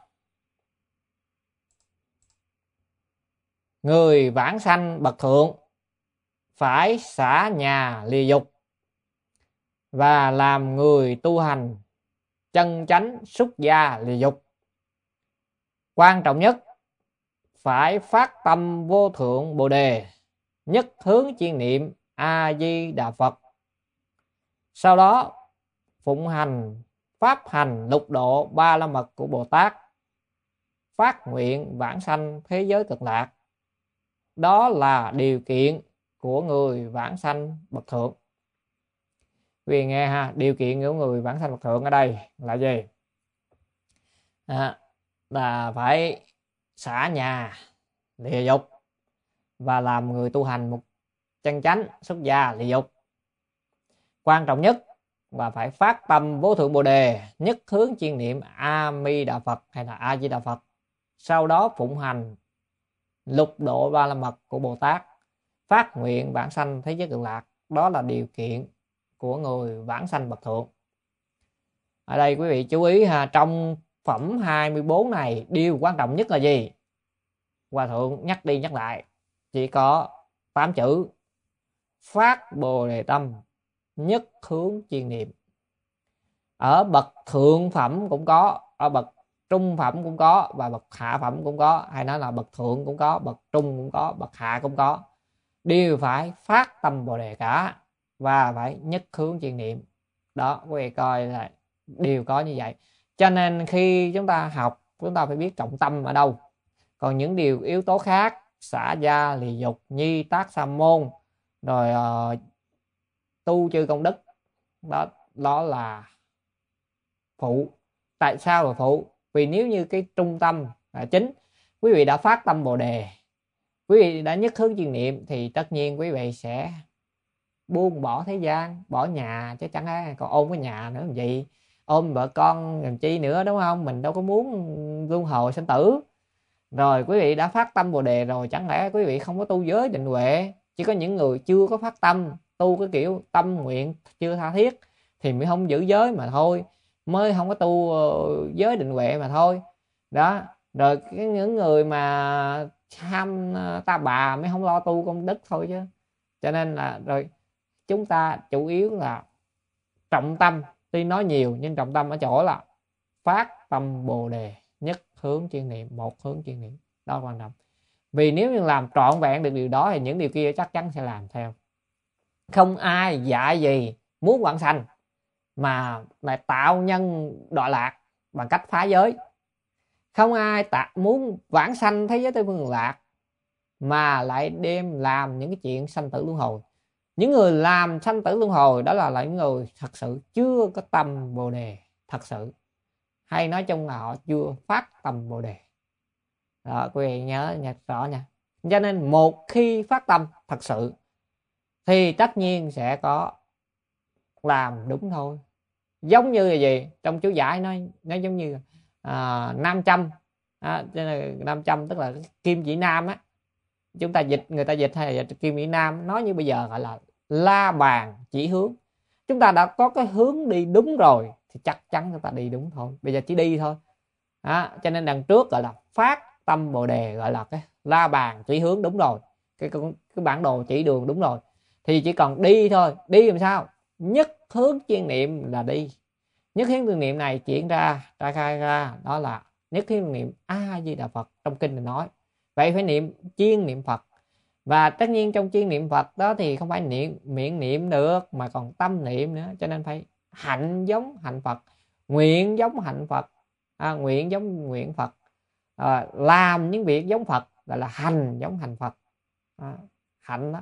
Speaker 1: người vãng sanh bậc thượng phải xả nhà lìa dục và làm người tu hành chân chánh xuất gia lìa dục. Quan trọng nhất phải phát tâm vô thượng bồ đề, nhất hướng chuyên niệm A Di Đà Phật, sau đó phụng hành pháp hành lục độ ba la mật của Bồ Tát, phát nguyện vãng sanh thế giới cực lạc. Đó là điều kiện của người vãng sanh bậc thượng. Vì nghe ha, điều kiện của người vãng sanh bậc thượng ở đây là gì? Là phải xả nhà lìa dục và làm người tu hành một chân chánh xuất gia lìa dục. Quan trọng nhất là phải phát tâm vô thượng bồ đề, nhất hướng chuyên niệm A Mi Đà Phật hay là A Di Đà Phật, sau đó phụng hành lục độ ba la mật của Bồ Tát, phát nguyện vãng sanh thế giới cực lạc. Đó là điều kiện của người vãng sanh bậc thượng. Ở đây quý vị chú ý ha, trong phẩm 24 này điều quan trọng nhất là gì? Hòa thượng nhắc đi nhắc lại, chỉ có 8 chữ: phát bồ đề tâm, nhất hướng chuyên niệm. Ở bậc thượng phẩm cũng có, ở bậc trung phẩm cũng có, và bậc hạ phẩm cũng có, hay nói là bậc thượng cũng có, bậc trung cũng có, bậc hạ cũng có. Đều phải phát tâm bồ đề cả, và phải nhất hướng chuyên niệm. Đó, quý vị coi là đều có như vậy. Cho nên khi chúng ta học, chúng ta phải biết trọng tâm ở đâu. Còn những điều yếu tố khác, xả gia lìa dục, nhi tác sa môn, rồi tu chư công đức, đó là phụ. Tại sao là phụ? Vì nếu như cái trung tâm là chính, quý vị đã phát tâm bồ đề, quý vị đã nhất hướng chuyên niệm, thì tất nhiên quý vị sẽ buông bỏ thế gian, bỏ nhà, chứ chẳng lẽ còn ôm cái nhà nữa làm gì, ôm vợ con làm chi nữa, đúng không? Mình đâu có muốn luân hồi sinh tử. Rồi quý vị đã phát tâm bồ đề rồi, chẳng lẽ quý vị không có tu giới định huệ? Chỉ có những người chưa có phát tâm, tu cái kiểu tâm nguyện chưa tha thiết thì mới không giữ giới mà thôi, mới không có tu giới định huệ mà thôi. Đó, rồi những người mà ham ta bà mới không lo tu công đức thôi chứ. Cho nên là rồi chúng ta chủ yếu là trọng tâm, tuy nói nhiều nhưng trọng tâm ở chỗ là phát tâm bồ đề, nhất hướng chuyên niệm, một hướng chuyên niệm. Đó quan trọng. Vì nếu như làm trọn vẹn được điều đó thì những điều kia chắc chắn sẽ làm theo. Không ai dạy gì muốn vãng sanh mà lại tạo nhân đọa lạc bằng cách phá giới. Không ai muốn vãng sanh thế giới tây phương cực lạc mà lại đem làm những cái chuyện sanh tử luân hồi. Những người làm sanh tử luân hồi đó là những người thật sự chưa có tâm bồ đề thật sự, hay nói chung là họ chưa phát tâm bồ đề. Đó, quý vị nhớ rõ nha. Cho nên một khi phát tâm thật sự thì tất nhiên sẽ có làm đúng thôi. Giống như là gì? Trong chú giải nó giống như 500, 500 tức là kim chỉ nam á. Chúng ta dịch, người ta dịch hay là dịch kim chỉ nam, nói như bây giờ gọi là la bàn chỉ hướng. Chúng ta đã có cái hướng đi đúng rồi thì chắc chắn chúng ta đi đúng thôi, bây giờ chỉ đi thôi. Cho nên đằng trước gọi là phát tâm bồ đề, gọi là cái la bàn chỉ hướng đúng rồi, cái bản đồ chỉ đường đúng rồi, thì chỉ còn đi thôi. Đi làm sao? Nhất hướng chuyên niệm là đi. Nhất hướng chuyên niệm này chuyển ra khai ra đó là nhất hướng niệm A Di Đà Phật. Trong kinh này nói vậy phải niệm chuyên niệm Phật. Và tất nhiên trong chuyên niệm Phật đó thì không phải miệng niệm được mà còn tâm niệm nữa. Cho nên phải hạnh giống hạnh Phật, nguyện giống hạnh Phật, nguyện giống nguyện Phật, làm những việc giống Phật, gọi là hành giống hành Phật. Hạnh đó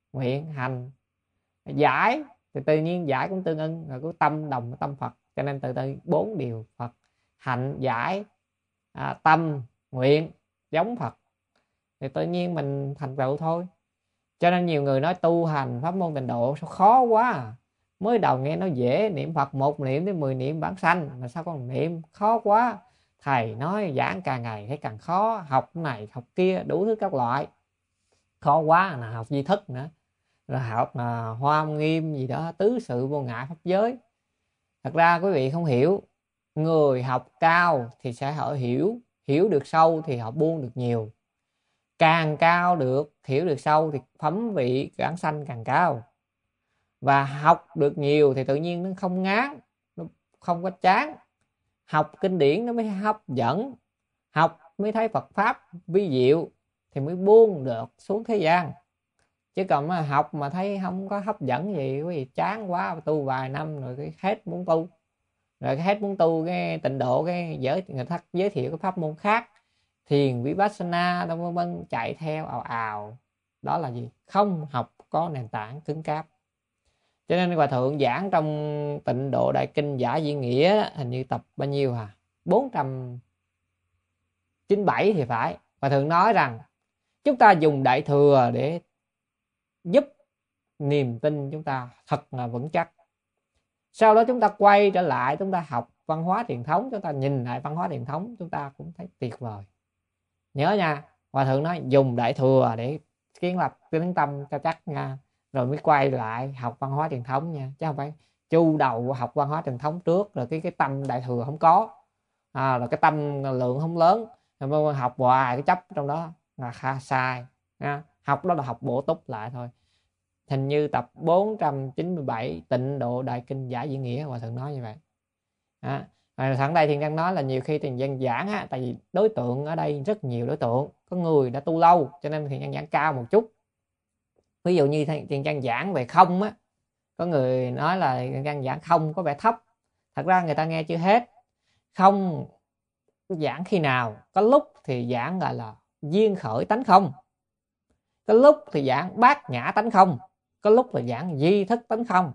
Speaker 1: nguyện, hành. Giải thì tự nhiên giải cũng tương ưng rồi, có tâm đồng tâm Phật, cho nên từ từ 4 điều Phật: hạnh, giải, tâm, nguyện giống Phật, thì tự nhiên mình thành tựu thôi. Cho nên nhiều người nói tu hành pháp môn tịnh độ sao khó quá à. Mới đầu nghe nó dễ, niệm Phật 1 niệm đến 10 niệm bản sanh, mà sao con niệm khó quá. Thầy nói giảng càng ngày thấy càng khó, học này học kia đủ thứ các loại, khó quá là học di thức nữa, rồi học Hoa Nghiêm gì đó, tứ sự vô ngại pháp giới. Thật ra quý vị không hiểu, người học cao thì sẽ họ hiểu được sâu thì họ buông được nhiều. Càng cao được, hiểu được sâu thì phẩm vị bản sanh càng cao. Và học được nhiều thì tự nhiên nó không ngán, nó không có chán. Học kinh điển nó mới hấp dẫn, học mới thấy Phật pháp vi diệu thì mới buông được xuống thế gian. Chứ còn mà học mà thấy không có hấp dẫn gì, quý vị chán quá, tu vài năm rồi cái hết muốn tu, rồi cái hết muốn tu cái tịnh độ, cái người ta giới thiệu cái pháp môn khác, thiền vipassana vân vân, chạy theo ào ào. Đó là gì? Không học có nền tảng cứng cáp. Cho nên Hòa Thượng giảng trong Tịnh Độ Đại Kinh Giả Diễn Nghĩa, hình như tập bao nhiêu 497 thì phải. Hòa Thượng nói rằng chúng ta dùng Đại Thừa để giúp niềm tin chúng ta thật là vững chắc. Sau đó chúng ta quay trở lại, chúng ta học văn hóa truyền thống, chúng ta nhìn lại văn hóa truyền thống, chúng ta cũng thấy tuyệt vời. Nhớ nha, Hòa Thượng nói dùng Đại Thừa để kiến lập tiếng tâm cho chắc nha, rồi mới quay lại học văn hóa truyền thống nha, chứ không phải chu đầu học văn hóa truyền thống trước rồi cái tâm Đại Thừa không có, rồi cái tâm lượng không lớn, rồi học hoài cái chấp trong đó là sai nha. Học đó là học bổ túc lại thôi. Hình như tập 497 Tịnh Độ Đại Kinh Giả Diễn Nghĩa, Hòa Thượng nói như vậy. Sẵn đây Thiện Nhân nói là nhiều khi Thiện Nhân giảng tại vì đối tượng ở đây rất nhiều đối tượng, có người đã tu lâu cho nên Thiện Nhân giảng cao một chút. Ví dụ như Thiện Nhân giảng về không á, có người nói là Thiện Nhân giảng không có vẻ thấp. Thật ra người ta nghe chưa hết. Không giảng khi nào? Có lúc thì giảng gọi là duyên khởi tánh không, có lúc thì giảng bát nhã tánh không, có lúc là giảng di thức tánh không.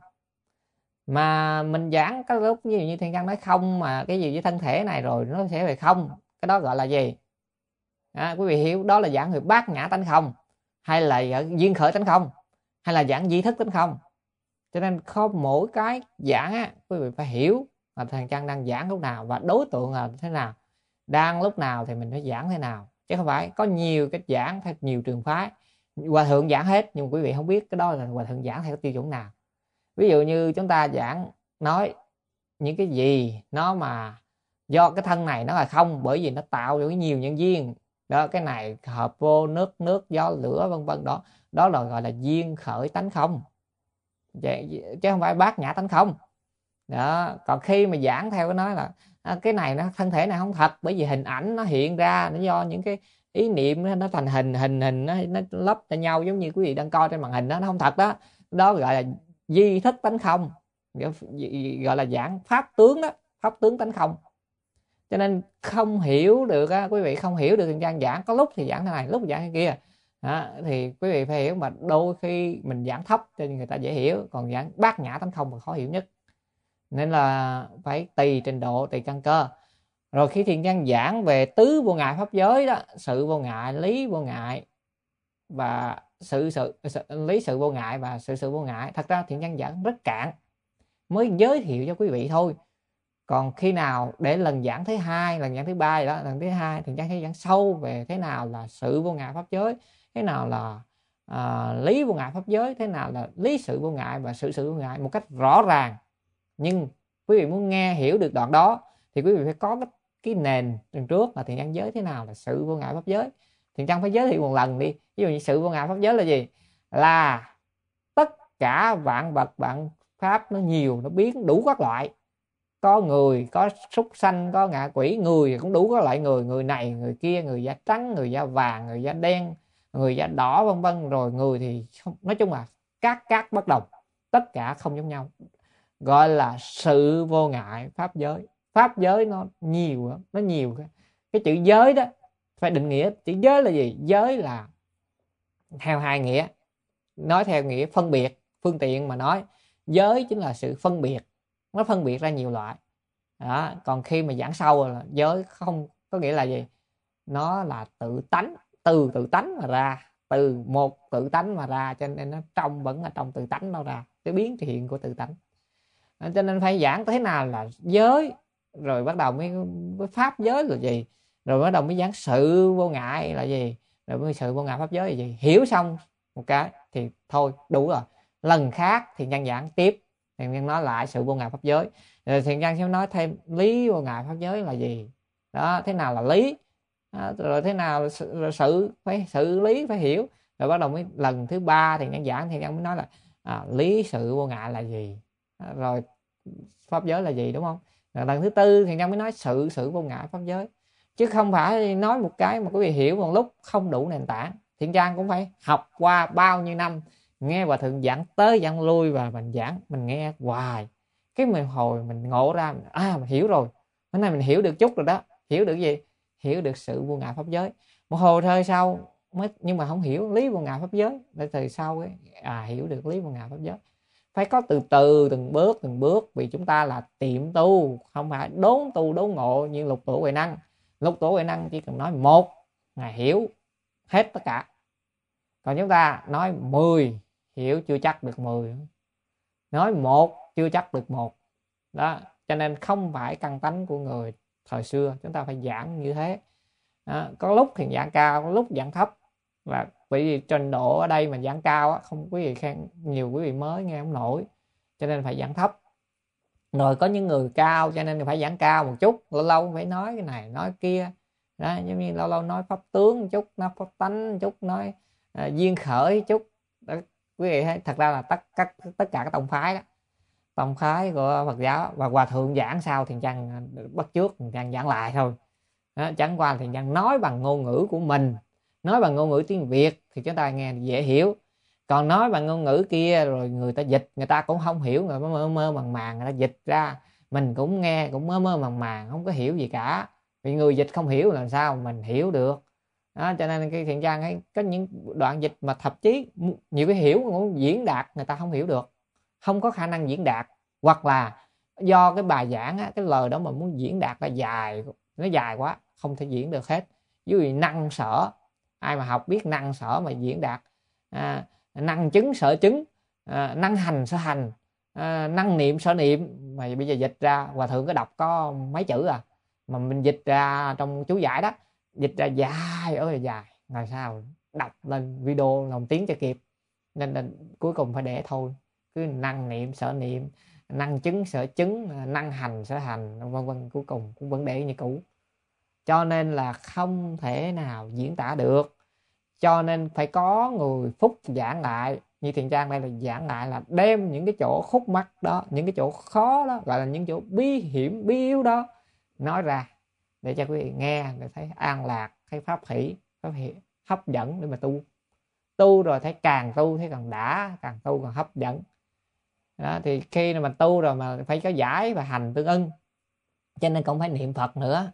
Speaker 1: Mà mình giảng cái lúc như Thiện Nhân nói không mà cái gì với thân thể này rồi nó sẽ về không, cái đó gọi là gì? Quý vị hiểu đó là giảng về bát nhã tánh không, hay là duyên khởi tánh không, hay là giảng di thức tánh không. Cho nên không mỗi cái giảng quý vị phải hiểu là Thiện Nhân đang giảng lúc nào và đối tượng là thế nào, đang lúc nào thì mình phải giảng thế nào, chứ không phải có nhiều cách giảng theo nhiều trường phái. Hòa Thượng giảng hết nhưng quý vị không biết cái đó là Hòa Thượng giảng theo tiêu chuẩn nào. Ví dụ như chúng ta giảng nói những cái gì nó mà do cái thân này nó là không, bởi vì nó tạo được nhiều nhân duyên đó, cái này hợp vô nước gió lửa vân vân, đó là gọi là duyên khởi tánh không, chứ không phải bát nhã tánh không đó. Còn khi mà giảng theo cái nói là cái này nó thân thể này không thật, bởi vì hình ảnh nó hiện ra nó do những cái ý niệm nó thành hình nó lấp cho nhau, giống như quý vị đang coi trên màn hình đó, nó không thật đó. Đó gọi là di thức tánh không, gọi là giảng pháp tướng đó, pháp tướng tánh không. Cho nên không hiểu được quý vị không hiểu được Thiện Nhân giảng, có lúc thì giảng thế này, lúc giảng thế kia thì quý vị phải hiểu. Mà đôi khi mình giảng thấp cho người ta dễ hiểu, còn giảng bát nhã tánh không là khó hiểu nhất. Nên là phải tùy trình độ, tùy căn cơ. Rồi khi Thiện Nhân giảng về tứ vô ngại pháp giới đó, sự vô ngại, lý vô ngại và lý sự vô ngại và sự vô ngại, thật ra Thiện Nhân giảng rất cạn, mới giới thiệu cho quý vị thôi. Còn khi nào để lần giảng thứ hai, lần giảng thứ ba đó, lần thứ hai Thiện Nhân sẽ giảng sâu về thế nào là sự vô ngại pháp giới, thế nào là lý vô ngại pháp giới, thế nào là lý sự vô ngại và sự vô ngại một cách rõ ràng. Nhưng quý vị muốn nghe hiểu được đoạn đó thì quý vị phải có cái nền đằng trước là Thiện Nhân giới thế nào là sự vô ngại pháp giới. Thiện Nhân phải giới thiệu một lần đi. Ví dụ như sự vô ngại pháp giới là gì? Là tất cả vạn vật vạn pháp nó nhiều, nó biến đủ các loại, có người, có súc sanh, có ngạ quỷ, người cũng đủ các loại người, người này người kia, người da trắng, người da vàng, người da đen, người da đỏ vân vân. Rồi người thì không, nói chung là các bất đồng, tất cả không giống nhau, gọi là sự vô ngại pháp giới. Pháp giới nó nhiều, nó nhiều. Cái chữ giới đó phải định nghĩa chữ giới là gì. Giới là theo hai nghĩa. nói theo nghĩa phân biệt, phương tiện mà nói. Giới chính là sự phân biệt, nó phân biệt ra nhiều loại đó. Còn khi mà giảng sâu là giới không có nghĩa là gì, nó là tự tánh, từ tự tánh mà ra, từ một tự tánh mà ra, cho nên nó vẫn là trong tự tánh nó ra, cái biến hiện của tự tánh. Cho nên phải giảng thế nào là giới, rồi bắt đầu mới pháp giới là gì, rồi bắt đầu mới giảng sự vô ngại là gì, rồi mới sự vô ngại pháp giới là gì. Hiểu xong một cái thì thôi đủ rồi. Lần khác thì nhân giảng tiếp, thì nhân nói lại sự vô ngại pháp giới, rồi thì nhân sẽ nói thêm lý vô ngại pháp giới là gì đó, thế nào là lý, rồi thế nào là sự phải xử lý, phải hiểu. Rồi bắt đầu mới lần thứ ba thì nhân giảng thì nhân mới nói là lý sự vô ngại là gì, rồi pháp giới là gì, đúng không? Rồi lần thứ tư thì nhân mới nói sự vô ngại pháp giới, chứ không phải nói một cái mà quý vị hiểu một lúc không đủ nền tảng. Thiện Trang cũng phải học qua bao nhiêu năm, nghe Hòa Thượng giảng tới giảng lui, và mình giảng mình nghe hoài, cái mình hồi mình ngộ ra mình hiểu rồi, hôm nay mình hiểu được chút rồi đó. Hiểu được gì? Hiểu được sự vô ngại pháp giới. Một hồi thời sau mới, nhưng mà không hiểu lý vô ngại pháp giới, để từ sau ấy, hiểu được lý vô ngại pháp giới. Phải có từ từ, từng bước, vì chúng ta là tiệm tu, không phải đốn tu đốn ngộ như Lục Tổ Huệ Năng. Lục Tổ Huệ Năng chỉ cần nói một là hiểu hết tất cả, còn chúng ta nói 10 hiểu chưa chắc được 10, nói một chưa chắc được một đó. Cho nên không phải căn tánh của người thời xưa, chúng ta phải giảng như thế đó. Có lúc thì giảng cao, có lúc giảng thấp, và bởi vì trình độ ở đây mà giảng cao không, quý vị khen nhiều, quý vị mới nghe không nổi, cho nên phải giảng thấp. Rồi có những người cao cho nên phải giảng cao một chút, lâu lâu phải nói cái này nói kia đó, giống như lâu lâu nói pháp tướng một chút, nói pháp tánh một chút, nói duyên khởi một chút đó. Quý vị thấy thật ra là tất cả các tông phái đó, tông phái của Phật giáo, và Hòa Thượng giảng sao thì Trang bắt chước, Trang giảng lại thôi đó. Chẳng qua thì Trang nói bằng ngôn ngữ của mình, nói bằng ngôn ngữ tiếng Việt thì chúng ta nghe dễ hiểu, còn nói bằng ngôn ngữ kia rồi người ta dịch, người ta cũng không hiểu, người ta mơ mơ màng màng, người ta dịch ra mình cũng nghe cũng mơ mơ màng màng, không có hiểu gì cả. Vì người dịch không hiểu làm sao mình hiểu được đó. Cho nên cái Thiện Trang ấy có những đoạn dịch mà thậm chí nhiều cái hiểu cũng diễn đạt người ta không hiểu được, không có khả năng diễn đạt, hoặc là do cái bài giảng cái lời đó mà muốn diễn đạt là dài, nó dài quá không thể diễn được hết. Ví dụ năng sở, ai mà học biết năng sở mà diễn đạt năng chứng sở chứng, năng hành sở hành, năng niệm sở niệm, mà bây giờ dịch ra Hòa Thượng có đọc có mấy chữ mà mình dịch ra trong chú giải đó, dịch ra dài ơi là dài, ngày sau đọc lên video lòng tiếng cho kịp, nên là cuối cùng phải để thôi. Cứ năng niệm sở niệm, năng chứng sở chứng, năng hành sở hành, vân vân, cuối cùng cũng vẫn để như cũ. Cho nên là không thể nào diễn tả được, cho nên phải có người phúc giảng lại. Như Thiện Trang đây là giảng lại là đem những cái chỗ khúc mắc đó, những cái chỗ khó đó, gọi là những chỗ bí hiểm bí yếu đó nói ra để cho quý vị nghe, để thấy an lạc, thấy pháp hỷ, hấp dẫn để mà tu rồi thấy càng tu thấy càng đã, càng tu càng hấp dẫn đó. Thì khi mà tu rồi mà phải có giải và hành tương ưng, cho nên cũng phải niệm Phật nữa.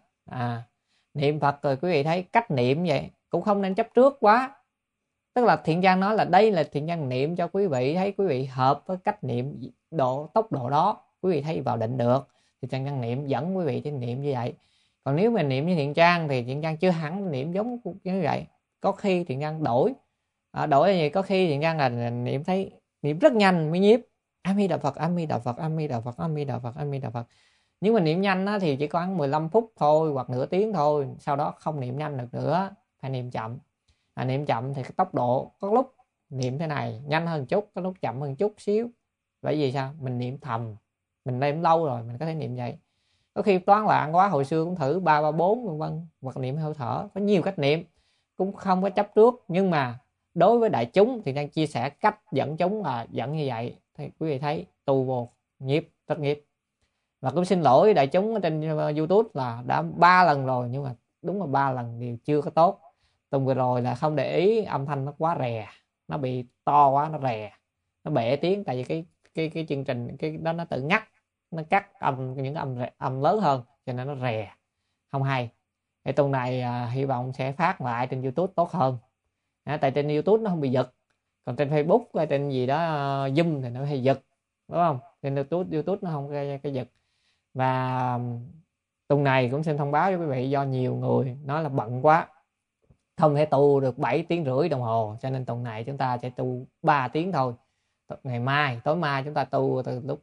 Speaker 1: Niệm Phật rồi quý vị thấy cách niệm vậy cũng không nên chấp trước quá. Tức là Thiện Trang nói là đây là Thiện Trang niệm cho quý vị, thấy quý vị hợp với cách niệm tốc độ đó, quý vị thấy vào định được thì Thiện Trang niệm dẫn quý vị trên niệm như vậy. Còn nếu mà niệm như Thiện Trang thì Thiện Trang chưa hẳn niệm giống như vậy, có khi Thiện Trang đổi là gì, có khi Thiện Trang là niệm thấy niệm rất nhanh mới nhiếp A Di Đà Phật, A Di Đà Phật, A Di Đà Phật, A Di Đà Phật, A Di Đà Phật. Nhưng mà niệm nhanh thì chỉ khoảng 15 phút thôi hoặc nửa tiếng thôi, sau đó không niệm nhanh được nữa, phải niệm chậm. Niệm chậm thì cái tốc độ có lúc niệm thế này nhanh hơn chút, có lúc chậm hơn chút xíu. Bởi vì sao? Mình niệm thầm, mình niệm lâu rồi mình có thể niệm vậy. Có khi toán loạn quá, hồi xưa cũng thử 334 vân vân, hoặc niệm hơi thở, có nhiều cách niệm, cũng không có chấp trước. Nhưng mà đối với đại chúng thì đang chia sẻ cách dẫn chúng là dẫn như vậy, thì quý vị thấy tu vô nhiếp tất nhiếp. Và cũng xin lỗi đại chúng trên YouTube là đã 3 lần rồi, nhưng mà đúng là 3 lần đều chưa có tốt. Tuần vừa rồi là không để ý âm thanh nó quá rè, nó bị to quá, nó rè, nó bể tiếng, tại vì cái chương trình cái đó nó tự ngắt, nó cắt những âm lớn hơn, cho nên nó rè không hay. Thì tuần này hy vọng sẽ phát lại trên YouTube tốt hơn. Tại trên YouTube nó không bị giật, Còn trên Facebook hay trên gì đó Zoom thì nó hay giật, đúng không? Trên YouTube nó không cái giật. Và tuần này cũng xin thông báo với quý vị, do nhiều người nói là bận quá không thể tu được 7 tiếng rưỡi đồng hồ, cho nên tuần này chúng ta sẽ tu 3 tiếng thôi. Ngày mai, tối mai chúng ta tu từ lúc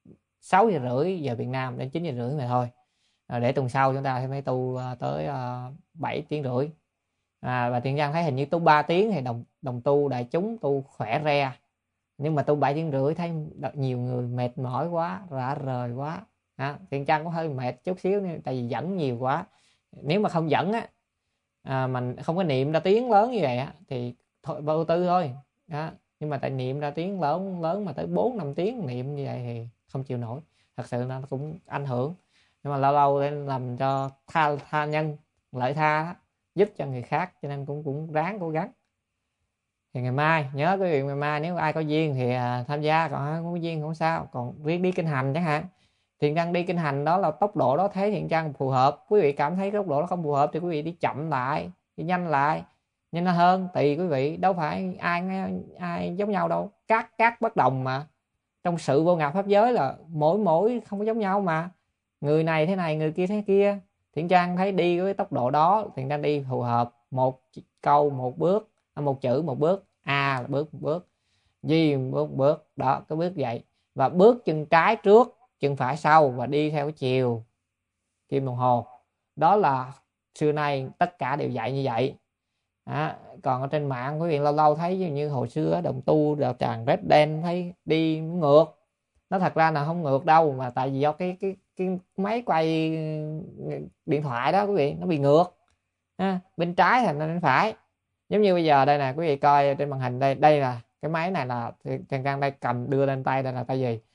Speaker 1: 6 giờ rưỡi giờ Việt Nam đến 9 giờ rưỡi này thôi. Để tuần sau chúng ta sẽ phải tu tới 7 tiếng rưỡi. Và Thiện Nhân thấy hình như tu 3 tiếng thì đồng tu đại chúng tu khỏe re, nhưng mà tu 7 tiếng rưỡi thấy nhiều người mệt mỏi quá, rã rời quá. Thiện Nhân cũng hơi mệt chút xíu, tại vì dẫn nhiều quá. Nếu mà không dẫn mình không có niệm ra tiếng lớn như vậy thì thôi vô tư thôi. Nhưng mà tại niệm ra tiếng lớn mà tới 4-5 tiếng niệm như vậy thì không chịu nổi, thật sự nó cũng ảnh hưởng. Nhưng mà lâu lâu để làm cho tha nhân lợi tha đó, giúp cho người khác, cho nên cũng ráng cố gắng. Thì ngày mai nhớ quý vị, ngày mai nếu ai có duyên thì tham gia, còn ai không có duyên không sao. Còn riêng đi kinh hành chẳng hạn, Thiện Nhân đi kinh hành đó là tốc độ đó thấy Thiện Nhân phù hợp, quý vị cảm thấy tốc độ đó không phù hợp thì quý vị đi chậm lại, đi nhanh lại, nhanh hơn tùy quý vị, đâu phải ai giống nhau đâu, các bất đồng mà. Trong sự vô ngã pháp giới là mỗi không có giống nhau mà, người này thế này người kia thế kia. Thiện Nhân thấy đi với tốc độ đó, Thiện Nhân đi phù hợp, một câu một bước, một chữ một bước, A là bước một bước, Di một bước đó, cái bước vậy. Và bước chân trái trước, chân phải sau, và đi theo cái chiều kim đồng hồ. Đó là xưa nay tất cả đều dạy như vậy. Còn ở trên mạng quý vị lâu lâu thấy như hồi xưa đồng tu đạo tràng Red Đen thấy đi ngược, nó thật ra là không ngược đâu, mà tại vì do cái máy quay điện thoại đó quý vị, nó bị ngược. Bên trái thành bên phải. Giống như bây giờ đây nè, quý vị coi trên màn hình đây là cái máy này là Thiện Nhân đây cầm đưa lên tay, đây là tay gì?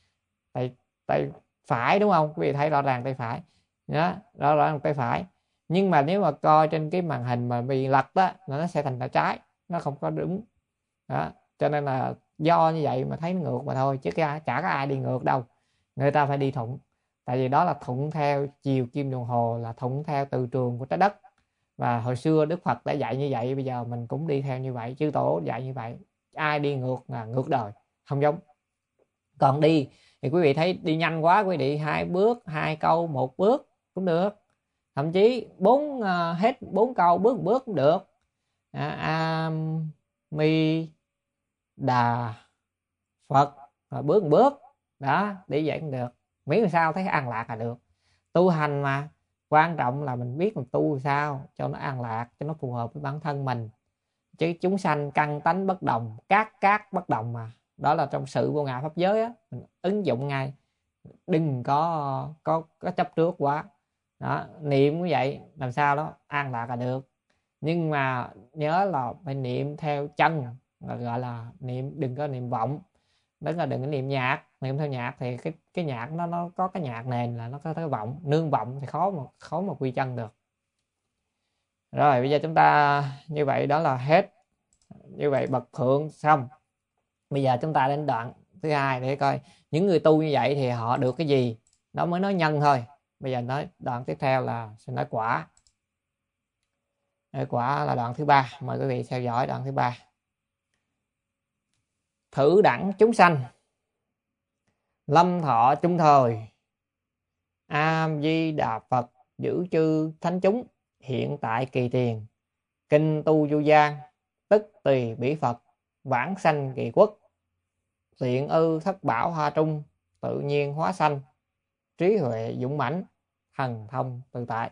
Speaker 1: Tay phải, đúng không? Quý vị thấy rõ ràng tay phải đó, rõ ràng tay phải. Nhưng mà nếu mà coi trên cái màn hình mà bị lật đó, nó sẽ thành tay trái, nó không có đúng đó. Cho nên là do như vậy mà thấy nó ngược mà thôi, chứ chả có ai đi ngược đâu. Người ta phải đi thuận, tại vì đó là thuận theo chiều kim đồng hồ, là thuận theo từ trường của trái đất. Và hồi xưa Đức Phật đã dạy như vậy, bây giờ mình cũng đi theo như vậy, chư tổ dạy như vậy. Ai đi ngược là ngược đời, không giống. Còn đi thì quý vị thấy đi nhanh quá, quý vị 2 bước 2 câu 1 bước cũng được, thậm chí hết 4 câu bước 1 bước cũng được. Mi Đà Phật rồi bước 1 bước đó, đi vậy cũng được, miễn làm sao thấy an lạc là được. Tu hành mà, quan trọng là mình biết mình tu sao cho nó an lạc, cho nó phù hợp với bản thân mình. Chứ chúng sanh căn tánh bất đồng, các bất đồng mà. Đó là trong sự vô ngã pháp giới á, mình ứng dụng ngay, đừng có chấp trước quá đó. Niệm như vậy làm sao đó an lạc là được, nhưng mà nhớ là phải niệm theo chân, gọi là niệm, đừng có niệm vọng, đừng có niệm nhạc. Niệm theo nhạc thì cái nhạc nó có cái nhạc nền là nó có cái vọng, nương vọng thì khó mà quy chân được. Rồi bây giờ chúng ta như vậy đó là hết. Như vậy bậc thượng xong, bây giờ chúng ta đến đoạn thứ hai để coi những người tu như vậy thì họ được cái gì. Đó mới nói nhân thôi. Bây giờ nói đoạn tiếp theo là sẽ nói quả. Quả là đoạn thứ 3. Mời quý vị theo dõi đoạn thứ 3. Thử đẳng chúng sanh, lâm thọ chung thời, A Di Đà Phật giữ chư thánh chúng, hiện tại kỳ tiền, kinh tu du gian, tức tùy bỉ Phật, vãng sanh kỳ quốc, tiện ư thất bảo hoa trung, tự nhiên hóa sanh, trí huệ dũng mãnh, thần thông tự tại.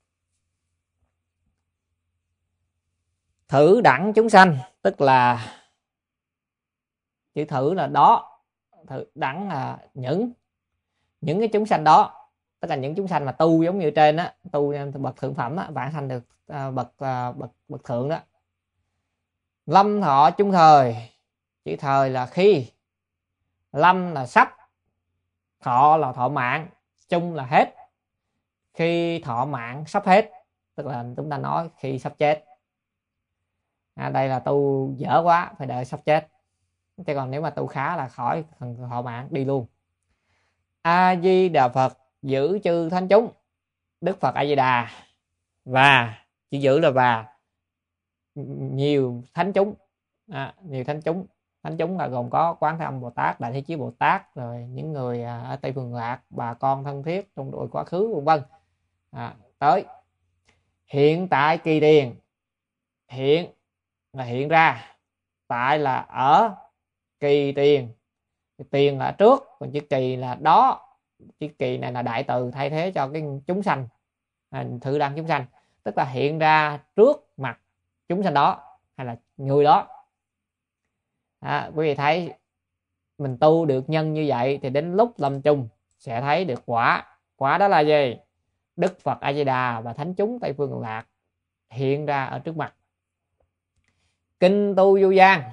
Speaker 1: Thử đẳng chúng sanh tức là chữ thử là đó, thử đẳng là những cái chúng sanh đó, tất cả những chúng sanh mà tu giống như trên á, tu bậc thượng phẩm á, vãng sanh được bậc thượng đó. Lâm thọ chung thời, chữ thời là khi, lâm là sắp, thọ là thọ mạng, chung là hết. Khi thọ mạng sắp hết, tức là chúng ta nói khi sắp chết. Đây là tu dở quá phải đợi sắp chết, chứ còn nếu mà tu khá là khỏi thọ mạng đi luôn. A Di Đà Phật giữ chư thánh chúng, Đức Phật A Di Đà, và chữ giữ là và nhiều thánh chúng, Nhiều thánh chúng là gồm có Quán Thế Âm Bồ Tát, Đại Thế Chí Bồ Tát, rồi những người ở Tây Phương Lạc, bà con thân thiết trong đội quá khứ vân vân. Tới hiện tại kỳ tiền, hiện là hiện ra, tại là ở, kỳ tiền, tiền là trước, còn chữ kỳ là đó. Chữ kỳ này là đại từ thay thế cho cái chúng sanh, thử đăng chúng sanh, tức là hiện ra trước mặt chúng sanh đó hay là người đó. Quý vị thấy mình tu được nhân như vậy thì đến lúc lâm chung sẽ thấy được quả. Quả đó là gì? Đức Phật A Di Đà và thánh chúng Tây Phương Cực Lạc hiện ra ở trước mặt. Kinh tu du gian,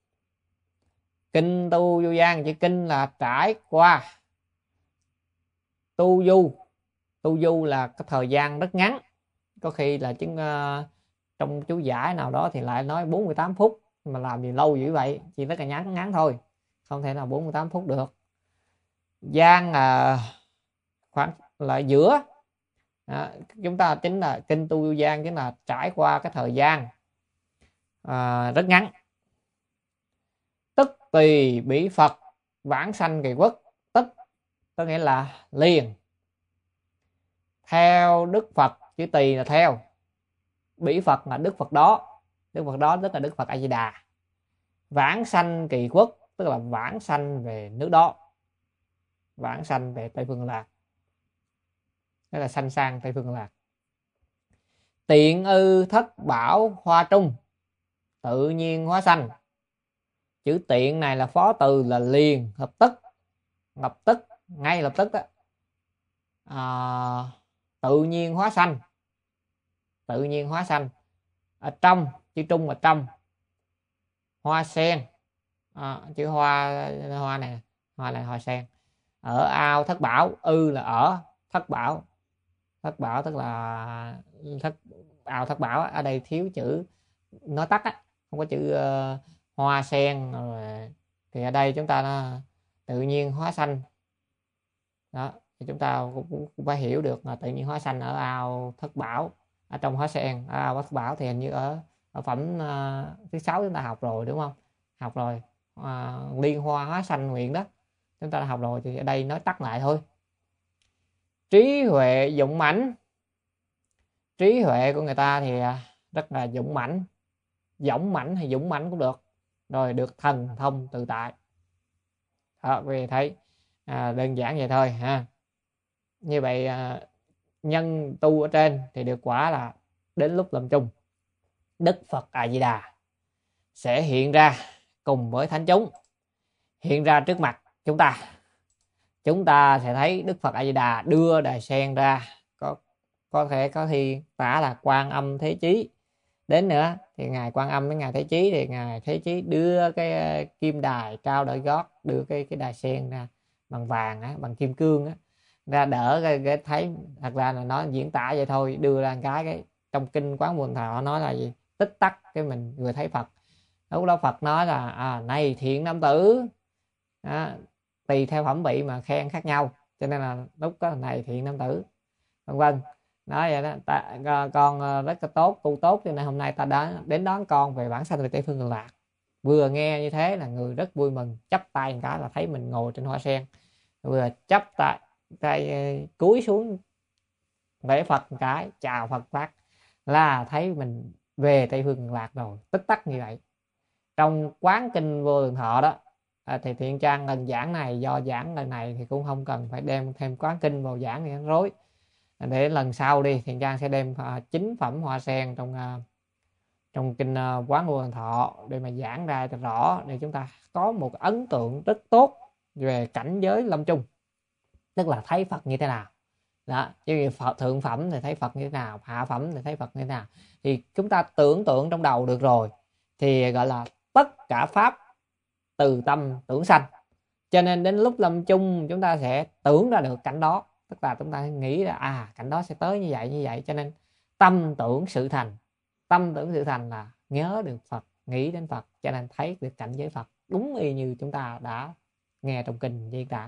Speaker 1: kinh tu du gian, chữ kinh là trải qua, tu du là cái thời gian rất ngắn, có khi là trong chú giải nào đó thì lại nói 48 phút, mà làm gì lâu dữ vậy, chỉ rất là ngắn thôi, không thể nào 48 phút được. Gian là khoảng là giữa. Chúng ta chính là kinh tu du gian, chính là trải qua cái thời gian rất ngắn. Tức tùy bỉ Phật vãng sanh kỳ quốc, tức có nghĩa là liền. Theo Đức Phật, chữ tùy là theo, bỉ Phật là Đức Phật đó, Đức Phật đó tức là Đức Phật A Di Đà. Vãng sanh kỳ quốc tức là vãng sanh về nước đó, vãng sanh về Tây Phương Lạc, đó là sanh sang Tây Phương Lạc. Tiện ư thất bảo hoa trung, tự nhiên hóa sanh. Chữ tiện này là phó từ là liền, lập tức, ngay lập tức đó. Tự nhiên hóa sanh, tự nhiên hóa sanh. Ở trong, chữ trung ở trong. Hoa sen, chữ hoa này, hoa này hoa sen. Ở ao thất bảo, là ở thất bảo, thất bảo tức là ao thất bảo. Ở đây thiếu chữ nói tắt á, không có chữ hoa sen rồi. Thì ở đây chúng ta nó tự nhiên hóa sanh đó, thì chúng ta cũng phải hiểu được là tự nhiên hóa sanh ở ao thất bảo, ở trong hoa sen, ở ao thất bảo thì hình như ở phẩm thứ 6 chúng ta học rồi đúng không? Học rồi. Liên hoa hóa sanh nguyện đó chúng ta đã học rồi, thì ở đây nói tắt lại thôi. Trí huệ dũng mãnh, trí huệ của người ta thì rất là dũng mãnh, dũng mãnh hay dũng mãnh cũng được, rồi được thần thông tự tại. Vì thấy đơn giản vậy thôi ha. Như vậy nhân tu ở trên thì được quả là đến lúc lâm chung, Đức Phật A Di Đà sẽ hiện ra cùng với thánh chúng, hiện ra trước mặt chúng ta. Chúng ta sẽ thấy Đức Phật A Di Đà đưa đài sen ra, có thể có thi tả là Quan Âm Thế Chí đến nữa, thì ngài Quan Âm với ngài Thế Chí, thì ngài Thế Chí đưa cái kim đài trao đổi gót, đưa cái đài sen ra bằng vàng á, bằng kim cương á, ra đỡ cái thấy. Thật ra là nó diễn tả vậy thôi, đưa ra cái trong kinh Quán Vô Lượng Thọ nói là gì? Tích tắc cái mình vừa thấy Phật. Lúc đó Phật nói là này thiện nam tử, tùy theo phẩm vị mà khen khác nhau, cho nên là lúc đó này thiện nam tử vân vân. Nói vậy đó, con rất là tốt, tu tốt, cho nên hôm nay ta đã đến đón con về bản sanh về Tây Phương Cực Lạc. Vừa nghe như thế là người rất vui mừng, chắp tay một cái là thấy mình ngồi trên hoa sen, vừa chắp tay cúi xuống lễ Phật một cái, chào Phật Pháp, là thấy mình về Tây Phương Cực Lạc rồi, tích tắc như vậy. Trong Quán Kinh Vô Lượng Thọ đó thì Thiện Trang lần giảng này, do giảng lần này thì cũng không cần phải đem thêm Quán Kinh vào giảng thì rối, để lần sau đi Thiện Trang sẽ đem 9 phẩm hoa sen trong kinh Quán Vô Lượng Thọ để mà giảng ra cho rõ, để chúng ta có một ấn tượng rất tốt về cảnh giới lâm chung, tức là thấy Phật như thế nào đó. Chứ Phật thượng phẩm thì thấy Phật như thế nào, hạ phẩm thì thấy Phật như thế nào, thì chúng ta tưởng tượng trong đầu được rồi, thì gọi là tất cả pháp từ tâm tưởng sanh. Cho nên đến lúc lâm chung chúng ta sẽ tưởng ra được cảnh đó, tức là chúng ta nghĩ là cảnh đó sẽ tới như vậy. Cho nên tâm tưởng sự thành, tâm tưởng sự thành là nhớ được Phật, nghĩ đến Phật, cho nên thấy được cảnh giới Phật đúng y như chúng ta đã nghe trong kinh diễn tả.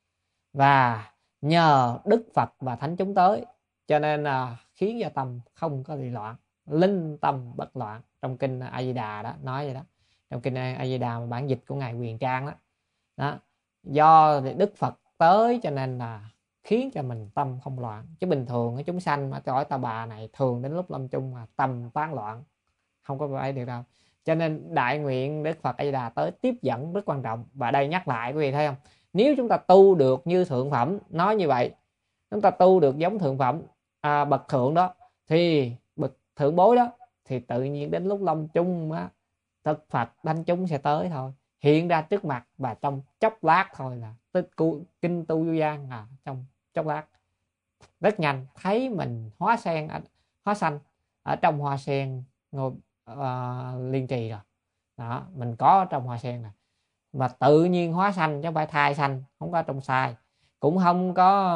Speaker 1: Và nhờ Đức Phật và thánh chúng tới, cho nên khiến cho tâm không có bị loạn, linh tâm bất loạn. Trong kinh A Di Đà đó nói vậy đó, trong kinh A Di Đà bản dịch của ngài Huyền Trang đó. Đó, do Đức Phật tới cho nên là khiến cho mình tâm không loạn, chứ bình thường cái chúng sanh mà cõi Ta Bà này thường đến lúc lâm chung mà tâm tán loạn, không có phải được đâu. Cho nên đại nguyện Đức Phật A Di Đà tới tiếp dẫn rất quan trọng. Và đây nhắc lại quý vị thấy không, nếu chúng ta tu được như thượng phẩm, nói như vậy, chúng ta tu được giống thượng phẩm bậc thượng đó, thì bậc thượng bối đó, thì tự nhiên đến lúc lâm chung á, Đức Phật thánh chúng sẽ tới thôi, hiện ra trước mặt, và trong chốc lát thôi là kinh tu du gian trong chốc lát rất nhanh thấy mình hóa sanh ở trong hoa sen ngôi liên trì rồi đó, mình có trong hoa sen này, và tự nhiên hóa sanh chứ không phải thai sanh, không có trong sai, cũng không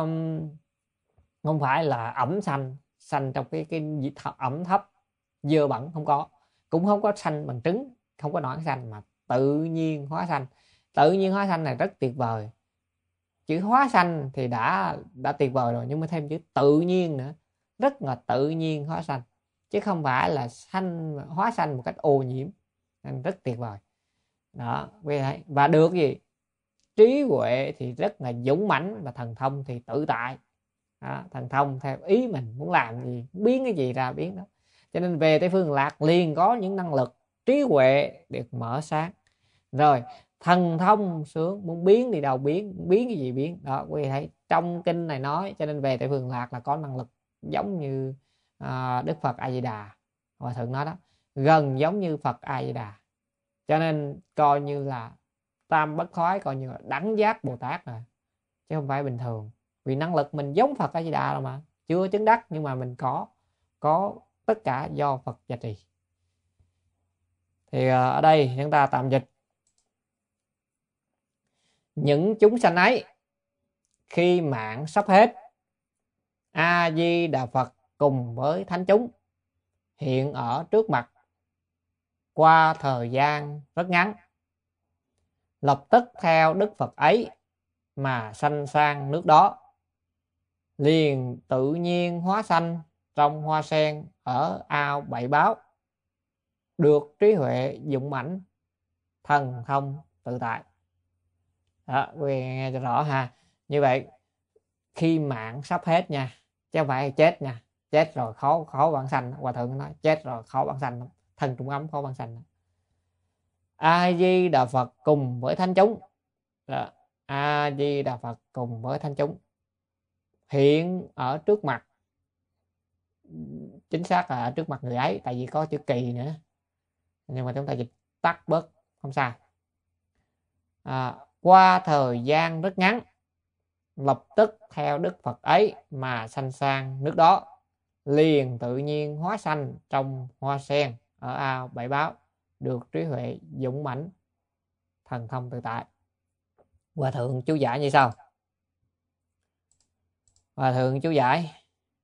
Speaker 1: phải là ẩm sanh trong cái ẩm thấp dơ bẩn, không có, cũng không có sanh bằng trứng, không có noãn sanh, mà tự nhiên hóa sanh. Tự nhiên hóa sanh này rất tuyệt vời. Chữ hóa sanh thì đã tuyệt vời rồi, nhưng mà thêm chữ tự nhiên nữa, rất là tự nhiên hóa sanh, chứ không phải là hóa sanh một cách ô nhiễm, nên rất tuyệt vời đó. Và được gì, trí huệ thì rất là dũng mãnh, và thần thông thì tự tại đó, thần thông theo ý mình muốn làm gì, biến cái gì ra biến đó. Cho nên về Tây Phương Lạc liền có những năng lực trí huệ được mở sáng, rồi thần thông sướng, muốn biến đi đâu biến cái gì biến đó. Quý vị thấy trong kinh này nói, cho nên về Tây Phương Lạc là có năng lực giống như Đức Phật A Di Đà. Hòa thượng nói đó, gần giống như Phật A Di Đà, cho nên coi như là tam bất thoái, coi như là đẳng giác Bồ Tát rồi, chứ không phải bình thường. Vì năng lực mình giống Phật A Di Đà rồi mà, chưa chứng đắc, nhưng mà mình có tất cả do Phật gia trì. Thì ở đây chúng ta tạm dịch: những chúng sanh ấy khi mạng sắp hết, A Di Đà Phật cùng với thánh chúng hiện ở trước mặt. Qua thời gian rất ngắn, lập tức theo Đức Phật ấy mà sanh sang nước đó, liền tự nhiên hóa sanh trong hoa sen ở ao bảy báo, được trí huệ dũng mãnh, thần thông tự tại. Đó, quý vị nghe cho rõ ha. Như vậy khi mạng sắp hết nha, chứ không phải chết nha, chết rồi khó vãng sanh. Hòa thượng nói chết rồi khó vãng sanh, thân trung ấm khó vãng sanh. A Di Đà Phật cùng với thánh chúng, A Di Đà Phật cùng với thánh chúng hiện ở trước mặt, chính xác là ở trước mặt người ấy, tại vì có chữ kỳ nữa, nhưng mà chúng ta dịch tắt bớt không sao. Qua thời gian rất ngắn, lập tức theo Đức Phật ấy mà sanh sang nước đó, liền tự nhiên hóa sanh trong hoa sen ở ao bảy báo, được trí huệ dũng mãnh, thần thông tự tại. Hòa thượng chú giải như sau. Hòa thượng chú giải: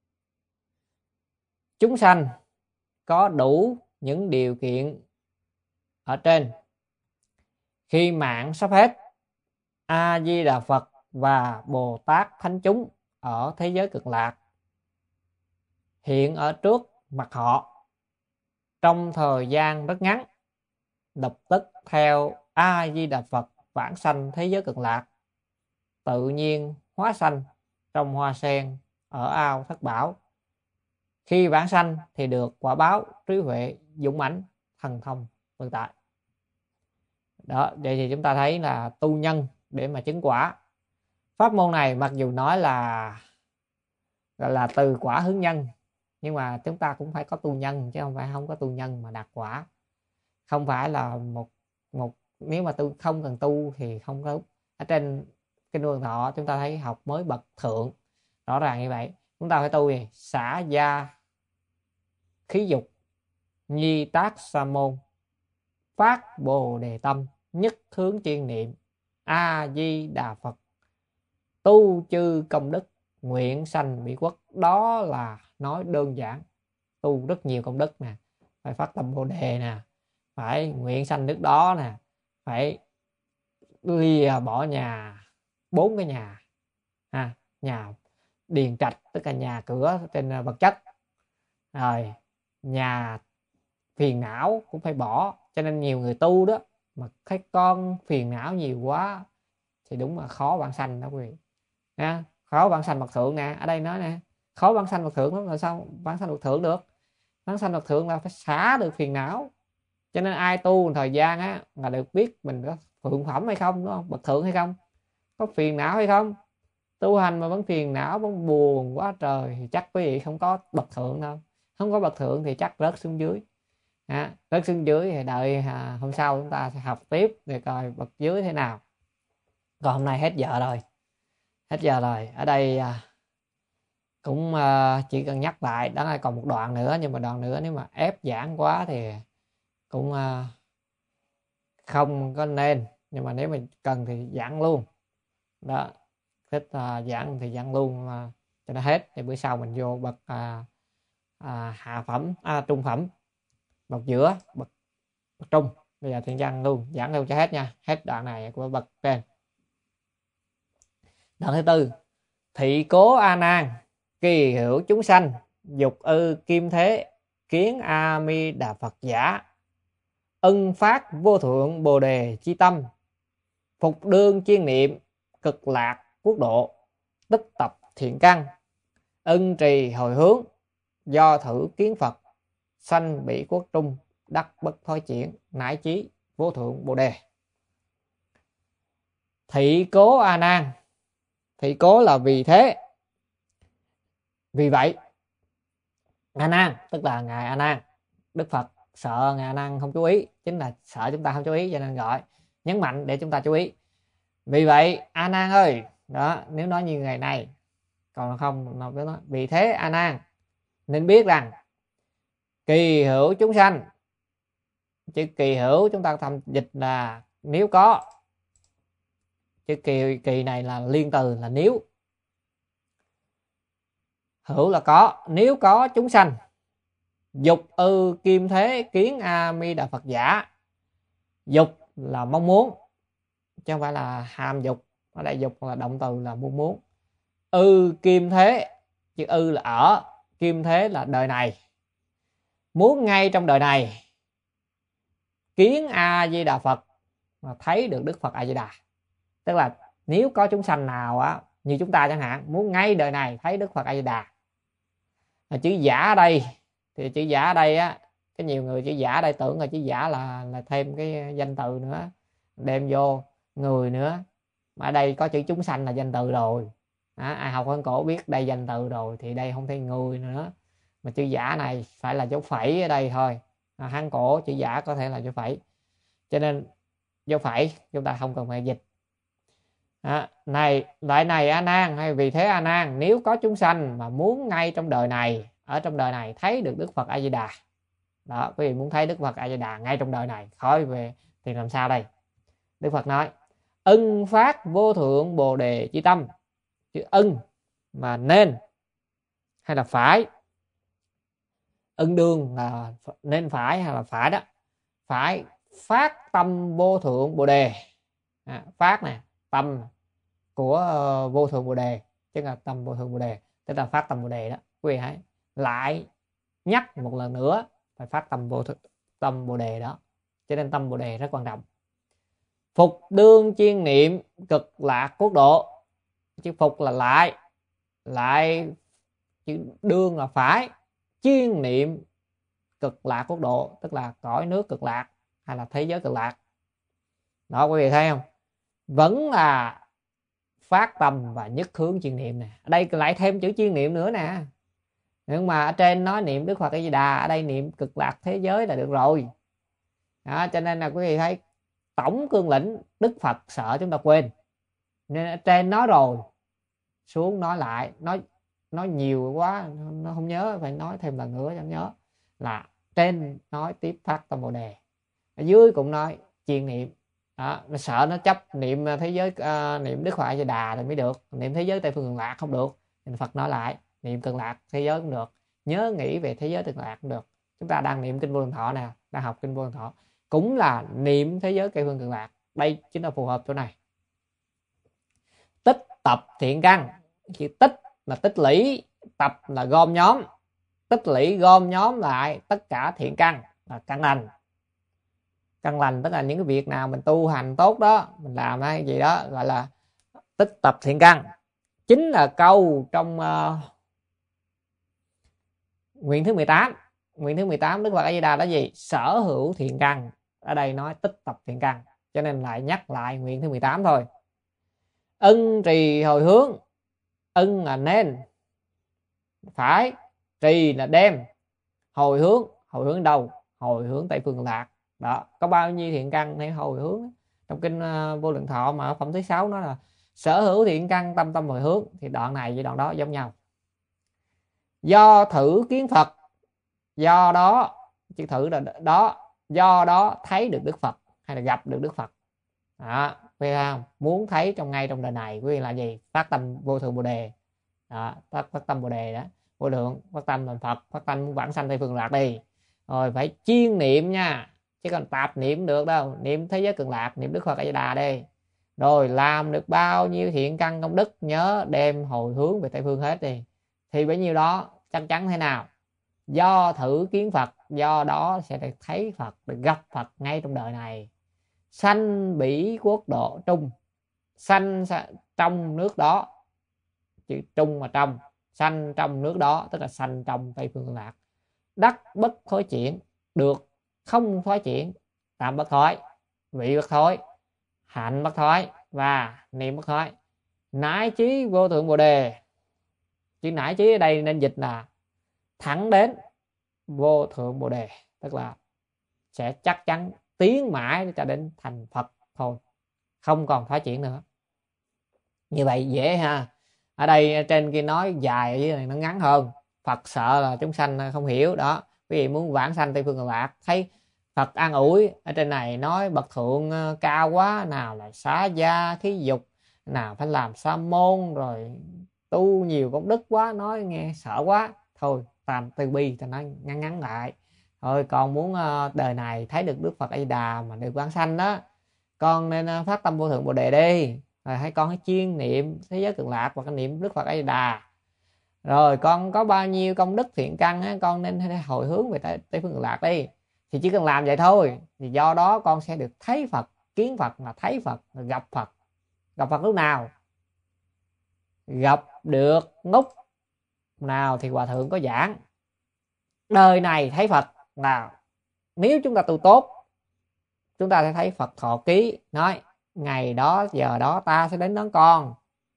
Speaker 1: chúng sanh có đủ những điều kiện ở trên, khi mạng sắp hết, A Di Đà Phật và Bồ Tát thánh chúng ở thế giới cực lạc hiện ở trước mặt họ trong thời gian rất ngắn, lập tức theo A Di Đà Phật vãng sanh thế giới cực lạc, tự nhiên hóa sanh trong hoa sen ở ao thất bảo. Khi vãng sanh thì được quả báo trí huệ dũng mãnh, thần thông tự tại. Đó, vậy thì chúng ta thấy là tu nhân để mà chứng quả. Pháp môn này mặc dù nói là gọi là từ quả hướng nhân, nhưng mà chúng ta cũng phải có tu nhân, chứ không phải không có tu nhân mà đạt quả. Không phải là một nếu mà tu không cần tu thì không có. Ở trên kinh Vô Lượng Thọ chúng ta thấy học mới bậc thượng rõ ràng như vậy. Chúng ta phải tu gì? Xả gia khí dục, nhi tác sa môn, phát bồ đề tâm, nhất hướng chuyên niệm, A Di Đà Phật, tu chư công đức, nguyện sanh mỹ quốc. Đó là nói đơn giản. Tu rất nhiều công đức nè, phải phát tâm bồ đề nè, phải nguyện sanh nước đó nè, phải lìa bỏ nhà, 4 cái nhà nhà điền trạch, tức là nhà cửa trên vật chất, rồi nhà phiền não cũng phải bỏ, Cho nên nhiều người tu đó mà thấy con phiền não nhiều quá thì đúng là khó vãng sanh đó quý vị nha. Khó vãng sanh bậc thượng nè, ở đây nói nè, khó vãng sanh bậc thượng lắm, là sao vãng sanh bậc thượng được? Vãng sanh bậc thượng là phải xả được phiền não. Cho nên ai tu một thời gian á là được biết mình có thượng phẩm hay không, đúng không? Bậc thượng hay không, có phiền não hay không. Tu hành mà vẫn phiền não, vẫn buồn quá trời thì chắc quý vị không có bậc thượng đâu. Không có bậc thượng thì chắc rớt xuống dưới. Rớt xuống dưới thì đợi hôm sau chúng ta sẽ học tiếp để coi bậc dưới thế nào. Còn hôm nay hết giờ rồi. Hết giờ rồi. Ở đây cũng chỉ cần nhắc lại, đó là còn một đoạn nữa, nhưng mà đoạn nữa nếu mà ép giảng quá thì cũng không có nên, nhưng mà nếu mình cần thì giảng luôn đó. Thích giảng thì giảng luôn mà cho nó hết, thì bữa sau mình vô bậc hạ phẩm, trung phẩm, bậc giữa, bậc trung. Bây giờ thiện văn luôn, giảng luôn cho hết nha, hết đoạn này của bậc trên. Đoạn thứ tư: thị cố A Nan, kỳ hữu chúng sanh, dục ư kim thế, kiến A Mi Đà Phật giả, ân phát vô thượng bồ đề chi tâm, phục đương chuyên niệm, cực lạc quốc độ, tích tập thiện căn, ân trì hồi hướng, do thử kiến Phật, sanh bị quốc trung, đắc bất thối chuyển, nải chí vô thượng bồ đề. Thị cố A Nan, thị cố là vì thế, vì vậy. A Nan tức là ngài A Nan. Đức Phật sợ ngài A Nan không chú ý, chính là sợ chúng ta không chú ý cho nên gọi nhấn mạnh để chúng ta chú ý. Vì vậy A Nan ơi, đó, nếu nói như ngày này, còn không nó nói vì thế A Nan nên biết rằng kỳ hữu chúng sanh, chữ kỳ hữu chúng ta thầm dịch là nếu có, chữ kỳ này là liên từ là nếu, hữu là có, nếu có chúng sanh, dục ư kim thế, kiến A Mi Đà Phật giả. Dục là mong muốn chứ không phải là ham dục, ở đây dục là động từ là muốn. Ư kim thế, chữ ư là ở, kim thế là đời này, muốn ngay trong đời này. Kiến A Di Đà Phật, mà thấy được Đức Phật A Di Đà. Tức là nếu có chúng sanh nào á, như chúng ta chẳng hạn, muốn ngay đời này thấy Đức Phật A Di Đà. Chữ giả ở đây thì chữ giả ở đây á, cái nhiều người chữ giả ở đây tưởng là chữ giả là thêm cái danh từ nữa, đem vô người nữa. Mà ở đây có chữ chúng sanh là danh từ rồi. Ai học Hán cổ biết đây danh từ rồi, thì đây không thấy người nữa. Mà chữ giả này phải là dấu phẩy ở đây thôi. Hán cổ chữ giả có thể là dấu phẩy, cho nên dấu phẩy chúng ta không cần phải dịch. Này lại này A Nan, hay vì thế A Nan, nếu có chúng sanh mà muốn ngay trong đời này, ở trong đời này thấy được Đức Phật A Di Đà, đó, quý vị muốn thấy Đức Phật A Di Đà ngay trong đời này, khỏi về thì làm sao đây? Đức Phật nói ân phát vô thượng bồ đề chi tâm. Chữ ân mà nên hay là phải, ân đương là nên phải hay là phải đó, phải phát tâm vô thượng bồ đề. Phát nè, tâm của vô thượng bồ đề, chứ là tâm vô thượng bồ đề, tức là phát tâm bồ đề đó. Quý vị hãy lại nhắc một lần nữa, phải phát tâm tâm bồ đề đó, cho nên tâm bồ đề rất quan trọng. Phục đương chuyên niệm, cực lạc quốc độ. Chữ phục là lại chữ đương là phải, chuyên niệm cực lạc quốc độ, tức là cõi nước cực lạc hay là thế giới cực lạc. Đó, quý vị thấy không? Vẫn là phát tâm và nhất hướng chuyên niệm nè. Ở đây lại thêm chữ chuyên niệm nữa nè. Nhưng mà ở trên nói niệm Đức Phật A Di Đà, ở đây niệm cực lạc thế giới là được rồi. Đó, cho nên là quý vị thấy tổng cương lĩnh Đức Phật sợ chúng ta quên, nên ở trên nói rồi xuống nói lại, nói nhiều quá nó không nhớ, phải nói thêm lần nữa cho nhớ. Là trên nói tiếp phát tâm bồ đề, ở dưới cũng nói chuyên niệm. Đó, nó sợ nó chấp niệm thế giới, niệm Đức Phật A Di Đà thì mới được, niệm thế giới Tây Phương Cực Lạc không được. Nên Phật nói lại niệm Cực Lạc thế giới cũng được, nhớ nghĩ về thế giới Cực Lạc cũng được. Chúng ta đang niệm kinh Vô Lượng Thọ nè, đang học kinh Vô Lượng Thọ cũng là niệm thế giới Tây Phương Cực Lạc. Đây chính là phù hợp chỗ này. Tích tập thiện căn, chữ tích là tích lũy, tập là gom nhóm, tích lũy gom nhóm lại tất cả thiện căn là căn lành. căn lành tức là những cái việc nào mình tu hành tốt đó, mình làm hay gì đó gọi là tích tập thiện căn. Chính là câu trong nguyện thứ 18. Nguyện thứ 18 Đức Phật A Di Đà đó gì? Sở hữu thiện căn. Ở đây nói tích tập thiện căn, cho nên lại nhắc lại nguyện thứ 18 thôi. Ân trì hồi hướng. Ân là nên, phải, trì là đem, hồi hướng đâu? Hồi hướng Tây Phương Lạc. Đó, có bao nhiêu thiện căn để hồi hướng? Trong kinh Vô Lượng Thọ mà phẩm thứ 6 nó là sở hữu thiện căn tâm tâm hồi hướng, thì đoạn này với đoạn đó giống nhau. Do thử kiến Phật, do đó, chữ thử là đó, do đó thấy được Đức Phật hay là gặp được Đức Phật. Đó, quý vị không? Muốn thấy ngay trong đời này, quý vị là gì? Phát tâm vô thượng Bồ đề. Đó, phát tâm Bồ đề đó, vô lượng, phát tâm làm Phật, phát tâm vãng sanh Tây Phương Lạc đi. Rồi phải chuyên niệm nha, chứ còn tạp niệm được đâu. Niệm thế giới Cực Lạc, niệm Đức Phật A Di Đà đi. Rồi làm được bao nhiêu thiện căn công đức, nhớ đem hồi hướng về Tây Phương hết đi. Thì bấy nhiêu đó chắc chắn thế nào? Do thử kiến Phật, do đó sẽ được thấy Phật, được gặp Phật ngay trong đời này. Sanh bỉ quốc độ trung, sanh trong nước đó, chữ trung mà trong, sanh trong nước đó tức là sanh trong Tây Phương Lạc. Đắc bất thối chuyển, được không thối chuyển, tạm bất thối, vị bất thối, hạnh bất thối và niệm bất thối. Nãi chí vô thượng Bồ đề. Chữ nãi chí ở đây nên dịch là thẳng đến vô thượng Bồ đề, tức là sẽ chắc chắn tiến mãi cho đến thành Phật thôi, không còn phát triển nữa. Như vậy dễ ha. Ở đây trên kia nói dài, ở dưới này nó ngắn hơn. Phật sợ là chúng sanh không hiểu đó. Quý vị muốn vãng sanh Tây Phương Cực Lạc, thấy Phật an ủi. Ở trên này nói bậc thượng cao quá, nào là xá gia khí dục, nào phải làm sa môn, rồi tu nhiều công đức quá, nói nghe sợ quá. Thôi tam từ bi ta nói ngắn ngắn lại. Thôi con muốn đời này thấy được Đức Phật A Di Đà mà được vãng sanh đó, con nên phát tâm vô thượng Bồ đề đi. Rồi hay con hãy chuyên niệm thế giới Cực Lạc và niệm Đức Phật A Di Đà. Rồi con có bao nhiêu công đức thiện căn á, con nên hồi hướng về Tây Phương Cực Lạc đi. Thì chỉ cần làm vậy thôi, thì do đó con sẽ được thấy Phật, kiến Phật là thấy Phật, là gặp Phật. Gặp Phật lúc nào? Gặp được lúc nào thì Hòa Thượng có giảng đời này thấy Phật nào. Nếu chúng ta tu tốt, chúng ta sẽ thấy Phật thọ ký, nói ngày đó giờ đó ta sẽ đến đón con.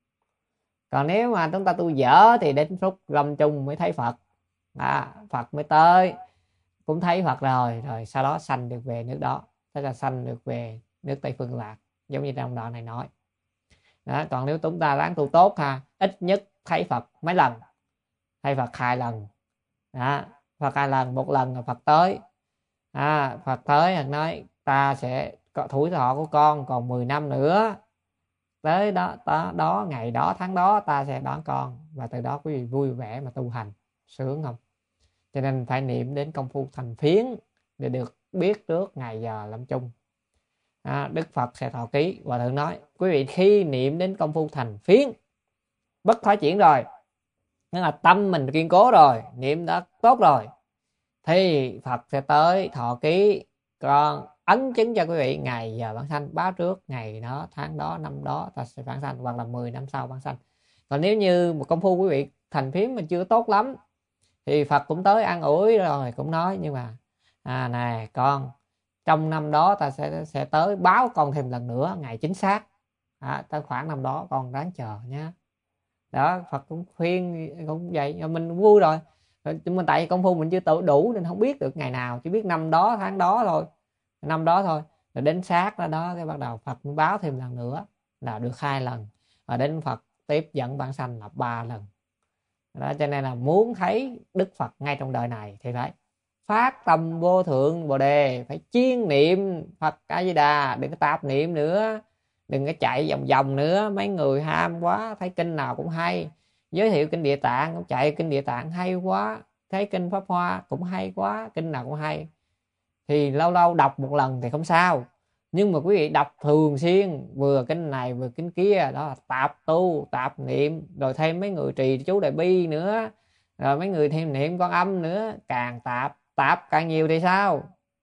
Speaker 1: Còn nếu mà chúng ta tu dở thì đến lúc lâm chung mới thấy Phật. Phật mới tới, cũng thấy Phật rồi sau đó sanh được về nước đó, tức là sanh được về nước Tây Phương Lạc, giống như trong đoạn này nói đó. Còn nếu chúng ta ráng tu tốt ha, ít nhất thấy Phật mấy lần? Thấy Phật 2 lần đó. Phật 2 lần, một lần là Phật tới, Phật tới nói ta sẽ có tuổi thọ của con còn 10 năm nữa, tới đó ngày đó tháng đó ta sẽ đón con. Và từ đó quý vị vui vẻ mà tu hành, sướng không? Cho nên phải niệm đến công phu thành phiến để được biết trước ngày giờ lâm chung. Đức Phật sẽ thọ ký. Hòa Thượng nói quý vị khi niệm đến công phu thành phiến, bất thoái chuyển rồi, nghĩa là tâm mình kiên cố rồi, niệm đã tốt rồi, thì Phật sẽ tới thọ ký, còn ấn chứng cho quý vị ngày giờ vãng sanh, báo trước ngày đó tháng đó năm đó ta sẽ vãng sanh, hoặc là 10 năm sau vãng sanh. Còn nếu như một công phu quý vị thành phiến mà chưa tốt lắm thì Phật cũng tới an ủi rồi, cũng nói nhưng mà này con, trong năm đó ta sẽ tới báo con thêm lần nữa ngày chính xác, tới khoảng năm đó con ráng chờ nhé. Đó, Phật cũng khuyên cũng vậy, mình vui rồi. Mình tại công phu mình chưa tự đủ nên không biết được ngày nào, chỉ biết năm đó tháng đó thôi, năm đó thôi. Rồi đến sát đó cái bắt đầu Phật mới báo thêm lần nữa là được 2 lần, và đến Phật tiếp dẫn vãng sanh là 3 lần đó. Cho nên là muốn thấy Đức Phật ngay trong đời này thì phải phát tâm vô thượng Bồ đề, phải chuyên niệm Phật A Di Đà, đừng có tạp niệm nữa, đừng có chạy vòng vòng nữa. Mấy người ham quá, thấy kinh nào cũng hay, giới thiệu kinh Địa Tạng cũng chạy kinh Địa Tạng hay quá, thấy kinh Pháp Hoa cũng hay quá, kinh nào cũng hay. Thì lâu lâu đọc một lần thì không sao, nhưng mà quý vị đọc thường xuyên, vừa kinh này vừa kinh kia, đó là tạp tu, tạp niệm. Rồi thêm mấy người trì chú Đại Bi nữa, rồi mấy người thêm niệm Quan Âm nữa, càng tạp càng nhiều thì sao?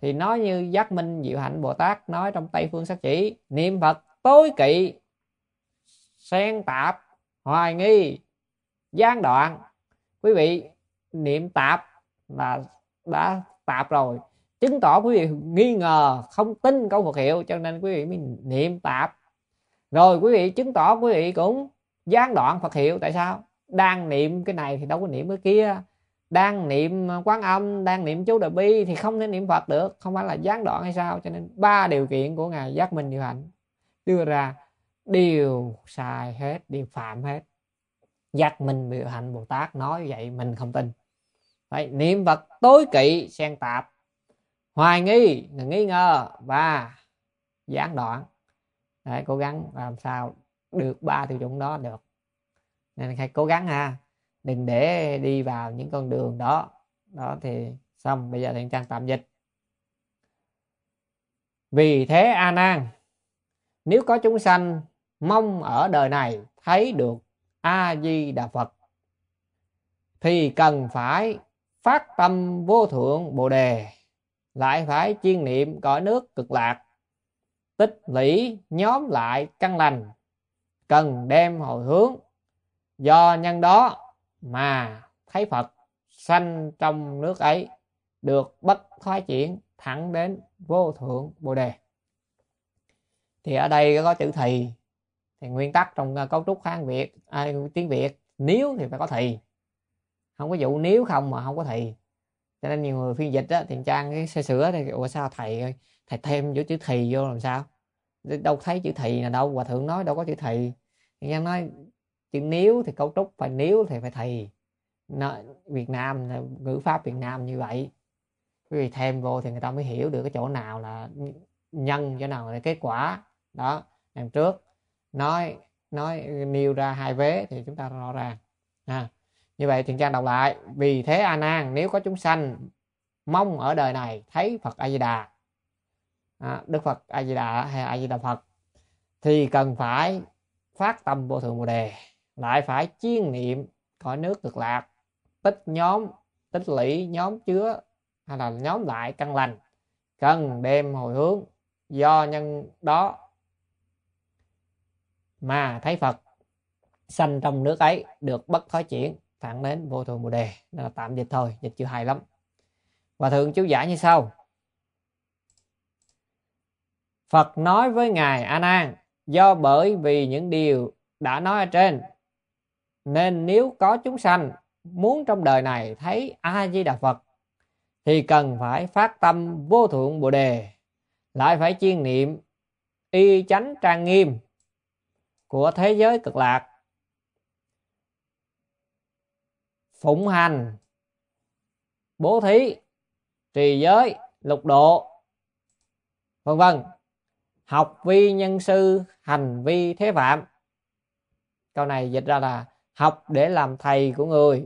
Speaker 1: Thì nói như Giác Minh Diệu Hạnh Bồ Tát nói trong Tây Phương Sát Chỉ: niệm Phật tối kỵ xen tạp hoài nghi gián đoạn. Quý vị niệm tạp là đã tạp rồi, chứng tỏ quý vị nghi ngờ không tin câu Phật hiệu, cho nên quý vị mới niệm tạp. Rồi quý vị chứng tỏ quý vị cũng gián đoạn Phật hiệu. Tại sao? Đang niệm cái này thì đâu có niệm cái kia. Đang niệm Quán Âm, đang niệm chú Đại Bi thì không thể niệm Phật được. Không phải là gián đoạn hay sao? Cho nên 3 điều kiện của Ngài Giác Minh Diệu Hạnh đưa ra đều sai hết, đều phạm hết. Giác Minh Diệu Hạnh Bồ Tát nói vậy mình không tin. Vậy niệm Phật tối kỵ xen tạp, hoài nghi là nghi ngờ, và gián đoạn. Đấy, cố gắng làm sao được 3 tiêu chuẩn đó được. Nên hãy cố gắng ha, đừng để đi vào những con đường đó. Đó thì xong. Bây giờ Thiện Trang tạm dịch. Vì thế A Nan, nếu có chúng sanh mong ở đời này thấy được A Di Đà Phật thì cần phải phát tâm vô thượng Bồ Đề, lại phải chuyên niệm cõi nước Cực Lạc, tích lũy nhóm lại căn lành, cần đem hồi hướng. Do nhân đó mà thấy Phật sanh trong nước ấy, được bất thoái chuyển thẳng đến vô thượng Bồ Đề. Thì ở đây có chữ thì nguyên tắc trong cấu trúc Hán Việt, tiếng Việt, nếu thì phải có thì, không có vụ nếu không mà không có thì. Cho nên nhiều người phiên dịch á, Thiện Trang cái xe sửa thì ủa sao thầy thêm chữ thì vô làm sao? Đâu thấy chữ thì nào đâu, Hòa Thượng nói đâu có chữ thì. Thiện Trang nói chữ nếu thì cấu trúc phải nếu thì phải thì. Việt Nam, ngữ pháp Việt Nam như vậy. Vì thêm vô thì người ta mới hiểu được cái chỗ nào là nhân, chỗ nào là kết quả. Đó, đằng trước nói nêu ra 2 vế thì chúng ta rõ ràng. Như vậy Thiện Trang đọc lại. Vì thế A Nan, nếu có chúng sanh mong ở đời này thấy Phật A Di Đà, Đức Phật A Di Đà hay A Di Đà Phật, thì cần phải phát tâm vô thượng Bồ Đề, lại phải chuyên niệm cõi nước Cực Lạc, tích lũy nhóm chứa hay là nhóm lại căn lành, cần đem hồi hướng. Do nhân đó mà thấy Phật sanh trong nước ấy, được bất thoái chuyển thẳng đến vô thượng Bồ Đề. Đó là tạm dịch thôi, dịch chưa hay lắm. Hòa Thượng chú giải như sau. Phật nói với Ngài A Nan: do bởi vì những điều đã nói ở trên, nên nếu có chúng sanh muốn trong đời này thấy A Di Đà Phật thì cần phải phát tâm vô thượng Bồ Đề, lại phải chuyên niệm y chánh trang nghiêm của thế giới Cực Lạc, phụng hành bố thí, trì giới, lục độ, vân vân, học vi nhân sư, hành vi thế phạm. Câu này dịch ra là học để làm thầy của người,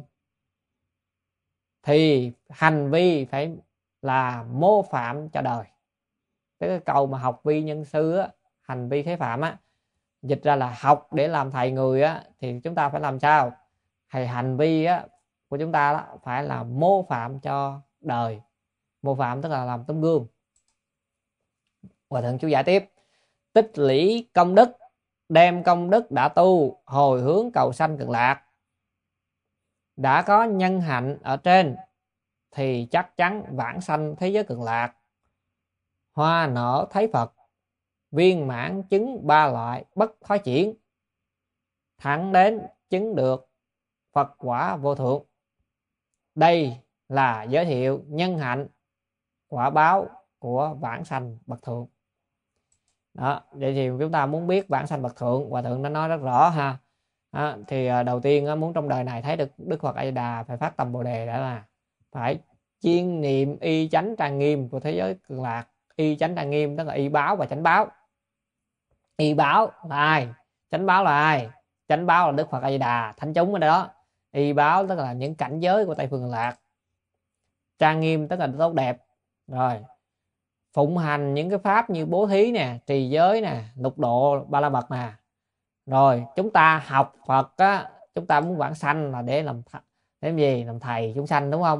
Speaker 1: thì hành vi phải là mô phạm cho đời. Cái câu mà học vi nhân sư á, hành vi thế phạm á, dịch ra là học để làm thầy người á, thì chúng ta phải làm sao? Thì hành vi á của chúng ta đó phải là mô phạm cho đời. Mô phạm tức là làm tấm gương. Hòa Thượng chú giải tiếp. Tích lũy công đức, đem công đức đã tu hồi hướng cầu sanh Cực Lạc, đã có nhân hạnh ở trên, thì chắc chắn vãng sanh thế giới Cực Lạc, hoa nở thấy Phật, viên mãn chứng 3 loại bất thoái chuyển, thẳng đến chứng được Phật quả vô thượng. Đây là giới thiệu nhân hạnh quả báo của vãng sanh bậc thượng. Đó, vậy thì chúng ta muốn biết vãng sanh bậc thượng, Hòa Thượng đã nói rất rõ ha. Thì đầu tiên muốn trong đời này thấy được Đức Phật A Di Đà phải phát tâm Bồ Đề, đã là phải chuyên niệm y chánh trang nghiêm của thế giới Cực Lạc. Y chánh trang nghiêm tức là y báo và chánh báo. Y báo là ai? Chánh báo là ai? Chánh báo là Đức Phật A Di Đà, thánh chúng ở đó. Y báo tức là những cảnh giới của Tây Phương Cực Lạc. Trang nghiêm tức là tốt đẹp. Rồi phụng hành những cái pháp như bố thí nè, trì giới nè, lục độ, ba la mật nè. Rồi chúng ta học Phật á, chúng ta muốn vãng sanh là để làm gì? Làm thầy chúng sanh, đúng không?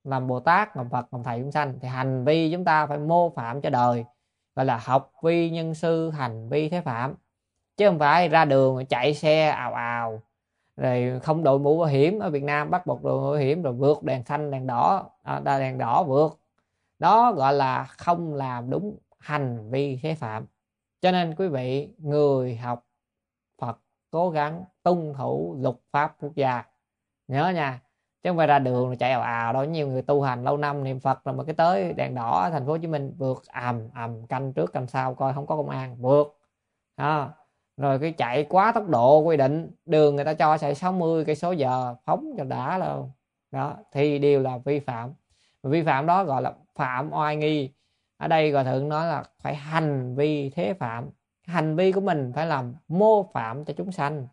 Speaker 1: làm Bồ Tát, làm Phật, làm thầy chúng sanh, thì hành vi chúng ta phải mô phạm cho đời, gọi là học vi nhân sư, hành vi thế phạm, chứ không phải ra đường chạy xe ào ào rồi không đội mũ bảo hiểm. Ở Việt Nam bắt buộc đội mũ bảo hiểm rồi vượt đèn xanh đèn đỏ, đèn đỏ vượt, đó gọi là không làm đúng hành vi thế phạm. Cho nên quý vị người học Phật cố gắng tuân thủ luật pháp quốc gia, nhớ nha, chứ không phải ra đường rồi chạy ào ào đâu. Nhiều người tu hành lâu năm niệm Phật rồi mà cái tới đèn đỏ ở thành phố Hồ Chí Minh vượt canh trước canh sau coi không có công an vượt đó. Rồi cái chạy quá tốc độ quy định, đường người ta cho chạy 60 cây số giờ phóng cho đã luôn đó, thì đều là vi phạm. Vi phạm đó gọi là phạm oai nghi. Ở đây Hòa Thượng nói là phải hành vi thế phạm, hành vi của mình phải làm mô phạm cho chúng sanh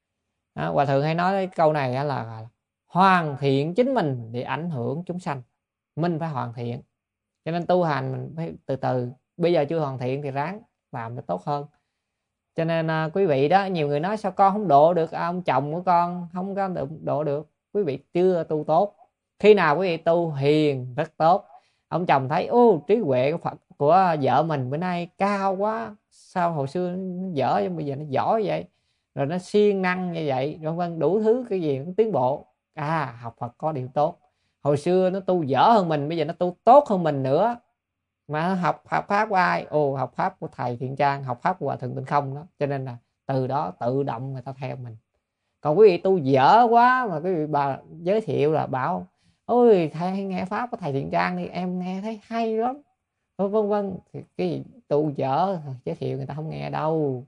Speaker 1: đó. Hòa Thượng hay nói cái câu này là hoàn thiện chính mình để ảnh hưởng chúng sanh. Mình phải hoàn thiện, cho nên tu hành mình phải từ từ. Bây giờ chưa hoàn thiện thì ráng làm cho tốt hơn. Cho nên quý vị đó, nhiều người nói sao con không độ được ông chồng của con không có độ được. Quý vị chưa tu tốt. Khi nào quý vị tu hiền rất tốt, ông chồng thấy trí huệ của vợ mình bữa nay cao quá, sao hồi xưa nó dở bây giờ nó giỏi vậy, rồi nó siêng năng như vậy, rồi vân đủ thứ cái gì cũng tiến bộ. Học Phật có điều tốt, hồi xưa nó tu dở hơn mình, bây giờ nó tu tốt hơn mình nữa. Mà học pháp của ai? Học pháp của thầy Thiện Trang, học pháp của Hòa Thượng Tịnh Không đó. Cho nên là từ đó tự động người ta theo mình. Còn quý vị tu dở quá mà quý vị bà giới thiệu là bảo ôi thầy nghe pháp của thầy Thiện Trang đi, em nghe thấy hay lắm, vân vân, thì cái tu dở giới thiệu người ta không nghe đâu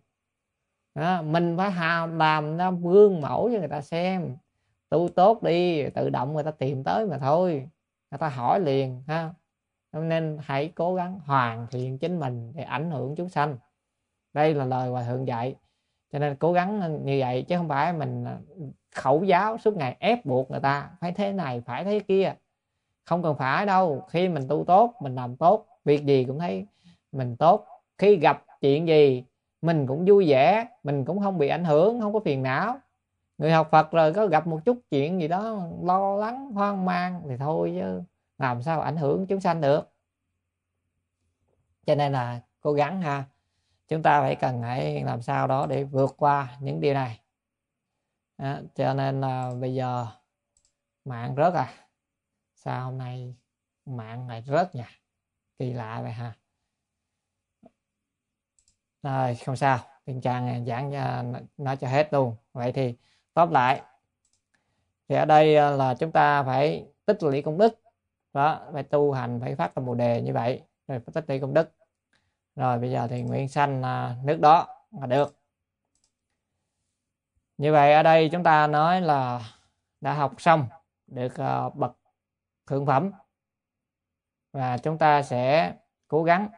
Speaker 1: đó. Mình phải làm nó gương mẫu cho người ta xem, tu tốt đi, tự động người ta tìm tới mà thôi, người ta hỏi liền ha. Nên hãy cố gắng hoàn thiện chính mình để ảnh hưởng chúng sanh. Đây là lời Hòa Thượng dạy. Cho nên cố gắng như vậy, chứ không phải mình khẩu giáo suốt ngày ép buộc người ta phải thế này phải thế kia. Không cần phải đâu. Khi mình tu tốt, mình làm tốt, việc gì cũng thấy mình tốt. Khi gặp chuyện gì mình cũng vui vẻ, mình cũng không bị ảnh hưởng, không có phiền não. Người học Phật rồi có gặp một chút chuyện gì đó lo lắng hoang mang thì thôi, chứ làm sao ảnh hưởng chúng sanh được. Cho nên là cố gắng ha, chúng ta phải làm sao đó để vượt qua những điều này đó. Cho nên là bây giờ mạng rớt sao hôm nay mạng lại rớt nha, kỳ lạ vậy ha. Rồi không sao, Thiện Trang giảng nói cho hết luôn. Vậy thì tóm lại thì ở đây là chúng ta phải tích lũy công đức đó, phải tu hành, phải phát tâm Bồ đề như vậy, rồi phải tích lũy công đức. Rồi bây giờ thì nguyện sanh nước đó là được. Như vậy ở đây chúng ta nói là đã học xong được bậc thượng phẩm, và chúng ta sẽ cố gắng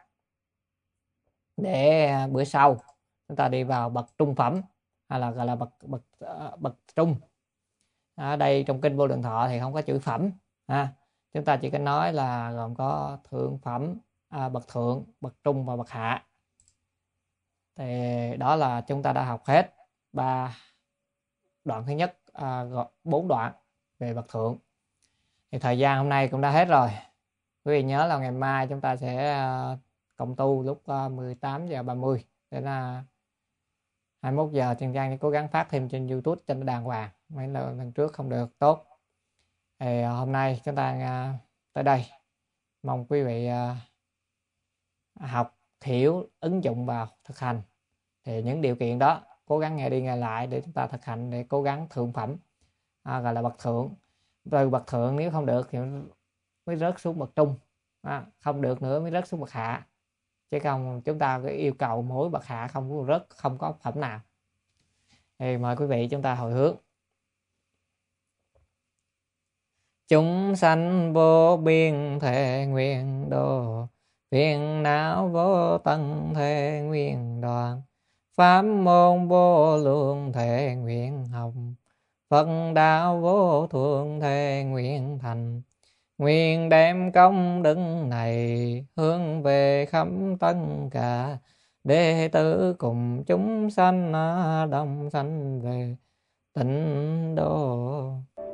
Speaker 1: để bữa sau chúng ta đi vào bậc trung phẩm, hay là gọi là bậc trung. Ở đây trong kinh Vô Lượng Thọ thì không có chữ phẩm chúng ta chỉ có nói là gồm có thượng phẩm, bậc thượng, bậc trung và bậc hạ. Thì đó là chúng ta đã học hết 3 đoạn thứ nhất, 4 đoạn về bậc thượng. Thì thời gian hôm nay cũng đã hết rồi. Quý vị nhớ là ngày mai chúng ta sẽ cộng tu lúc 18:30 đến 21 giờ. Thiện Trang cố gắng phát thêm trên YouTube cho nó đàng hoàng, mấy lần trước không được tốt. Thì hôm nay chúng ta tới đây, mong quý vị học hiểu, ứng dụng vào thực hành. Thì những điều kiện đó cố gắng nghe đi nghe lại để chúng ta thực hành, để cố gắng thượng phẩm, gọi là bậc thượng. Rồi bậc thượng nếu không được thì mới rớt xuống bậc trung, không được nữa mới rớt xuống bậc hạ, chứ không chúng ta cứ yêu cầu mỗi bậc hạ không có rớt, không có phẩm nào. Thì mời quý vị chúng ta hồi hướng. Chúng sanh vô biên thể nguyện độ, phiền não vô tận thể nguyện đoạn, pháp môn vô lượng thể nguyện học, Phật đạo vô thượng thể nguyện thành. Nguyện đem công đức này hướng về khắp tất cả đệ tử cùng chúng sanh đồng sanh về tịnh độ.